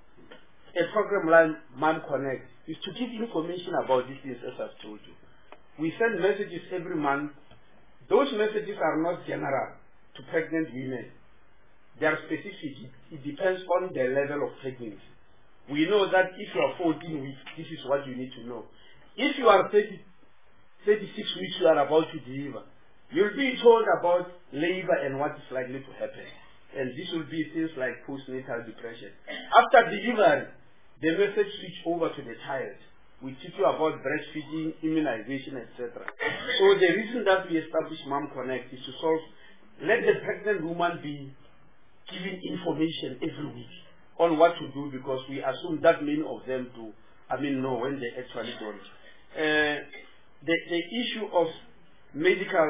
a program like Mom Connect is to give information about these things, as I've told you. We send messages every month. Those messages are not general to pregnant women. They are specific. It depends on the level of pregnancy. We know that if you are fourteen weeks, this is what you need to know. If you are thirty, thirty-six weeks, you are about to deliver. You'll be told about labor and what is likely to happen. And this will be things like postnatal depression. After delivery, the message switch over to the child. We teach you about breastfeeding, immunization, et cetera. So the reason that we established Mom Connect is to solve, let the pregnant woman be given information every week on what to do, because we assume that many of them do, I mean, know when they actually don't. Uh, the, the issue of medical,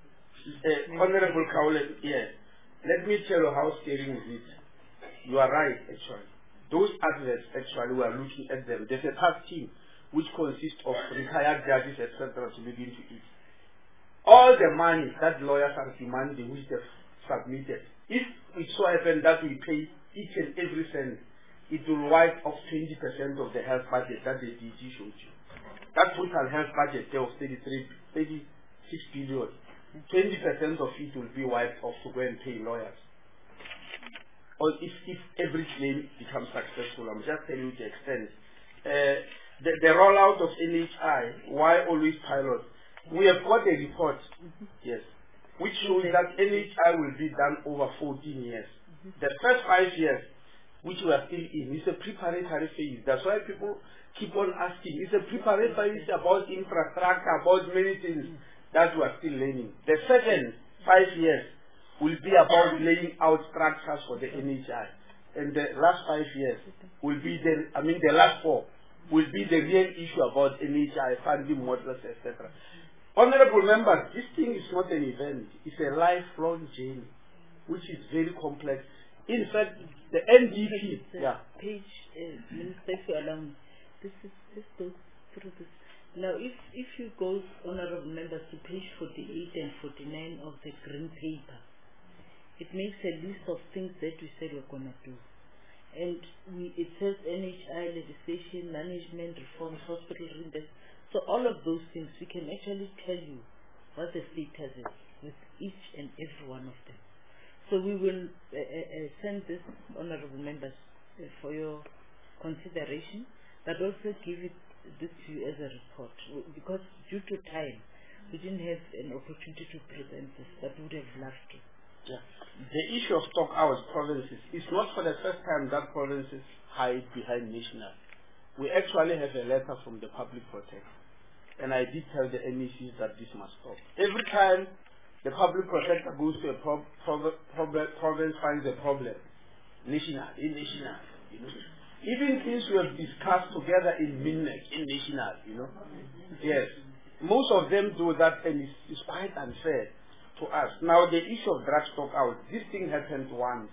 uh, Honorable Cowley, yeah, let me tell you how scary is it. You are right, actually. Those adverts, actually, we are looking at them. There's a task team which consists of retired judges, et cetera, to begin to eat. all the money that lawyers are demanding, which they've submitted, if it so happens that we pay each and every cent, it will wipe off twenty percent of the health budget that the D G showed you. That total health budget there of thirty-three, thirty-six billion, twenty percent of it will be wiped off to go and pay lawyers. Or if, if every claim becomes successful, I'm just telling you the extent. Uh, the, the rollout of N H I, why always pilot? We have got a report, mm-hmm. yes, which shows that N H I will be done over fourteen years. Mm-hmm. The first five years, which we are still in, is a preparatory phase. That's why people keep on asking. It's a preparatory phase about infrastructure, about many things that we are still learning. The second five years will be about laying out structures for the N H I. And the last five years will be the, I mean the last four, will be the real issue about N H I, funding models, et cetera. Honorable members, this thing is not an event. It's a lifelong journey, which is very complex. In fact, the N D P, yeah. Page, uh, Minister, if you allow me, this is, this goes through this. Now, if, if you go, honorable members, to page forty-eight and forty-nine of the green paper, it makes a list of things that we said we're going to do. And we, it says N H I legislation, management, reforms, hospital reinvestment. So all of those things, we can actually tell you what the status is with each and every one of them. So we will uh, uh, send this, honorable members, uh, for your consideration, but also give it this to you as a report. Because due to time, we didn't have an opportunity to present this, but we would have loved to. Yeah. The issue of stock out provinces is not for the first time that provinces hide behind national. We actually have a letter from the public protector, and I did tell the N E Cs that this must stop. Every time the public protector goes to a pro pro pro province, finds a problem, national, in national, you know. Even things we have discussed together in Minnek, in national, you know. Yes, most of them do that, and it's, it's quite unfair to us. Now, the issue of drug stock out, this thing happened once,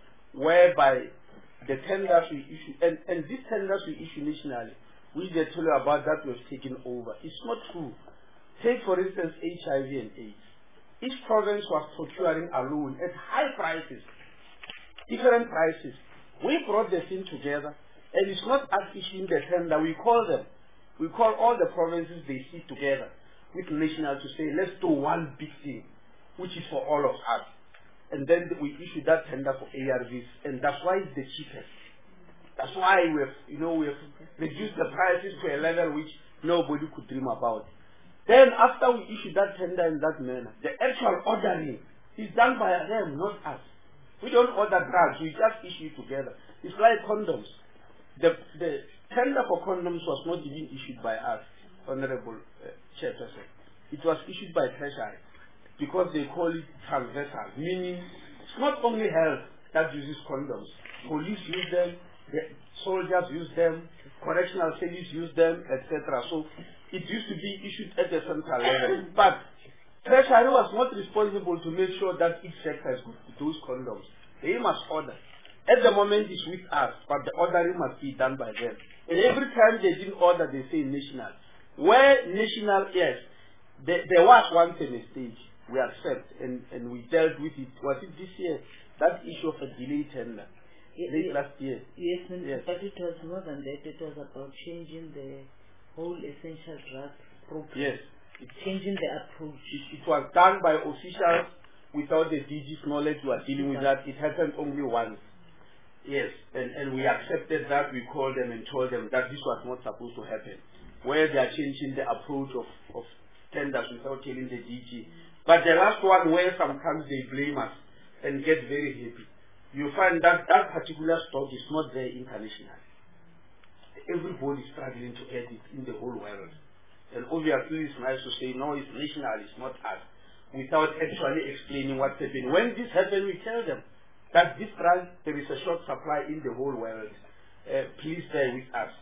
whereby the tenders we issue, and, and these tenders we issue nationally, which they tell you about that was taken over. It's not true. Take, for instance, H I V and AIDS. Each province was procuring alone at high prices, different prices. We brought the thing together, and it's not us issuing the tender. We call them. We call all the provinces, they sit together with national to say, let's do one big thing, which is for all of us. And then we issue that tender for A R Vs, and that's why it's the cheapest. That's why we have, you know, we have reduced the prices to a level which nobody could dream about. Then after we issue that tender in that manner, the actual ordering is done by them, not us. We don't order drugs, we just issue together. It's like condoms. The, the tender for condoms was not even issued by us, Honorable uh, Chairperson. It was issued by Treasury, because they call it transversal, meaning it's not only health that uses condoms. Police use them, the soldiers use them, correctional service use them, et cetera. So it used to be issued at the central level. But Treasury was not responsible to make sure that each sector is good with those condoms. They must order. At the moment it's with us, but the ordering must be done by them. And every time they didn't order, they say national. Where national, yes, there, there was once a mistake. We accept, and, and we dealt with it. Was it this year? That issue of a delayed tender. It, late it, last year. Yes, yes, but it was more than that. It was about changing the whole essential drug program. Yes. Changing the approach. It, it was done by officials without the D G's knowledge. We are dealing with that. It happened only once. Yes, and, and we accepted that. We called them and told them that this was not supposed to happen. Where they are changing the approach of, of tenders without telling the D G. But the last one, where sometimes they blame us and get very happy, you find that that particular stock is not there internationally. Everybody is struggling to get it in the whole world. And obviously it's nice to say, no, it's national, it's not us, without actually explaining what's happening. When this happens, we tell them that this drug, there is a short supply in the whole world. Uh, please bear with us.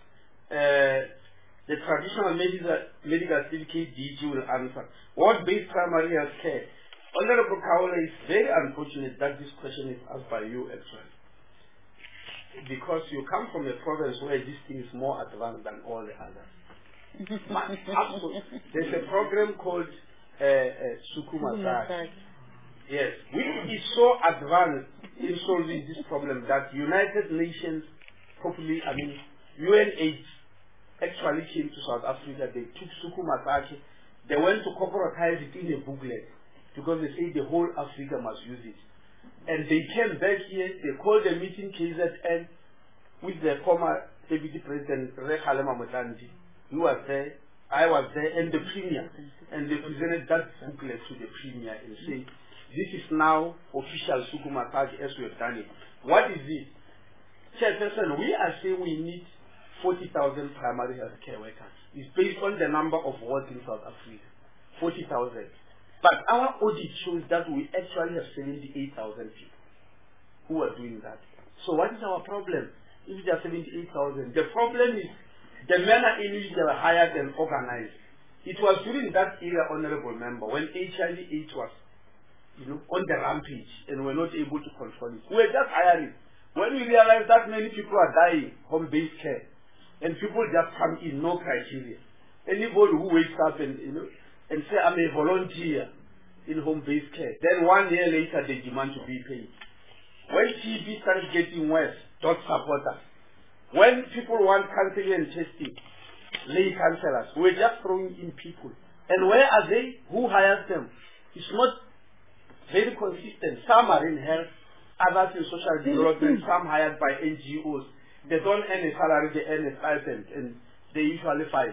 Uh, the traditional medical, medical certificate D G will answer. Ward-based primary health care. Honorable Kaula, it's very unfortunate that this question is asked by you actually. Because you come from a province where this thing is more advanced than all the others. Absolutely. There's a program called uh, uh, Sukumasaki. Yes, we is so advanced in solving this problem that United Nations, hopefully, I mean, U N H actually came to South Africa. They took Sukumasaki. They went to corporatize it in a booklet because they say the whole Africa must use it. And they came back here. They called a meeting K Z N with the former Deputy President Rekhalema Motlanthe. He was there. I was there, and the Premier, and they presented that booklet to the Premier and said, this is now official Sukumasaki as we have done it. What is it? Chairperson, we are saying we need forty thousand primary health care workers. It's based on the number of wards in South Africa, forty thousand. But our audit shows that we actually have seventy-eight thousand people who are doing that. So what is our problem? If there are seventy-eight thousand, the problem is the manner in which they were hired and organized. It was during that era, Honorable Member, when H I V AIDS was, you know, on the rampage and we were not able to control it. We were just hiring. When we realized that many people are dying, home-based care, and people just come in, no criteria. Anybody who wakes up and, you know, and say, I'm a volunteer in home-based care, then one year later they demand to be paid. When T B started getting worse, don't support us. When people want counseling and testing, lay counselors, we're just throwing in people. And where are they? Who hires them? It's not very consistent. Some are in health, others in social development, some hired by N G Os. They don't earn a salary, they earn a stipend, and they usually fight.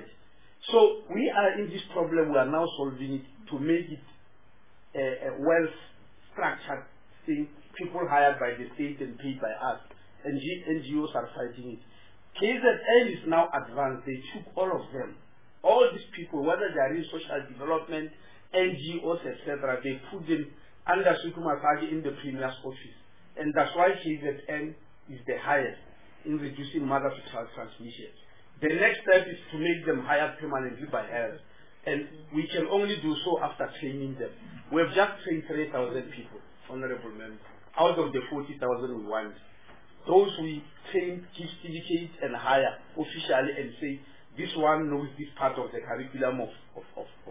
So we are in this problem, we are now solving it to make it a, a well-structured thing, people hired by the state and paid by us. And N G Os are fighting it. K Z N is now advanced. They took all of them. All these people, whether they are in social development, N G Os, et cetera, they put them under Sukumasaki in the Premier's office. And that's why K Z N is the highest in reducing mother-to-child transmission. The next step is to make them hired permanently by health. And we can only do so after training them. We have just trained three thousand people, Honorable Member, out of the forty thousand we want. Those we train, give certificates and hire officially and say, this one knows this part of the curriculum of, of, of, of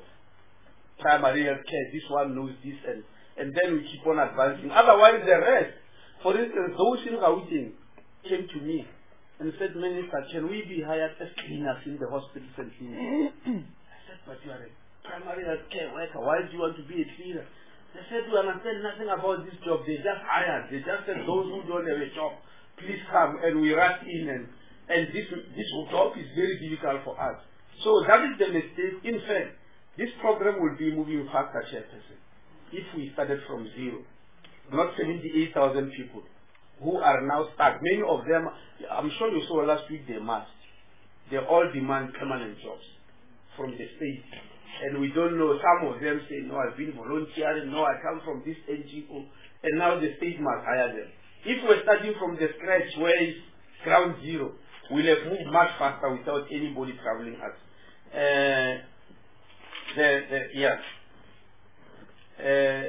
primary health care, this one knows this, and, and then we keep on advancing. Otherwise, the rest, for instance, those in Gauteng came to me and said, Minister, can we be hired as cleaners in the hospitals and clinics? I said, but you are a primary health care worker, why do you want to be a cleaner? They said, we understand nothing about this job, they just hired, they just said, those who don't have a job, please come, and we rush in, and, and this, this job is very difficult for us. So that is the mistake. In fact, this program will be moving faster, Chairperson, if we started from zero. Not seventy-eight thousand people who are now stuck. Many of them, I'm sure you saw last week, they must. They all demand permanent jobs from the state. And we don't know, some of them say, no, I've been volunteering, no, I come from this N G O, and now the state must hire them. If we're starting from the scratch where it's ground zero, we'll have moved much faster without anybody traveling us. Uh, the, the, yeah. Uh,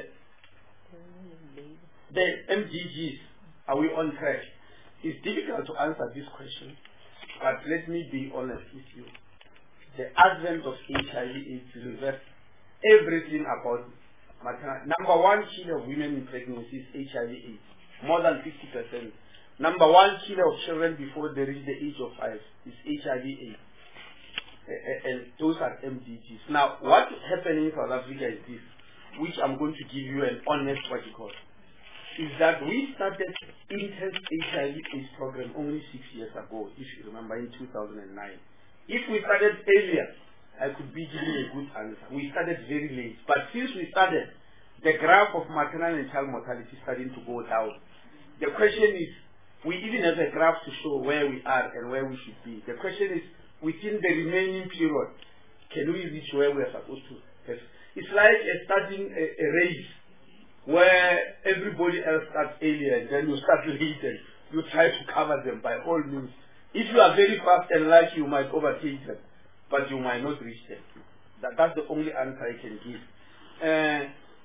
the M D Gs, are we on track? It's difficult to answer this question, but let me be honest with you. The advent of H I V AIDS reversed everything about maternal. Number one killer of women in pregnancy is H I V AIDS. More than fifty percent. Number one killer of children before they reach the age of five is H I V AIDS. And those are M D Gs. Now, what is happening in South Africa is this, which I'm going to give you an honest what you call, is that we started intense H I V AIDS program only six years ago, if you remember, in two thousand nine. If we started earlier, I could be giving a good answer. We started very late. But since we started, the graph of maternal and child mortality is starting to go down. The question is, we even have a graph to show where we are and where we should be. The question is, within the remaining period, can we reach where we are supposed to? It's like a starting a, a race where everybody else starts earlier and then you start late and you try to cover them by all means. If you are very fast and lucky, you might overtake them, but you might not reach them. That, that's the only answer I can give. Uh,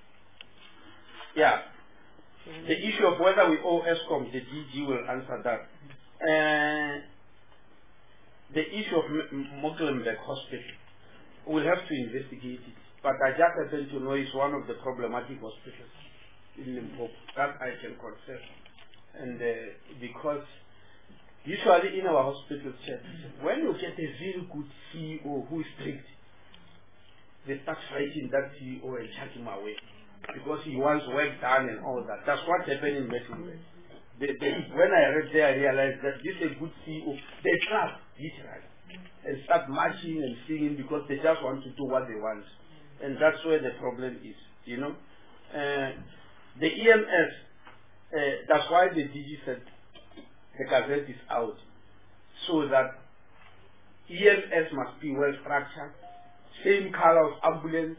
yeah. The issue of whether we owe ESCOM, the D G will answer that. Uh, the issue of Mecklenburg Hospital, we'll have to investigate it. but I just happen to know it's one of the problematic hospitals in Limpopo. That I can confess. And uh, because usually in our hospitals, when you get a very good C E O who is strict, they start fighting that C E O and chuck him away because he wants work done and all that. That's what happened in Metroland. They, they, when I read there, I realized that this is a good C E O. They clap, literally, and start marching and singing because they just want to do what they want. And that's where the problem is, you know. Uh, the E M S, uh, that's why the D G said the gazette is out, so that E M S must be well structured, same color of ambulance,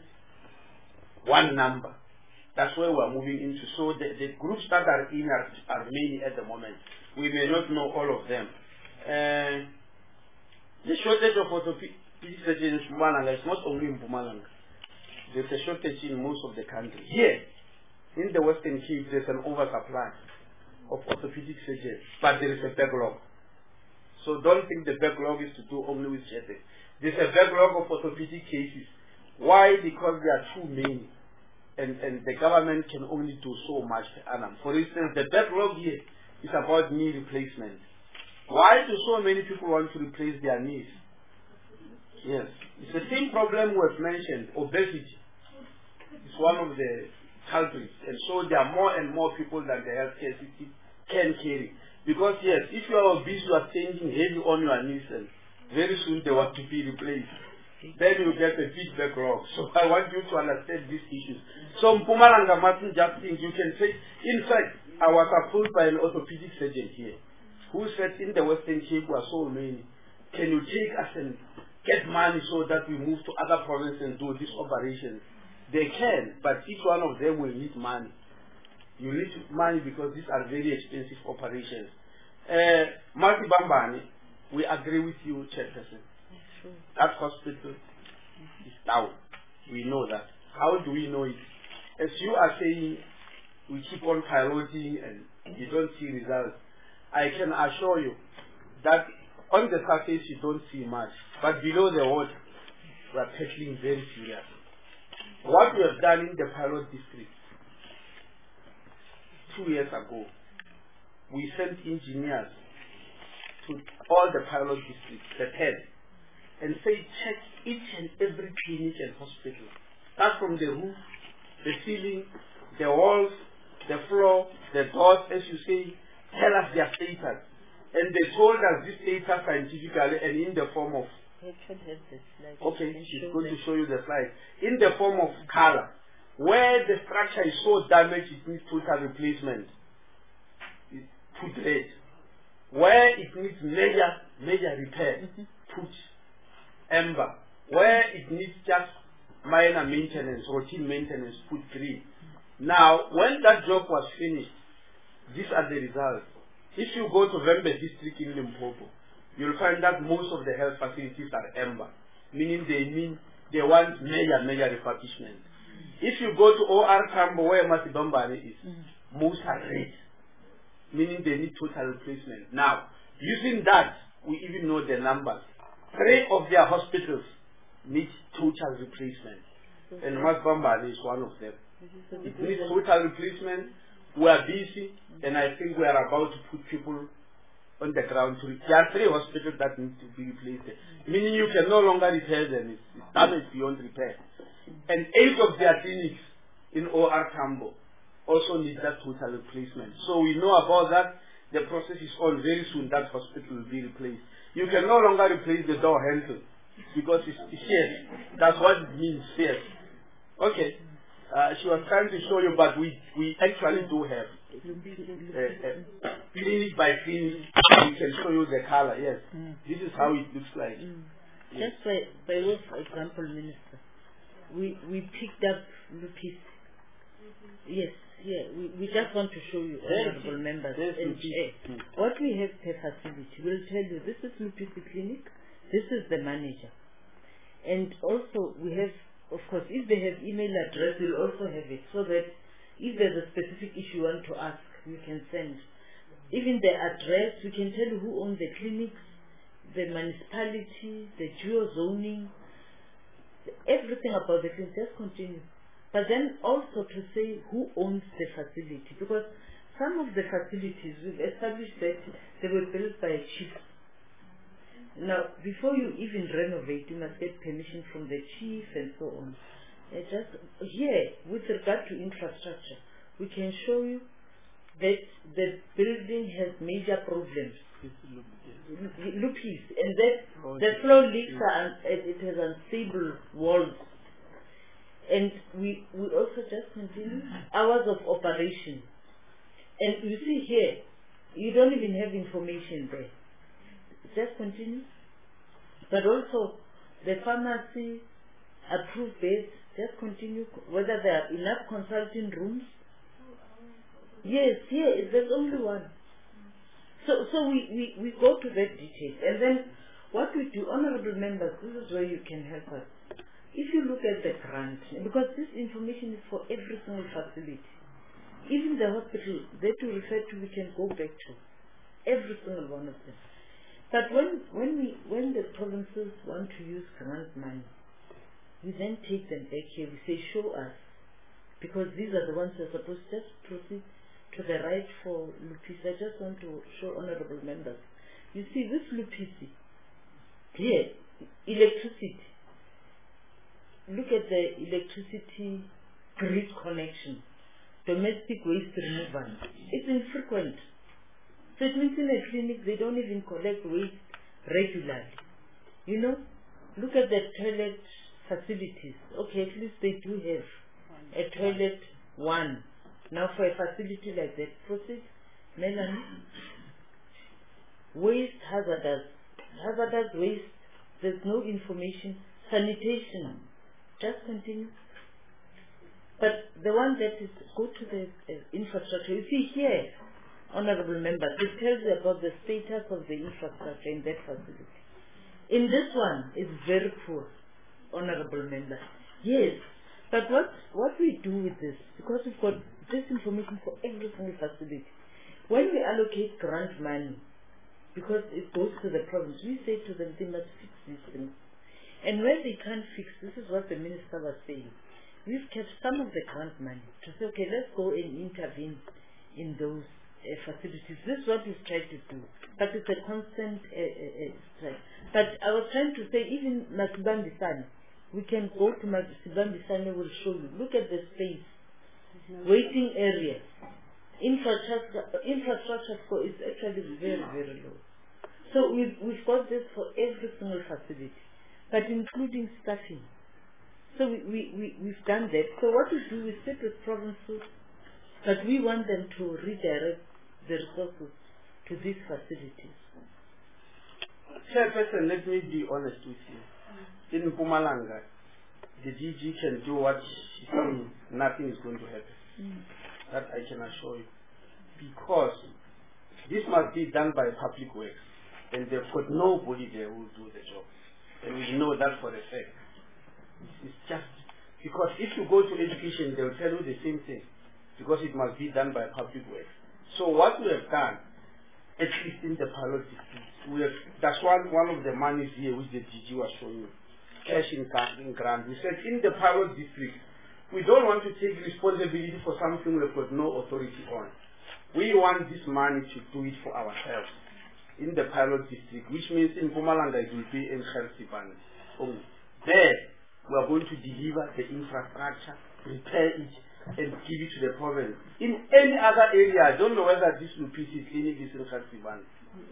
one number. That's where we're moving into. So the, the groups that are in are, are many at the moment. We may not know all of them. Uh, the shortage of orthopedic surgeons in Mpumalanga is not only in Mpumalanga. There's a shortage in most of the country. Here, in the Western Cape, there's an oversupply of orthopedic surgeons, but there is a backlog. So don't think the backlog is to do only with J T. There's a backlog of orthopedic cases. Why? Because there are too many. And, and the government can only do so much per annum. For instance, the backlog here is about knee replacement. Why do so many people want to replace their knees? Yes. It's the same problem we've mentioned, obesity. It's one of the culprits. And so there are more and more people that the healthcare system can carry. Because yes, if you are obese, you are standing heavy on your knees, and very soon they want to be replaced. Then you get a big backlog. So I want you to understand these issues. So Mpumalanga mustn't just think you can say. In fact, I was approached by an orthopedic surgeon here who said in the Western Cape we are so many. Can you take us and get money so that we move to other provinces and do these operations? They can, but each one of them will need money. You need money because these are very expensive operations. Uh, Marty Bambani, we agree with you, Chairperson. That hospital is down. We know that. How do we know it? As you are saying, we keep on piloting and you don't see results. I can assure you that on the surface you don't see much, but below the water, we are tackling very seriously. What we have done in the pilot district two years ago, we sent engineers to all the pilot districts, the ten, and say check each and every clinic and hospital. Start from the roof, the ceiling, the walls, the floor, the doors, as you say, tell us their status. And they told us this data scientifically and in the form of, okay, she's going to show you the slide, in the form of color. Where the structure is so damaged it needs total replacement, put red. Where it needs major, major repair, put amber. Where it needs just minor maintenance, routine maintenance, put green. Now, when that job was finished, these are the results. If you go to Vembe district in Limpopo, you'll find that most of the health facilities are amber, meaning they mean they want major, major refurbishment. If you go to O R Tambo, where Masibambane is, mm. most are red, meaning they need total replacement. Now, using that, we even know the numbers. Three of their hospitals need total replacement, okay. And Masibambane is one of them. It needs total replacement. We are busy, and I think we are about to put people on the ground. To there are three hospitals that need to be replaced, meaning you can no longer repair them. It's, it's damaged beyond repair. And eight of their clinics in O R Tambo also need that total replacement. So we know about that. The process is on. Very soon that hospital will be replaced. You can no longer replace the door handle because it's fierce. That's what it means, fierce. Okay. Uh, she was trying to show you, but we, we actually do have uh, uh, clinic by clinic. We can show you the color, yes. Mm. This is how it looks like. Mm. Yes. Just by, by way of example, Minister, we, we picked up lupus. Yes, yeah, we, we just want to show you, honorable members, and mm. what we have per facility. We'll tell you, this is lupus clinic, this is the manager. And also, we have, of course, if they have email address, we'll also have it, so that if there's a specific issue you want to ask, you can send. Even the address, we can tell you who owns the clinics, the municipality, the geo zoning, everything about the thing, just continue. But then also to say who owns the facility, because some of the facilities we've established that they were built by a chief. Now, before you even renovate, you must get permission from the chief and so on. Uh, just here, with regard to infrastructure, we can show you that the building has major problems. Lupis, and that the floor leaks are, un- it has unstable walls. And we, we also just continue hours of operation. And you see here, you don't even have information there. Just continue. But also, the pharmacy approved beds, just continue. Whether there are enough consulting rooms. Yes, here, there's only one. So, so we, we, we go to that detail. And then what we do, honorable members, this is where you can help us. If you look at the grant, because this information is for every single facility, even the hospital that you refer to, we can go back to every single one of them. But when when we when the provinces want to use grant money, we then take them back here. We say, show us, because these are the ones who are supposed to just proceed to the right for Lupisi. I just want to show honorable members. You see, this Lupisi here, electricity. Look at the electricity grid connection, domestic waste removal. It's infrequent. So it means in a clinic they don't even collect waste regularly. You know, look at the toilet facilities. Okay, at least they do have a toilet one. Now for a facility like that, proceed, Melanie. Waste hazardous. Hazardous waste, there's no information. Sanitation. Just continue. But the one that is, go to the uh, infrastructure. You see here, honorable members, it tells you about the status of the infrastructure in that facility. In this one, it's very poor, honorable members. Yes, but what, what we do with this, because we've got this information for every single facility, when we allocate grant money, because it goes to the province, we say to them, they must fix these things. And when they can't fix, this is what the minister was saying. We've kept some of the grant money to say, okay, let's go and intervene in those uh, facilities. This is what we've tried to do. But it's a constant uh, uh, uh, strike. But I was trying to say, even Masibambisane, we can go to Masibambisane, we'll show you. Look at the space, waiting area. Infrastructure, infrastructure for is actually very, very low. So we've, we've got this for every single facility, but including staffing. So we, we, we, we've done that. So what we do is sit with provinces, but we want them to redirect the resources to these facilities. Chairperson, let me be honest with you. In Mpumalanga, the D G can do what she's saying, nothing is going to happen. Mm. That I can assure you. Because this must be done by public works, and they've got nobody there who will do the job. And we know that for a fact. It's just because if you go to education, they'll tell you the same thing, because it must be done by public works. So what we have done, at least in the pilot district, we have, that's one one of the monies here which the D G was showing you, cash in, in grant. We said in the pilot district, we don't want to take responsibility for something we've got no authority on. We want this money to do it for ourselves in the pilot district, which means in Mpumalanga it will be in Khelsipan. There, we are going to deliver the infrastructure, repair it, and give it to the province. In any other area, I don't know whether this Lupisi clinic is in Khelsipan.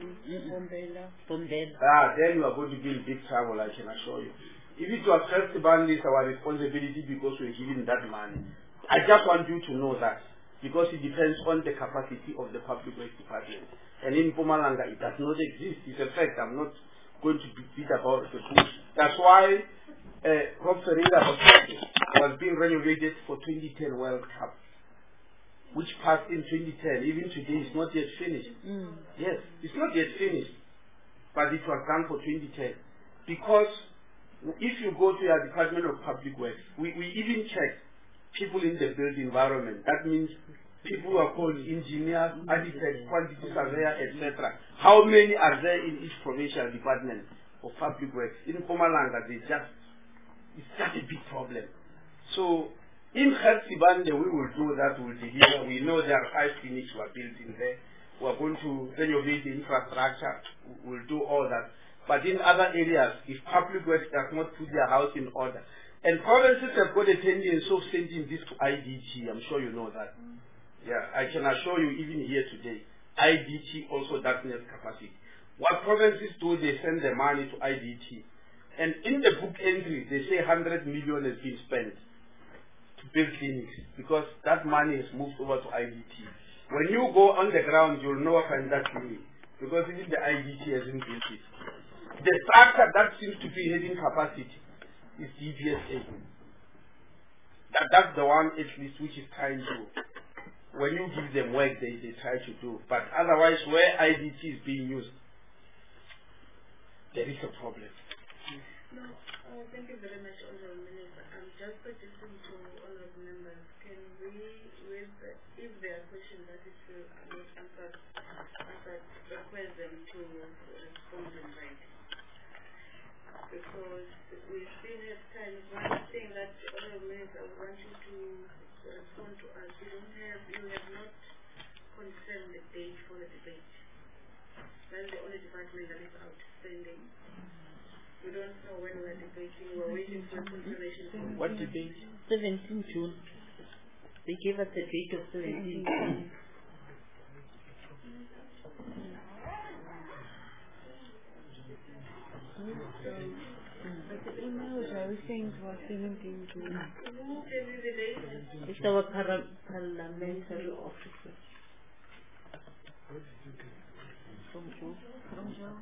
Ah, then we are going to be in big trouble, I can assure you. If it was Khelsipan, it's our responsibility because we're giving that money. I just want you to know that, because it depends on the capacity of the public works department. And in Mpumalanga, it does not exist. It's a fact. I'm not going to beat about the bush. That's why uh, Rob Ferreira Hospital was being renovated for twenty ten World Cup, which passed in twenty ten. Even today, it's not yet finished. Mm. Yes, it's not yet finished, but it was done for twenty ten. Because if you go to your Department of Public Works, we, we even check people in the built environment. That means people who are called engineers, architects, quantity surveyor, et cetera. How many are there in each provincial department of public works? In Mpumalanga, they just It's just a big problem. So in Khartsibande, we will do that, we will deliver. We know there are five clinics who are built in there. We are going to renovate the infrastructure. We'll do all that. But in other areas, if public works does not put their house in order, and provinces have got a tendency of sending this to I D T, I'm sure you know that. Mm. Yeah, I can assure you even here today, I D T also doesn't have capacity. What provinces do, they send the money to I D T. And in the book entry, they say one hundred million has been spent to build clinics because that money has moved over to I D T. When you go on the ground, you'll know find that clinic because even the I D T hasn't built it. The structure that seems to be having capacity is D B S A. That, that's the one at least which is trying to, when you give them work, they, they try to do. But otherwise, where I D T is being used, there is a problem. No, uh, thank you very much, Honourable Minister. I'm just suggesting to honourable members, can we, with the, if there are questions that is still are not answered, answered, request them to respond in writing. Because we still have time. One thing that honourable minister, I want you to respond to us. You don't have, you have not confirmed the date for the debate. That's the only department that is outstanding. We don't know when we are debating. We're waiting for confirmation. What debate? seventeenth June. They gave us the date of seventeenth June. It's our para parliamentary officer. From Joe. From Joe.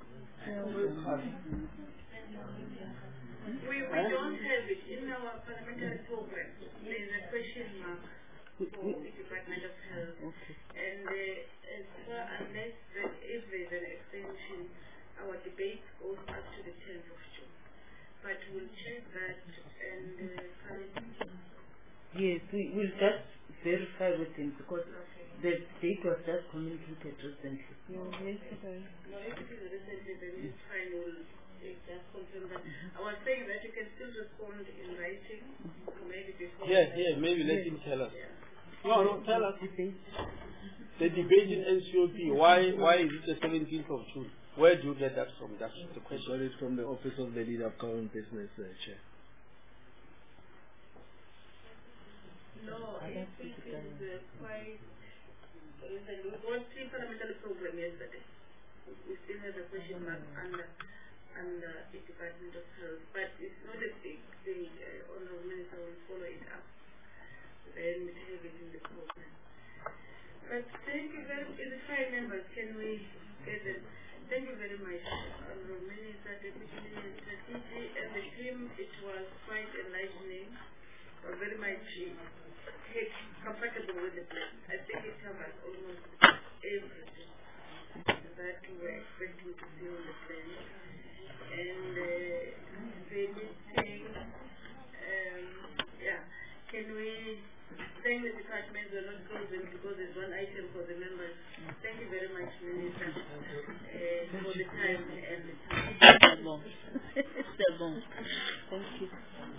We, we don't have it in our parliamentary program. There is a question mark for the Department of Health. Okay. And uh, as far unless the, if there is an extension, our debate goes up to the tenth of June. But we'll check that and uh, yes, we will just verify with him because okay. The date was just communicated recently. No, yesterday. No, if it is recently, then it's fine. We'll just confirm that. I was saying that you can still respond in writing, maybe before. Yes, yes, maybe let him tell us. Yeah. No, no, tell us. The debate in N C O P, why why is it the seventeenth of June? Where do you get that from? That's the question. Got it from the Office of the Leader of Current Business, uh, Chair. No, I think it is uh, quite. Listen, we got three parliamentary program yesterday. We still have a question mark under under the Department of Health, but it's not a big thing. Uh, Honourable Minister will follow it up. Then have it in the program. But thank you very much. The five members, can we get them? Thank you very much, Honourable Minister, Deputy Minister, D G, and the team. It was quite enlightening. We're very much compatible with the plan. I think it covers almost everything that we were expecting to see on the plan. And uh, the meeting, um, yeah, can we thank the department? We're not closing because there's one item for the members. Thank you very much, Minister, uh, for the time and the time. C'est bon. C'est bon. Thank you.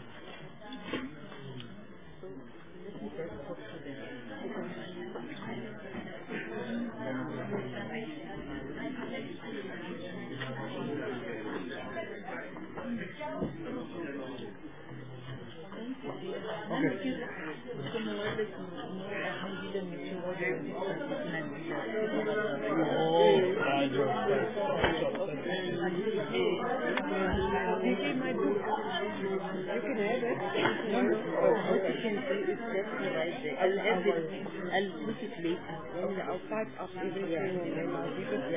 I'll have it. I'll put it later. And I'll part of everything and then I'll give it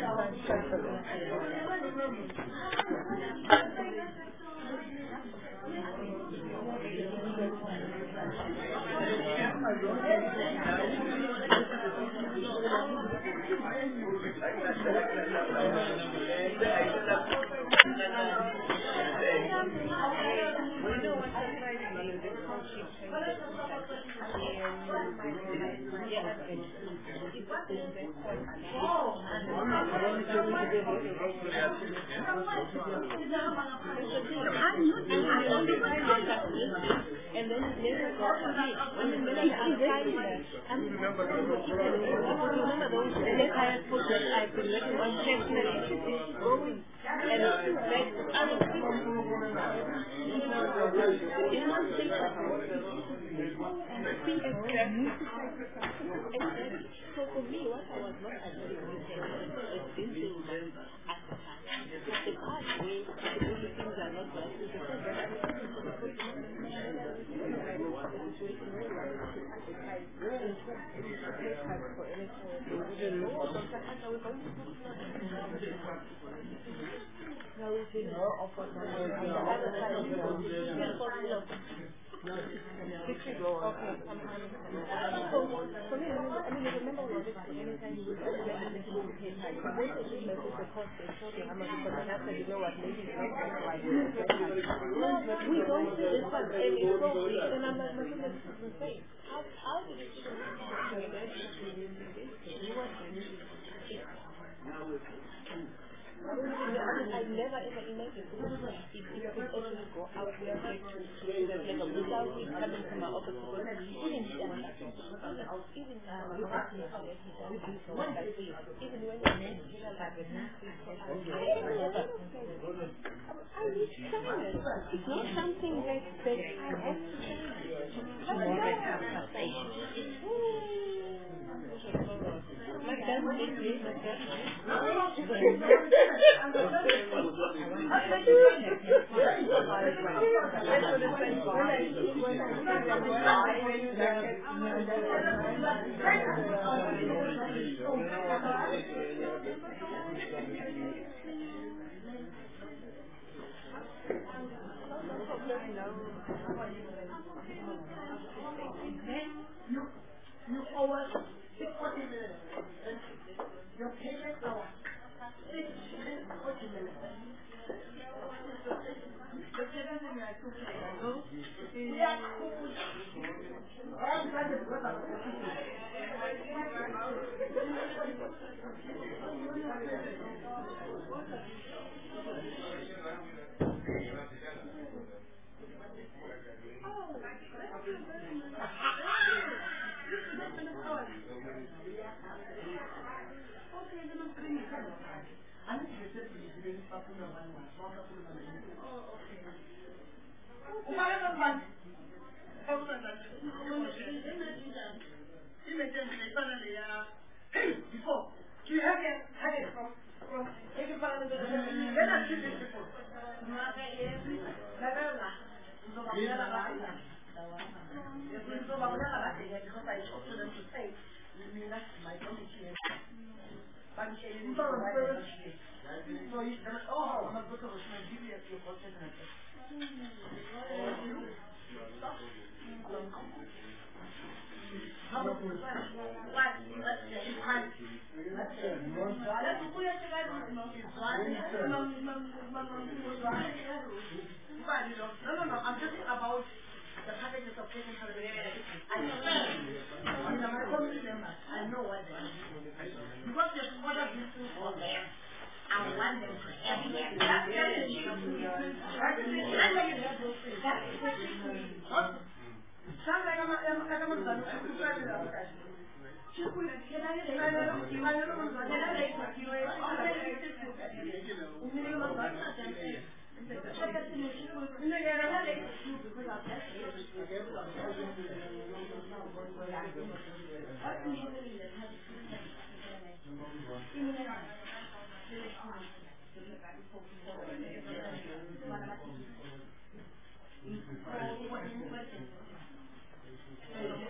We know what's happening. And then later got to me. I mean, when I applied, I'm remember those entire books that I've been working on personally is growing and like other people. It's not safe. So for me, what I was not agreeing with is thinking that at the time, the part where the only things are not right is the fact that I'm Six ago. Okay. So, for me, I mean, I remember when this anytime you would have to pay time. But then the thing is the cost is shorting how much because I have to you know what maybe it's not why you No, but we don't do this one and it's so big and I'm like, my goodness, this is insane. How how did you do I never ever imagined if you could actually go out there to to that level without it coming to my office. Even even even now, even when you're in I need silence. It's not something that that I have to say. My dad will make me my dad. You, you owe us forty minutes. Your payment hour. Six forty minutes. The second thing I took to know is we are cool. I'm glad that we're not before, do you have it, have it from, from every part of the world? When I see this before, because I talked to them to say, my committee. But so you oh, I'm not going to give you your question. No, no, no, I'm talking about the packages of patient health. I know I'm a committee member. I know what they are. Because there's other business for there. I want them to have it. That's sounds like I'm a I'm a I'm